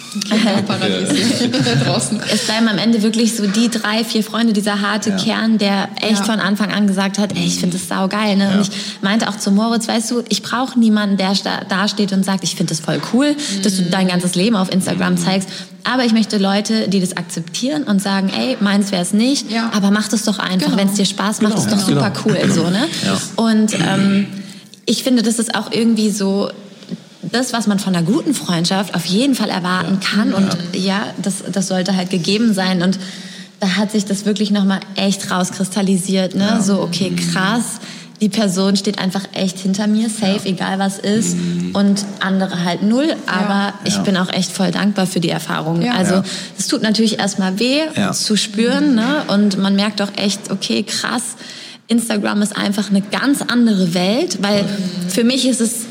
Paradies draußen. Es bleiben am Ende wirklich so die drei, vier Freunde, dieser harte Ja. Kern, der echt Ja. von Anfang an gesagt hat, ey, ich finde das saugeil. Ne? Ja. Und ich meinte auch zu Moritz, weißt du, ich brauche niemanden, der sta- da steht und sagt, ich finde das voll cool, dass du dein ganzes Leben auf Instagram zeigst. Aber ich möchte Leute, die das akzeptieren und sagen, ey, meins wäre es nicht, Ja. aber mach das doch einfach, Genau. wenn es dir Spaß macht, Genau. ist doch Genau. super cool. So, ne? Und ähm, ich finde, das ist auch irgendwie so das, was man von einer guten Freundschaft auf jeden Fall erwarten kann. Und ja, das, das sollte halt gegeben sein. Und da hat sich das wirklich nochmal echt rauskristallisiert. Ne? So, okay, krass. Die Person steht einfach echt hinter mir, safe, egal was ist. Und andere halt null. Aber ich bin auch echt voll dankbar für die Erfahrung. Ja. Also Ja. es tut natürlich erstmal weh Ja. zu spüren. Ne? Und man merkt auch echt, okay, krass. Instagram ist einfach eine ganz andere Welt. Weil für mich ist es...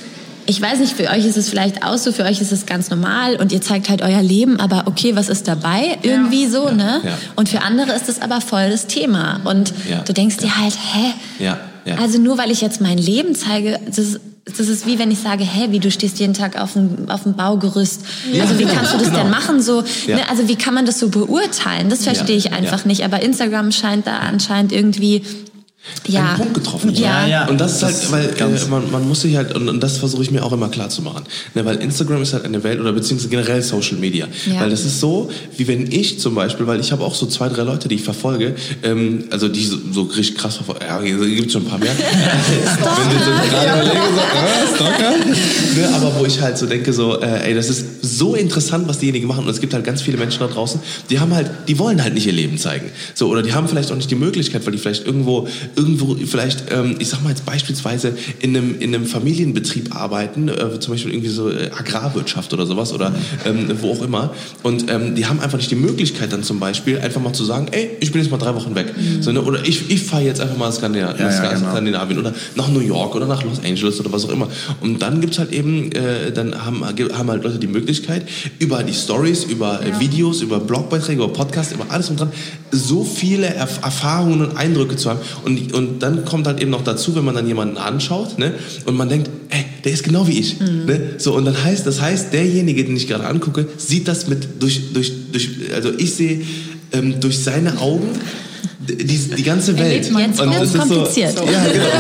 ich weiß nicht, für euch ist es vielleicht auch so, für euch ist es ganz normal und ihr zeigt halt euer Leben, aber okay, was ist dabei? Irgendwie so, Ja. ne? Ja. Und für andere ist es aber voll das Thema. Und Ja. du denkst dir halt, hä? Ja, ja. Also nur weil ich jetzt mein Leben zeige, das ist, das ist wie wenn ich sage, hä, wie du stehst jeden Tag auf dem, auf dem Baugerüst. Ja, also wie genau, kannst du das genau. denn machen? So, Ja. ne? Also wie kann man das so beurteilen? Das verstehe ich einfach ja. nicht. Aber Instagram scheint da anscheinend irgendwie... Ja. einen Punkt getroffen. Ja. Ja, ja. Und das ist halt, Das weil ganz- äh, man, man muss sich halt, und, und das versuche ich mir auch immer klar zu machen, ne, weil Instagram ist halt eine Welt, oder beziehungsweise generell Social Media, Ja. weil das ist so, wie wenn ich zum Beispiel, weil ich habe auch so zwei, drei Leute, die ich verfolge, ähm, also die so, so richtig krass verfolge, ja, gibt schon ein paar mehr. Wenn ich so gerade überlege, so, äh, Stalker. Ne, aber wo ich halt so denke, so, äh, ey, das ist so interessant, was diejenigen machen, und es gibt halt ganz viele Menschen da draußen, die haben halt, die wollen halt nicht ihr Leben zeigen, so, oder die haben vielleicht auch nicht die Möglichkeit, weil die vielleicht irgendwo, irgendwo vielleicht ähm, ich sag mal jetzt beispielsweise in einem, in einem Familienbetrieb arbeiten, äh, zum Beispiel irgendwie so äh, Agrarwirtschaft oder sowas oder ähm, wo auch immer, und ähm, die haben einfach nicht die Möglichkeit dann zum Beispiel einfach mal zu sagen, ey, ich bin jetzt mal drei Wochen weg, mhm. so, ne? Oder ich, ich fahre jetzt einfach mal nach Skandinavien, Ja, ja, nach genau. Skandinavien oder nach New York oder nach Los Angeles oder was auch immer, und dann gibt's halt eben äh, dann haben, haben halt Leute die Möglichkeit, über die Stories, über äh, Videos, über Blogbeiträge, über Podcasts, über alles und dran, so viele Erf- Erfahrungen und Eindrücke zu haben, und, und dann kommt halt eben noch dazu, wenn man dann jemanden anschaut, ne, und man denkt, ey, der ist genau wie ich, mhm. ne, so, und dann heißt, das heißt, derjenige, den ich gerade angucke, sieht das mit durch, durch, durch, also ich sehe ähm, durch seine Augen die, die ganze Welt. Jetzt wird's das ist kompliziert. So, ja, genau.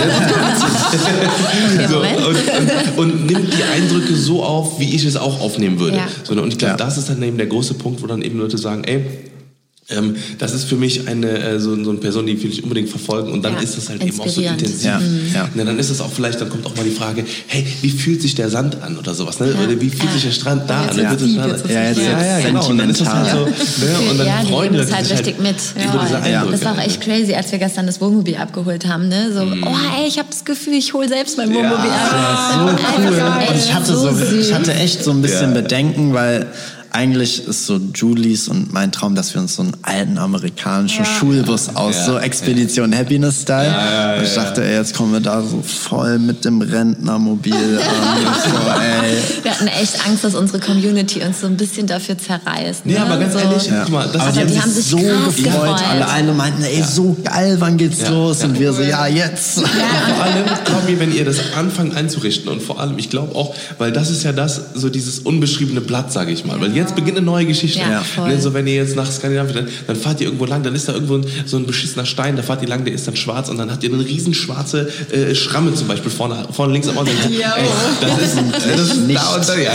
Okay, so, Moment. und, und, und nimmt die Eindrücke so auf, wie ich es auch aufnehmen würde. Ja. So, ne, und ich glaube, Ja. das ist dann eben der große Punkt, wo dann eben Leute sagen, ey, ähm, das ist für mich eine äh, so, so eine Person, die will ich unbedingt verfolgen, und dann Ja, ist das halt eben auch so inspirierend. intensiv. Ja, Mhm. ja. Ne, dann ist es auch vielleicht, dann kommt auch mal die Frage, hey, wie fühlt sich der Sand an oder sowas, ne? Ja. Oder wie fühlt Ja. sich der Strand da Jetzt an? wird's Dann wird es deep, dann- jetzt wird's Ja, jetzt ja, ja, wird's genau. Und dann ist das halt so, sentimental. ne? Und dann Ja, die freuen leben die das halt sich richtig mit. über diese Ja. Eindrücke. Das war auch echt crazy, als wir gestern das Wohnmobil abgeholt haben. Ne? So, oh ey, ich habe das Gefühl, ich hole selbst mein Wohnmobil ab. So cool. Ey, Und ich hatte, so, süß. ich hatte echt so ein bisschen Ja. Bedenken, weil eigentlich ist so Julies und mein Traum, dass wir uns so einen alten amerikanischen Schulbus aus, Ja. so Expedition Happiness-Style. Und ich dachte, ey, jetzt kommen wir da so voll mit dem Rentnermobil an. So, ey. Wir hatten echt Angst, dass unsere Community uns so ein bisschen dafür zerreißt. Ne? Nee, aber ganz so. ehrlich, Ja. guck mal, das Aber ist die, die haben haben sich sich so krass gefreut. gefreut. Alle, alle meinten, ey, so geil, wann geht's Ja. los? Ja. Und wir so, ja, jetzt. Vor allem, Tommy, wenn ihr das anfangt einzurichten, und vor allem, ich glaube auch, weil das ist ja das, so dieses unbeschriebene Blatt, sage ich mal, weil jetzt beginnt eine neue Geschichte. Ja, voll. Ne, so wenn ihr jetzt nach Skandinavien, dann, dann fahrt ihr irgendwo lang, dann ist da irgendwo ein, so ein beschissener Stein, da fahrt ihr lang, der ist dann schwarz, und dann habt ihr eine riesen schwarze äh, Schramme zum Beispiel vorne, vorne links am Auto. Ey, das ist, äh, das ist da und da, ja.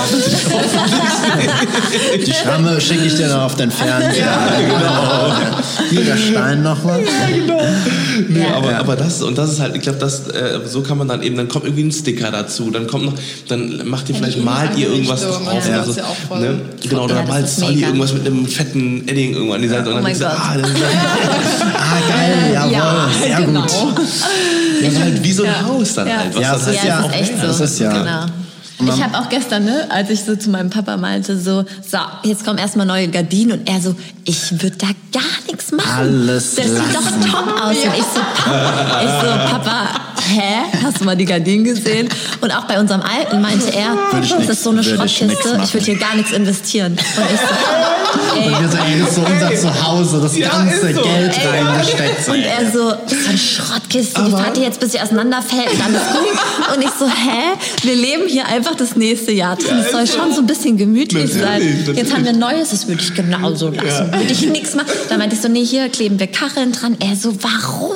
Die Schramme schicke ich dir noch auf den Fernseher. Ja, genau. Hier der Stein nochmal. Nee, Ja. aber, Ja. aber das, und das ist halt, ich glaube, das, äh, so kann man dann eben, dann kommt irgendwie ein Sticker dazu, dann kommt noch, dann macht ihr vielleicht, die malt ihr irgendwas Inneneinrichtung, drauf. ja, oder das so, ist ja auch voll- ne? Genau, oder Ja, das malt ist Solly mega. irgendwas mit einem fetten Edding irgendwo an die Seite. Und Oh dann mein denkst du, Gott. ah, das ist Ah, geil, jawohl, Ja, sehr genau. gut. das ist halt wie so ein Haus dann Ja. halt. Was Ja, dann es halt ist Ja, ja es auch- ist echt so. das ist ja- Genau. Ich habe auch gestern, ne, als ich so zu meinem Papa meinte, so, so, jetzt kommen erstmal neue Gardinen, und er so, ich würde da gar nichts machen. Alles Das sieht lassen. doch top aus. Und ich so, Papa, ich so, Papa, hä? Hast du mal die Gardinen gesehen? Und auch bei unserem Alten meinte er, Würde ich das nix- ist so eine würde ich nix Schrottkiste, machen. ich würde hier gar nichts investieren. Und ich so, ey, Und wir so, ey, das ist so unser Zuhause, das Ja, ganze ist so. Geld Ey, reingesteckt. und er so, das ist so eine Schrottkiste, die Aber- fahrt ihr jetzt, bis sie auseinanderfällt, und dann ist gut. Und ich so, hä? Wir leben hier einfach das nächste Jahr drin. Es soll ist so. schon so ein bisschen gemütlich Natürlich, sein. natürlich. Jetzt haben wir ein neues, das würde ich genauso lassen. Würde ich nichts machen. Da meinte ich so, nee, hier kleben wir Kacheln dran. Er so, warum?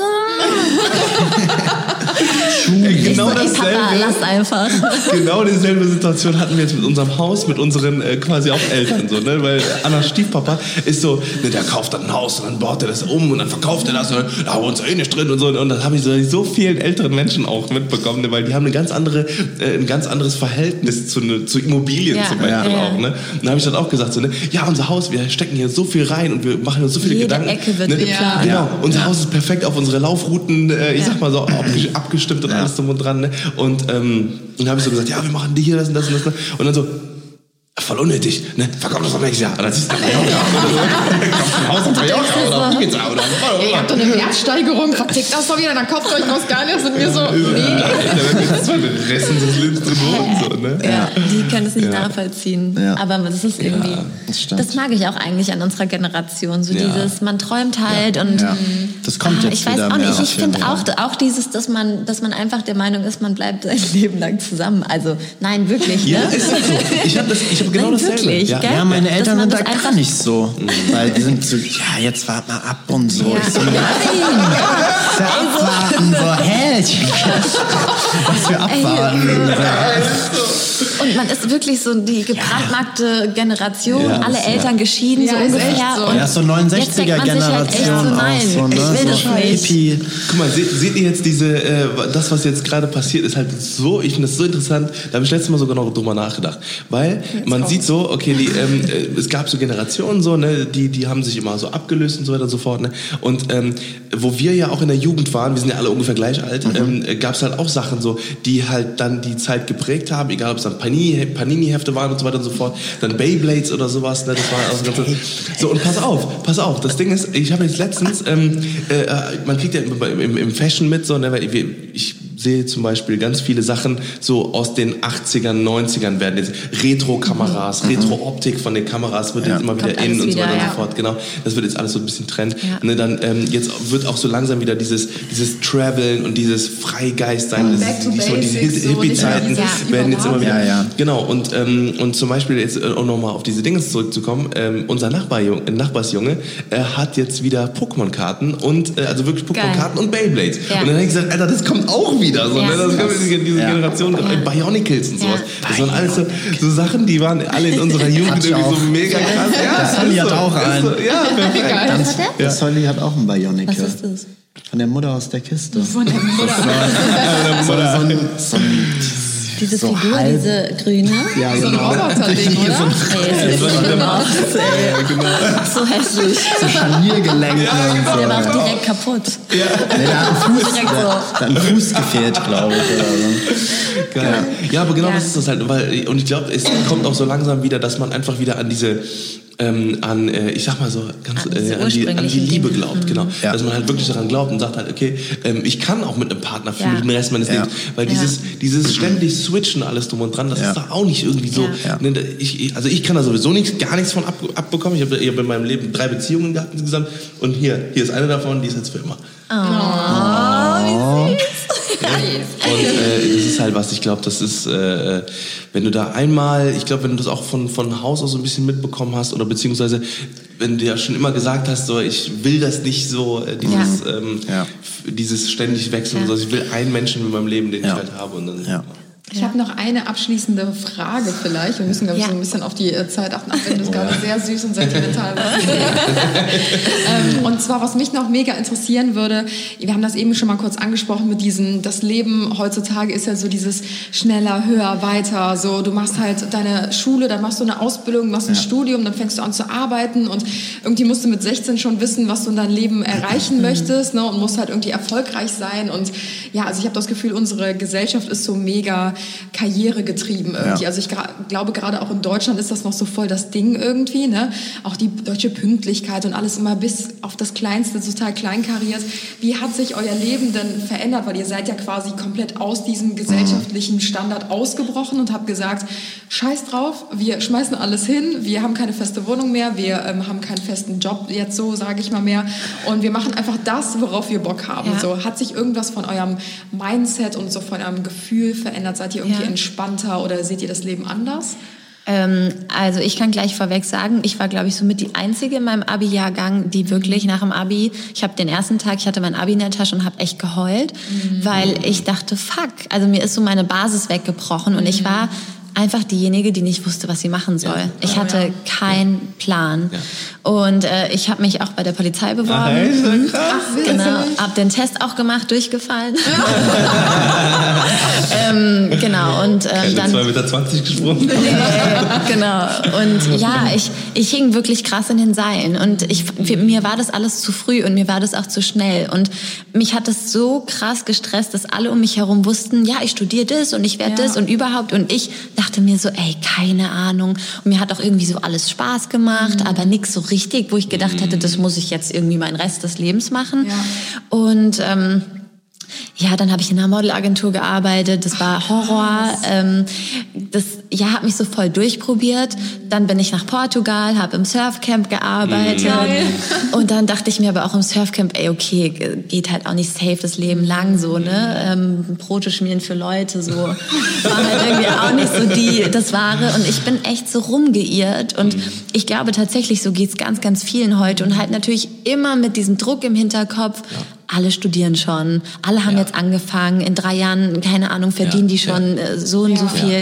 Ich Genau so, ey, Papa, dasselbe. lass einfach. Genau dieselbe Situation hatten wir jetzt mit unserem Haus, mit unseren äh, quasi auch Eltern, so, ne? Weil Annas Stiefpapa ist so, ne, der kauft dann ein Haus und dann baut er das um und dann verkauft er das und dann, da haben wir uns eh nicht drin und so. Und das habe ich so, so vielen älteren Menschen auch mitbekommen, ne? Weil die haben eine ganz andere, äh, ein ganz anderes Verhältnis zu, ne, zu Immobilien Ja, zum Beispiel ja. auch. Ne? Und da habe ich dann auch gesagt, so, ne, ja, unser Haus, wir stecken hier so viel rein und wir machen uns so viele Jede Gedanken. Ecke wird ne? geplant. Genau, Ja. unser Haus ist perfekt auf unsere Laufrouten, äh, ich Ja. sag mal so, abge- abgestimmt und alles drum und dran. Ne? Und ähm, dann habe ich so gesagt, ja, wir machen die hier, das und das und das. Und dann so, voll unnötig, ne? Verkauf das doch nächstes Jahr. Und dann ziehst du nach Mallorca oder so. Kaufst ein Haus in Mallorca oder Ibiza oder Ihr habt doch eine Wertsteigerung, vertickt das doch wieder, dann kauft euch was Geiles und wir so, nee. Das war der Rest des Lebens drin wohnen, so, ne? Ja, die können es nicht nachvollziehen. Ja. Aber das ist irgendwie, Ja, das stimmt. das mag ich auch eigentlich an unserer Generation. So Ja. dieses, man träumt halt und Ja. Das kommt ah, jetzt ich weiß wieder auch mehr nicht. Ich auf jeden finde Fall. auch, auch dieses, dass man, dass man einfach der Meinung ist, man bleibt sein Leben lang zusammen. Also nein, wirklich. Ja, ne? ist halt so. Ich habe ich hab genau Nein, dasselbe. wirklich, Ja. gell? Ja, meine Dass Eltern man sind da das gar einfach- nicht so. Weil die sind so, ja, jetzt wart mal ab und so. Ja. Ich so, ja, ja abwarten, so, hä? Was wir abwarten. Und man ist wirklich so die gebrandmarkte Generation, Ja, alle das- Eltern geschieden, Ja, so ist ungefähr. echt so. Und Ja, so jetzt denkt man sich halt echt so, neunundsechziger-Generation nein, auch so, ne? ich will so das nicht. Hippie. Guck mal, seht, seht ihr jetzt diese, äh, das, was jetzt gerade passiert, ist halt so, ich finde das so interessant, da habe ich letztes Mal sogar noch drüber nachgedacht. Weil man sieht so, okay, die, ähm, äh, es gab so Generationen so, ne, die, die haben sich immer so abgelöst und so weiter und so fort, ne. Und ähm, wo wir ja auch in der Jugend waren, wir sind ja alle ungefähr gleich alt, ähm, gab es halt auch Sachen so, die halt dann die Zeit geprägt haben, egal ob es dann Panini, Panini-Hefte waren und so weiter und so fort, dann Beyblades oder sowas, ne, das war also ganz so. Und pass auf, pass auf, das Ding ist, ich habe jetzt letztens, ähm, äh, man kriegt ja im, im, im Fashion mit so, ne, weil ich, ich sehe zum Beispiel ganz viele Sachen so aus den achtzigern, neunzigern werden jetzt Retro-Kameras, mhm. Retro-Optik von den Kameras wird Ja. jetzt immer wieder Kommt in alles und so wieder, weiter und ja. so fort, genau. Das wird jetzt alles so ein bisschen Trend. Ja. Ne, dann ähm, jetzt wird auch so langsam wieder dieses dieses Traveln und dieses Freigeist sein, Und das back to ist, so diese basics, so Hippie-Zeiten nicht mehr dieses werden jetzt immer wieder. Ja, ja. Genau, und, ähm, und zum Beispiel jetzt äh, auch nochmal auf diese Dinge zurückzukommen, ähm, unser Nachbarjunge, äh, Nachbarsjunge äh, hat jetzt wieder Pokémon-Karten und, äh, also wirklich Pokémon-Karten und Beyblades. Ja. Und dann habe ich gesagt, Alter, das kommt auch wieder. So, Ja. ne? Das kommt diese, diese Ja. Generation, Ja. Bionicles und sowas. Ja. Das waren alles so, so Sachen, die waren alle in unserer Jugend Hat sie irgendwie so auch. mega krass. Ja, Der Solly ist hat so, auch ist einen. So, ja, perfekt. Geil. Was hat der? Der Solly hat auch einen Bionicle. Was ist das? Von der Mutter aus der Kiste. Von der Mutter. So, so, ein, so ein, Diese so Figur, halb- diese grüne. Ja, So ein genau. Roboter-Ding, oder? Ey, es sieht schlimm aus, ey. So hässlich. So Scharniergelenke und so. Der war auch ja. direkt kaputt. Nee, der hat einen Fuß, Direkt der, so. der hat einen Fuß gefehlt, glaube ich. Oder so. Geil. Ja, aber genau Ja. das ist das halt. Weil, und ich glaube, es kommt auch so langsam wieder, dass man einfach wieder an diese, ähm, an, äh, ich sag mal so, ganz, An diese äh, an, die, an die ursprünglichen Liebe Dinge. glaubt, genau. Ja. Dass man halt wirklich daran glaubt und sagt halt, okay, ähm, ich kann auch mit einem Partner für Ja. den Rest meines Ja. Lebens. Weil Ja. dieses, dieses ständig Switchen, alles drum und dran, das Ja. ist doch auch nicht irgendwie so. Ja. Ne, ich, ich- also ich kann da sowieso nichts, gar nichts von ab, abbekommen. Ich habe ich hab in meinem Leben drei Beziehungen gehabt insgesamt. Und hier, hier ist eine davon, die ist jetzt für immer. Und äh, das ist halt was, ich glaube, das ist, äh, wenn du da einmal, ich glaube, wenn du das auch von, von Haus aus so ein bisschen mitbekommen hast oder beziehungsweise, wenn du ja schon immer gesagt hast, so, ich will das nicht so, äh, dieses, ähm, Ja. f- dieses ständig Wechseln, Ja. so, ich will einen Menschen in meinem Leben, den Ja. ich halt habe und dann, Ja. Ich habe noch eine abschließende Frage vielleicht. Wir müssen, glaube ich, Ja. so ein bisschen auf die äh, Zeit achten. Ich finde das gerade sehr süß und sentimental. ähm, und zwar, was mich noch mega interessieren würde, wir haben das eben schon mal kurz angesprochen mit diesem, das Leben heutzutage ist ja so dieses schneller, höher, weiter. So, du machst halt deine Schule, dann machst du eine Ausbildung, machst ein Ja. Studium, dann fängst du an zu arbeiten und irgendwie musst du mit sechzehn schon wissen, was du in deinem Leben erreichen möchtest, ne, und musst halt irgendwie erfolgreich sein. Und ja, also ich habe das Gefühl, unsere Gesellschaft ist so mega karrieregetrieben irgendwie. Ja. Also ich gra- glaube, gerade auch in Deutschland ist das noch so voll das Ding irgendwie, ne? Auch die deutsche Pünktlichkeit und alles immer bis auf das Kleinste total kleinkariert. Wie hat sich euer Leben denn verändert? Weil ihr seid ja quasi komplett aus diesem gesellschaftlichen Standard ausgebrochen und habt gesagt, scheiß drauf, wir schmeißen alles hin, wir haben keine feste Wohnung mehr, wir ähm, haben keinen festen Job jetzt so, sage ich mal mehr, und wir machen einfach das, worauf wir Bock haben. Ja. So, hat sich irgendwas von eurem Mindset und so von eurem Gefühl verändert? Seid ihr irgendwie Ja. entspannter oder seht ihr das Leben anders? Ähm, also ich kann gleich vorweg sagen, ich war, glaube ich, somit die Einzige in meinem Abi-Jahrgang, die wirklich nach dem Abi, ich habe den ersten Tag, ich hatte mein Abi in der Tasche und habe echt geheult, weil ich dachte, fuck, also mir ist so meine Basis weggebrochen und ich war einfach diejenige, die nicht wusste, was sie machen soll. Ich hatte keinen Plan. Ja. Und äh, ich habe mich auch bei der Polizei beworben. Ach, echt? Mhm. Krass. Genau, hab den Test auch gemacht, durchgefallen. ähm, genau, und ähm, Keine dann... zwei Meter zwanzig gesprungen. Nee, genau. Und ja, ich, ich hing wirklich krass in den Seilen. Und ich, mir war das alles zu früh und mir war das auch zu schnell. Und mich hat das so krass gestresst, dass alle um mich herum wussten, ja, ich studiere das und ich werde Ja. das und überhaupt. Und ich dachte mir so, ey, keine Ahnung. Und mir hat auch irgendwie so alles Spaß gemacht, Mhm. aber nichts so richtig, wo ich gedacht hätte, das muss ich jetzt irgendwie meinen Rest des Lebens machen. Ja. Und ähm, ja, dann habe ich in einer Modelagentur gearbeitet. Das war Horror. Ähm, das ja, hat mich so voll durchprobiert. Dann bin ich nach Portugal, habe im Surfcamp gearbeitet. Geil. Und dann dachte ich mir aber auch im Surfcamp, ey, okay, geht halt auch nicht safe das Leben lang so, ne? Ähm, Brote schmieren für Leute, so. War halt irgendwie auch nicht so die, das Wahre. Und ich bin echt so rumgeirrt. Und ich glaube tatsächlich, so geht's ganz, ganz vielen heute. Und halt natürlich immer mit diesem Druck im Hinterkopf. Alle studieren schon, alle haben Ja. jetzt angefangen, in drei Jahren, keine Ahnung, verdienen Ja, die schon ja. äh, so und so Ja. viel. Ja, ja.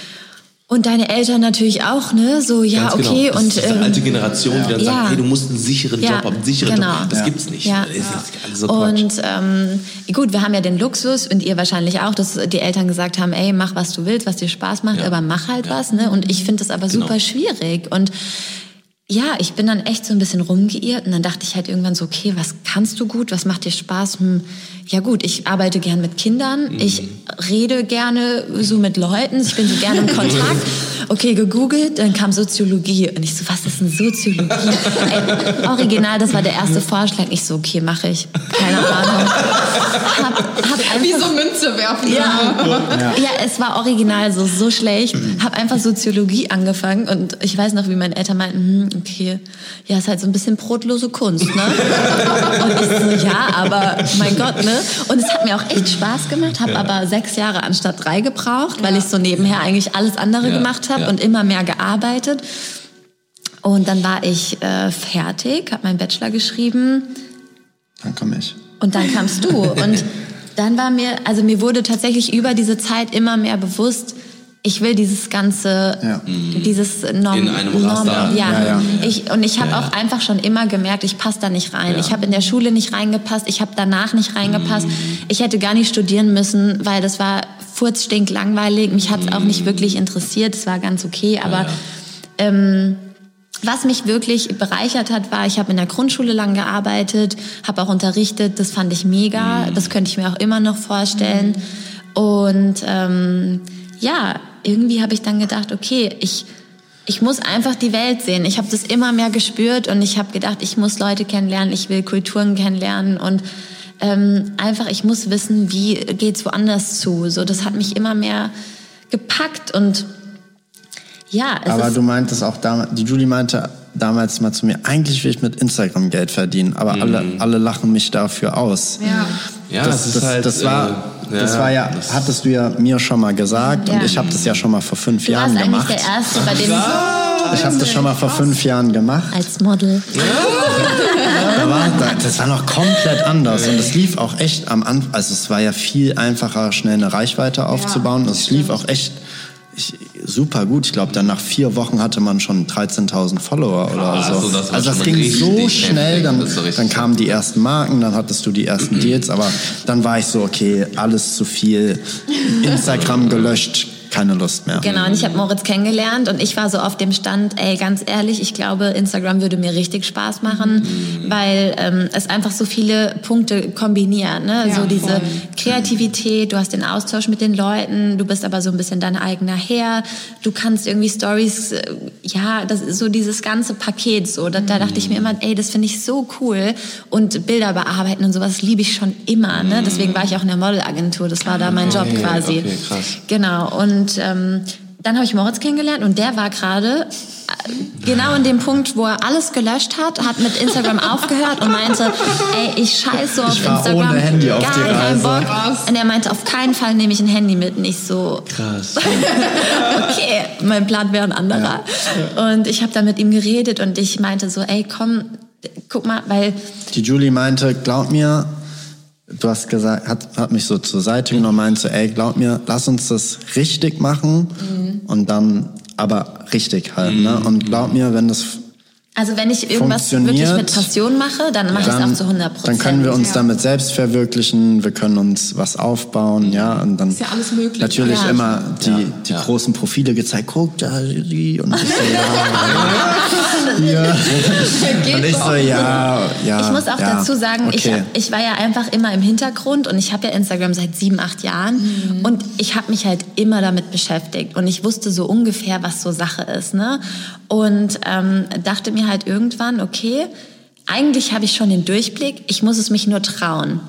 Und deine Eltern natürlich auch, ne? So, ja, Ganz okay. genau. Das Und ist eine ähm, alte Generation, die dann ja. sagt, hey, du musst einen sicheren Ja, Job haben, einen sicheren genau. Job. Das Ja. gibt's nicht. Ja. Das ist alles so Quatsch. Und ähm, gut, wir haben ja den Luxus und ihr wahrscheinlich auch, dass die Eltern gesagt haben, ey, mach was du willst, was dir Spaß macht, Ja. aber mach halt was, ne? Und ich finde das aber Genau. super schwierig. Und ja, ich bin dann echt so ein bisschen rumgeirrt und dann dachte ich halt irgendwann so, okay, was kannst du gut, was macht dir Spaß? Hm, ja gut, ich arbeite gern mit Kindern, ich rede gerne so mit Leuten, ich bin so gerne im Kontakt. Okay, gegoogelt, dann kam Soziologie und ich so, was ist denn Soziologie? Ey, original, das war der erste Vorschlag. Ich so, okay, mache ich, keine Ahnung. Hab, hab einfach, Wie so Münze werfen. ja. Ja, es war original so, so schlecht. Hab einfach Soziologie angefangen und ich weiß noch, wie meine Eltern meinten, hm, okay, ja, ist halt so ein bisschen brotlose Kunst, ne? Und ich so, ja, aber mein Gott, ne? Und es hat mir auch echt Spaß gemacht, habe aber sechs Jahre anstatt drei gebraucht, weil ich so nebenher eigentlich alles andere Ja, gemacht habe ja. und immer mehr gearbeitet. Und dann war ich äh, fertig, habe meinen Bachelor geschrieben. Dann komme ich. Und dann kamst du. Und dann war mir, also mir wurde tatsächlich über diese Zeit immer mehr bewusst, ich will dieses ganze, Ja. dieses Norm, In einem Norm Raster. ja. Ja, ja. Ich, und ich habe Ja, ja. auch einfach schon immer gemerkt, ich passe da nicht rein. Ja. Ich habe in der Schule nicht reingepasst, ich habe danach nicht reingepasst. Mhm. Ich hätte gar nicht studieren müssen, weil das war furzstink langweilig. Mich hat es auch nicht wirklich interessiert, es war ganz okay, aber Mhm. ja. Ähm, was mich wirklich bereichert hat, war, ich habe in der Grundschule lang gearbeitet, habe auch unterrichtet, das fand ich mega, Mhm. das könnte ich mir auch immer noch vorstellen. Und ähm, ja, irgendwie habe ich dann gedacht, okay, ich, ich muss einfach die Welt sehen. Ich habe das immer mehr gespürt und ich habe gedacht, ich muss Leute kennenlernen, ich will Kulturen kennenlernen und ähm, einfach, ich muss wissen, wie geht's woanders zu. So, das hat mich immer mehr gepackt und ja, es Aber ist, du meintest auch damals, die Julie meinte damals mal zu mir, eigentlich will ich mit Instagram Geld verdienen, aber alle, alle lachen mich dafür aus. Ja. Ja, das, das, das, ist halt, das war, äh, das war ja, das- hattest du ja mir schon mal gesagt Ja. und ich habe das ja schon mal vor fünf du Jahren warst eigentlich gemacht. der Erste, bei dem ich Ich habe das schon mal vor fünf Jahren gemacht. als Model. Da war, da- das war noch komplett anders und es lief auch echt am Anfang, also es war ja viel einfacher, schnell eine Reichweite aufzubauen. Und es lief auch echt ich, super gut. Ich glaube, dann nach vier Wochen hatte man schon dreizehntausend Follower oder Krass, so. also das war Also das schon ging richtig so schnell, heftig. dann, Das ist so richtig dann kamen die ersten Marken, dann hattest du die ersten Deals, aber dann war ich so, okay, alles zu viel, Instagram gelöscht, keine Lust mehr. Genau, und ich habe Moritz kennengelernt und ich war so auf dem Stand, ey, ganz ehrlich, ich glaube, Instagram würde mir richtig Spaß machen, weil ähm, es einfach so viele Punkte kombiniert, ne? Ja, so diese voll. Kreativität, du hast den Austausch mit den Leuten, du bist aber so ein bisschen dein eigener Herr, du kannst irgendwie Stories, äh, ja, das ist so dieses ganze Paket so. Da, da dachte ich mir immer, ey, das finde ich so cool und Bilder bearbeiten und sowas liebe ich schon immer, ne? Deswegen war ich auch in der Modelagentur, das war da mein Job Okay, quasi. okay, krass. Genau, und ähm, dann habe ich Moritz kennengelernt und der war gerade äh, genau in dem Punkt, wo er alles gelöscht hat, hat mit Instagram aufgehört und meinte, ey, ich scheiß so auf Ich war Instagram, ohne Handy auf gar die keinen Reise. Bock. Krass. Und er meinte, auf keinen Fall nehme ich ein Handy mit. Und ich so, Krass. okay, mein Plan wäre ein anderer. Und ich habe dann mit ihm geredet und ich meinte so, ey, komm, guck mal, weil Die Julie meinte, glaub mir, du hast gesagt, hat, hat mich so zur Seite genommen, meinte so, ey, glaub mir, lass uns das richtig machen und dann aber richtig halt, ne? Und glaub mir, wenn das Also wenn ich irgendwas wirklich mit Passion mache, dann mache ich es auch zu hundert Prozent. Dann können wir uns Ja. damit selbst verwirklichen, wir können uns was aufbauen, ja, und dann Ist ja alles möglich. natürlich Ja. immer die, Ja. die Ja. großen Profile gezeigt, guck da die und ich so, ja, ja. Und ich so, ja, ja. Ich muss auch ja, dazu sagen, okay. ich, hab, ich war ja einfach immer im Hintergrund und ich habe ja Instagram seit sieben, acht Jahren Mhm. und ich habe mich halt immer damit beschäftigt und ich wusste so ungefähr, was so Sache ist, ne? Und ähm, dachte mir halt irgendwann, okay, eigentlich habe ich schon den Durchblick, ich muss es mich nur trauen.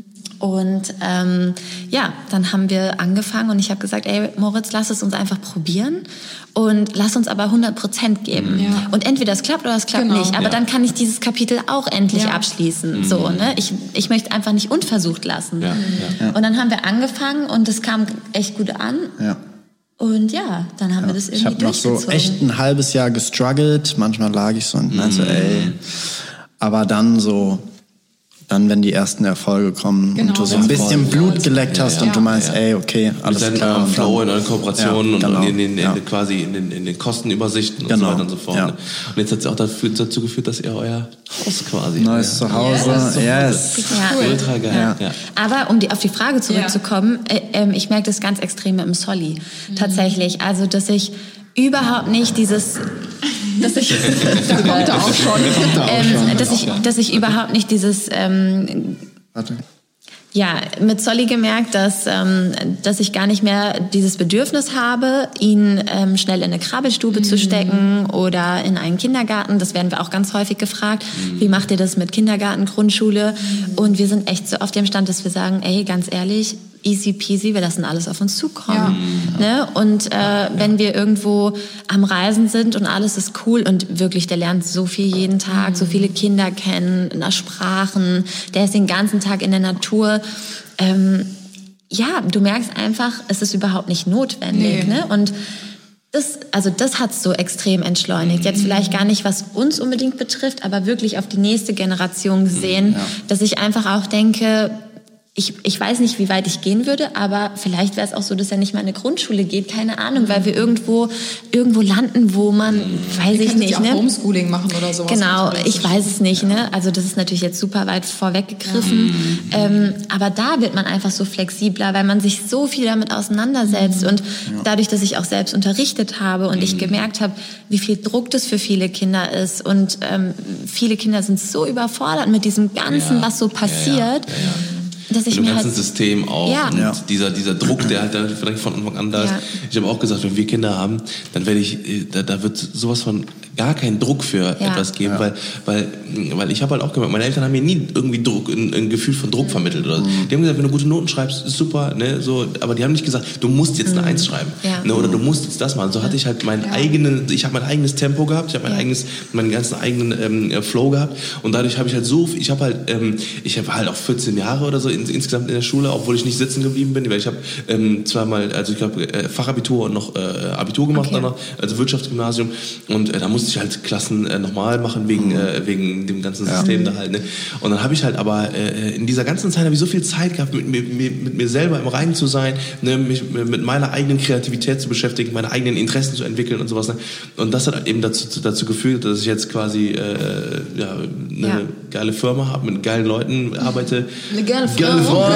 Und ähm, ja, dann haben wir angefangen und ich habe gesagt, ey Moritz, lass es uns einfach probieren und lass uns aber hundert Prozent geben. Ja. Und entweder es klappt oder es klappt Genau. nicht. Aber Ja. dann kann ich dieses Kapitel auch endlich Ja. abschließen. So, ne? ich, ich möchte einfach nicht unversucht lassen. Ja, ja. Und dann haben wir angefangen und es kam echt gut an. Ja. Und ja, dann haben wir das Ich irgendwie habe noch so durchgezogen. echt ein halbes Jahr gestruggelt. Manchmal lag ich so und meinte so, Mhm. ey. Aber dann so, dann wenn die ersten Erfolge kommen Genau, und du so wenn's ein bisschen voll Blut läuft. geleckt hast Ja, und ja. du meinst, Ja. ey, okay, Wir alles sind klar. am und Flow dann- in euren Kooperationen Ja, genau. und in den, in Ja. den, quasi in den, in den Kostenübersichten und Genau. so weiter und so fort. Ja. Ne? Und jetzt hat es auch dafür, dazu geführt, dass ihr euer Haus quasi... Neues ja. Zuhause, Neues Zuhause. yes. Ja. Ultra geil. Ja. Ja. Aber um die, auf die Frage zurückzukommen, äh, ähm, ich merke das ganz extrem mit dem Solly. Tatsächlich. Also, dass ich überhaupt nicht dieses... Dass ich, Da kommt er auch schon. ähm, dass ich, dass ich überhaupt nicht dieses... Ähm, Warte. Ja, mit Solly gemerkt, dass, ähm, dass ich gar nicht mehr dieses Bedürfnis habe, ihn ähm, schnell in eine Krabbelstube zu stecken oder in einen Kindergarten. Das werden wir auch ganz häufig gefragt. Wie macht ihr das mit Kindergarten, Grundschule? Und wir sind echt so auf dem Stand, dass wir sagen, ey, ganz ehrlich, easy peasy, wir lassen alles auf uns zukommen. Ne? Und äh, wenn wir irgendwo am Reisen sind und alles ist cool und wirklich, der lernt so viel jeden Tag, so viele Kinder kennen, nach Sprachen, der ist den ganzen Tag in der Natur. Ähm, ja, du merkst einfach, es ist überhaupt nicht notwendig. Nee. Ne? Und das, also das hat's so extrem entschleunigt. Jetzt vielleicht gar nicht, was uns unbedingt betrifft, aber wirklich auf die nächste Generation gesehen, dass ich einfach auch denke, Ich, ich weiß nicht, wie weit ich gehen würde, aber vielleicht wäre es auch so, dass er nicht mal in eine Grundschule geht, keine Ahnung, weil wir irgendwo irgendwo landen, wo man, weiß Wir ich können nicht, auch ne? Homeschooling machen oder sowas. Genau, ich weiß es nicht, ne? Also das ist natürlich jetzt super weit vorweggegriffen, ähm, aber da wird man einfach so flexibler, weil man sich so viel damit auseinandersetzt und dadurch, dass ich auch selbst unterrichtet habe und ich gemerkt habe, wie viel Druck das für viele Kinder ist und ähm, viele Kinder sind so überfordert mit diesem Ganzen, Ja. was so passiert. Ja, ja, ja. Dass ich Mit dem mir ganzen halt, System auch Ja. und Ja. dieser dieser Druck, der halt dann vielleicht von Anfang an da ist. Ja. Ich habe auch gesagt, wenn wir Kinder haben, dann werde ich, äh, da, da wird sowas von gar keinen Druck für Ja. etwas geben, weil weil weil ich habe halt auch gemerkt, meine Eltern haben mir nie irgendwie Druck, ein, ein Gefühl von Druck vermittelt oder so. Die haben gesagt, wenn du gute Noten schreibst, ist super, ne, so, aber die haben nicht gesagt, du musst jetzt eine Eins schreiben, Ja. ne, oder du musst jetzt das machen. So hatte ich halt meinen eigenen, ich habe mein eigenes Tempo gehabt, ich habe mein Ja. eigenes, meinen ganzen eigenen ähm, Flow gehabt und dadurch habe ich halt so, ich habe halt, ähm, ich habe halt auch vierzehn Jahre oder so in, insgesamt in der Schule, obwohl ich nicht sitzen geblieben bin, weil ich habe ähm, zweimal, also ich glaube äh, Fachabitur und noch äh, Abitur gemacht Okay. danach, also Wirtschaftsgymnasium und äh, da musste ich halt Klassen äh, nochmal machen wegen äh, wegen dem ganzen System da halt, ne? Und dann habe ich halt aber äh, in dieser ganzen Zeit habe ich so viel Zeit gehabt, mit mir, mit, mit mir selber im Reinen zu sein, ne? mich mit meiner eigenen Kreativität zu beschäftigen, meine eigenen Interessen zu entwickeln und sowas, ne? Und das hat eben dazu, dazu geführt, dass ich jetzt quasi äh, ja, eine Ja. geile Firma habe, mit geilen Leuten arbeite. Eine geile Frau. Geile Frau.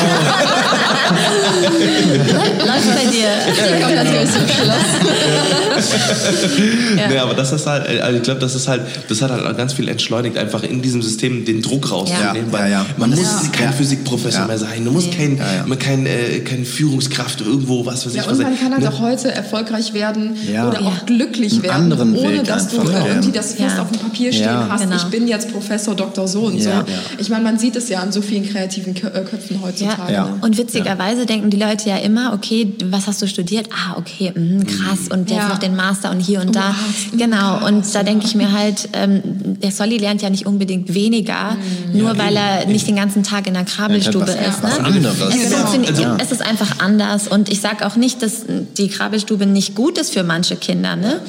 läuft bei dir. Hier kommt natürlich zum Schluss. Ja. Nee, aber das ist halt, also ich glaube, das ist halt, das hat halt ganz viel entschleunigt, einfach in diesem System den Druck rauszunehmen. Ja, weil ja, ja. Man Ja. muss kein Ja. Physikprofessor Ja. mehr sein, du musst Nee. kein, Ja, ja. man kein, äh, keine Führungskraft irgendwo, was weiß ich Ja, was. und man kann halt ne? auch heute erfolgreich werden Ja. oder Ja. auch glücklich Einen werden, anderen ohne Weg dass du einfach, ja. irgendwie das fest Ja. auf dem Papier stehen Ja. hast. Genau. Ich bin jetzt Professor Doktor so und so. Ja. Ja. Ich meine, man sieht es ja an so vielen kreativen Kö- äh, Köpfen heutzutage. Ja. Ne? Und witzigerweise denken die Leute ja immer, okay, was hast du studiert? Ah, okay, mh, krass. Und jetzt Ja. noch den Master und hier und da. Arzt, Genau. Arzt, Und da ja. denke ich mir halt, ähm, der Solly lernt ja nicht unbedingt weniger, nur weil er nicht den ganzen Tag in der Krabbelstube Ja, ist. was Ne? anderes. Es, Genau. funktioniert, Also- es ist einfach anders. Und ich sage auch nicht, dass die Krabbelstube nicht gut ist für manche Kinder. Ne?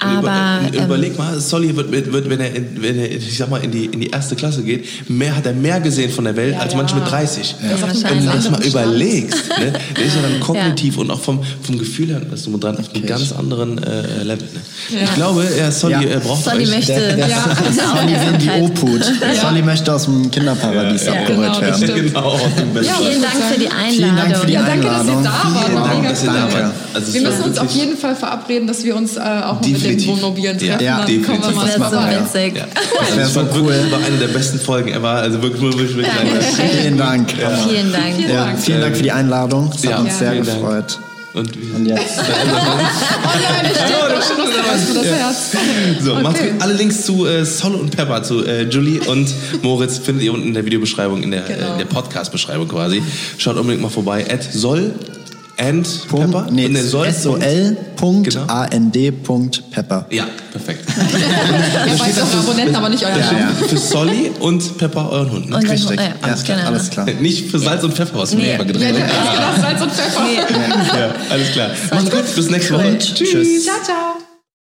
Aber Über, überleg mal, Solly wird, wird, wird wenn, er, in, wenn er, ich sag mal, in die, in die erste Klasse geht, mehr hat er mehr gesehen von der Welt Ja, als ja. manche mit dreißig. Ja, Wenn wahrscheinlich. du das mal Anderen überlegst, ne? Der ist ja dann kognitiv Ja. und auch vom, vom Gefühl her, dass du dran auf einem Okay. ganz anderen äh, Level. Ne? Ja. Ich glaube, ja, Solly Ja. äh, braucht Solly euch. möchte. Der, der Ja. Solly will die Obhut. Solly möchte aus dem Kinderparadies Ja. abgeholt Genau, das werden. stimmt. Genau, du bist Ja, dran. Vielen Dank für die Einladung. Vielen Dank für die Ja, danke, dass ihr Einladung. da wart. Vielen Mega Dank, dass ihr da danke. wart. Also es Wir war müssen uns wirklich- auf jeden Fall verabreden, dass wir uns äh, auch mal mit den Definitiv. Wohnmobilen Ja, treffen. ja, Dann definitiv. kommen wir mal Das wäre so machen wir, ja. witzig. Ja. Das Also wäre es so war cool. wirklich war eine der besten Folgen ever. Also wirklich, wirklich, wirklich Dankeschön. Vielen Dank. Vielen Dank. Vielen Ja, Dank. vielen Dank für die Einladung. Es hat Ja, uns sehr vielen Dank. gefreut. Und, Und jetzt? Oh nein, ich stehe doch schon, das weißt du das Herz. So, Okay. macht's gut. Alle Links zu äh, Sol und Pepper, zu äh, Julie und Moritz findet ihr unten in der Videobeschreibung, in der, Genau. äh, in der Podcast-Beschreibung quasi. Schaut unbedingt mal vorbei. At Sol and Pepper. Punkt, nee, Ne, Sol. S O L Punkt Genau. A N D Punkt Pepper. Ja, perfekt. Ihr weißt eure Abonnenten, aber nicht euer Ja, Namen. ja. Für Solly und Pepper euren Hund. Ne? Und dann- Richtig. ja, Alles klar. genau. Alles klar. Nicht für Salz und Pfeffer, was wir Nee. immer Ja, gedreht ich haben. hab gedacht, Salz und Pfeffer. Ja, alles klar. Macht's gut, bis nächste Cool. Woche. Tschüss. Ciao, ciao.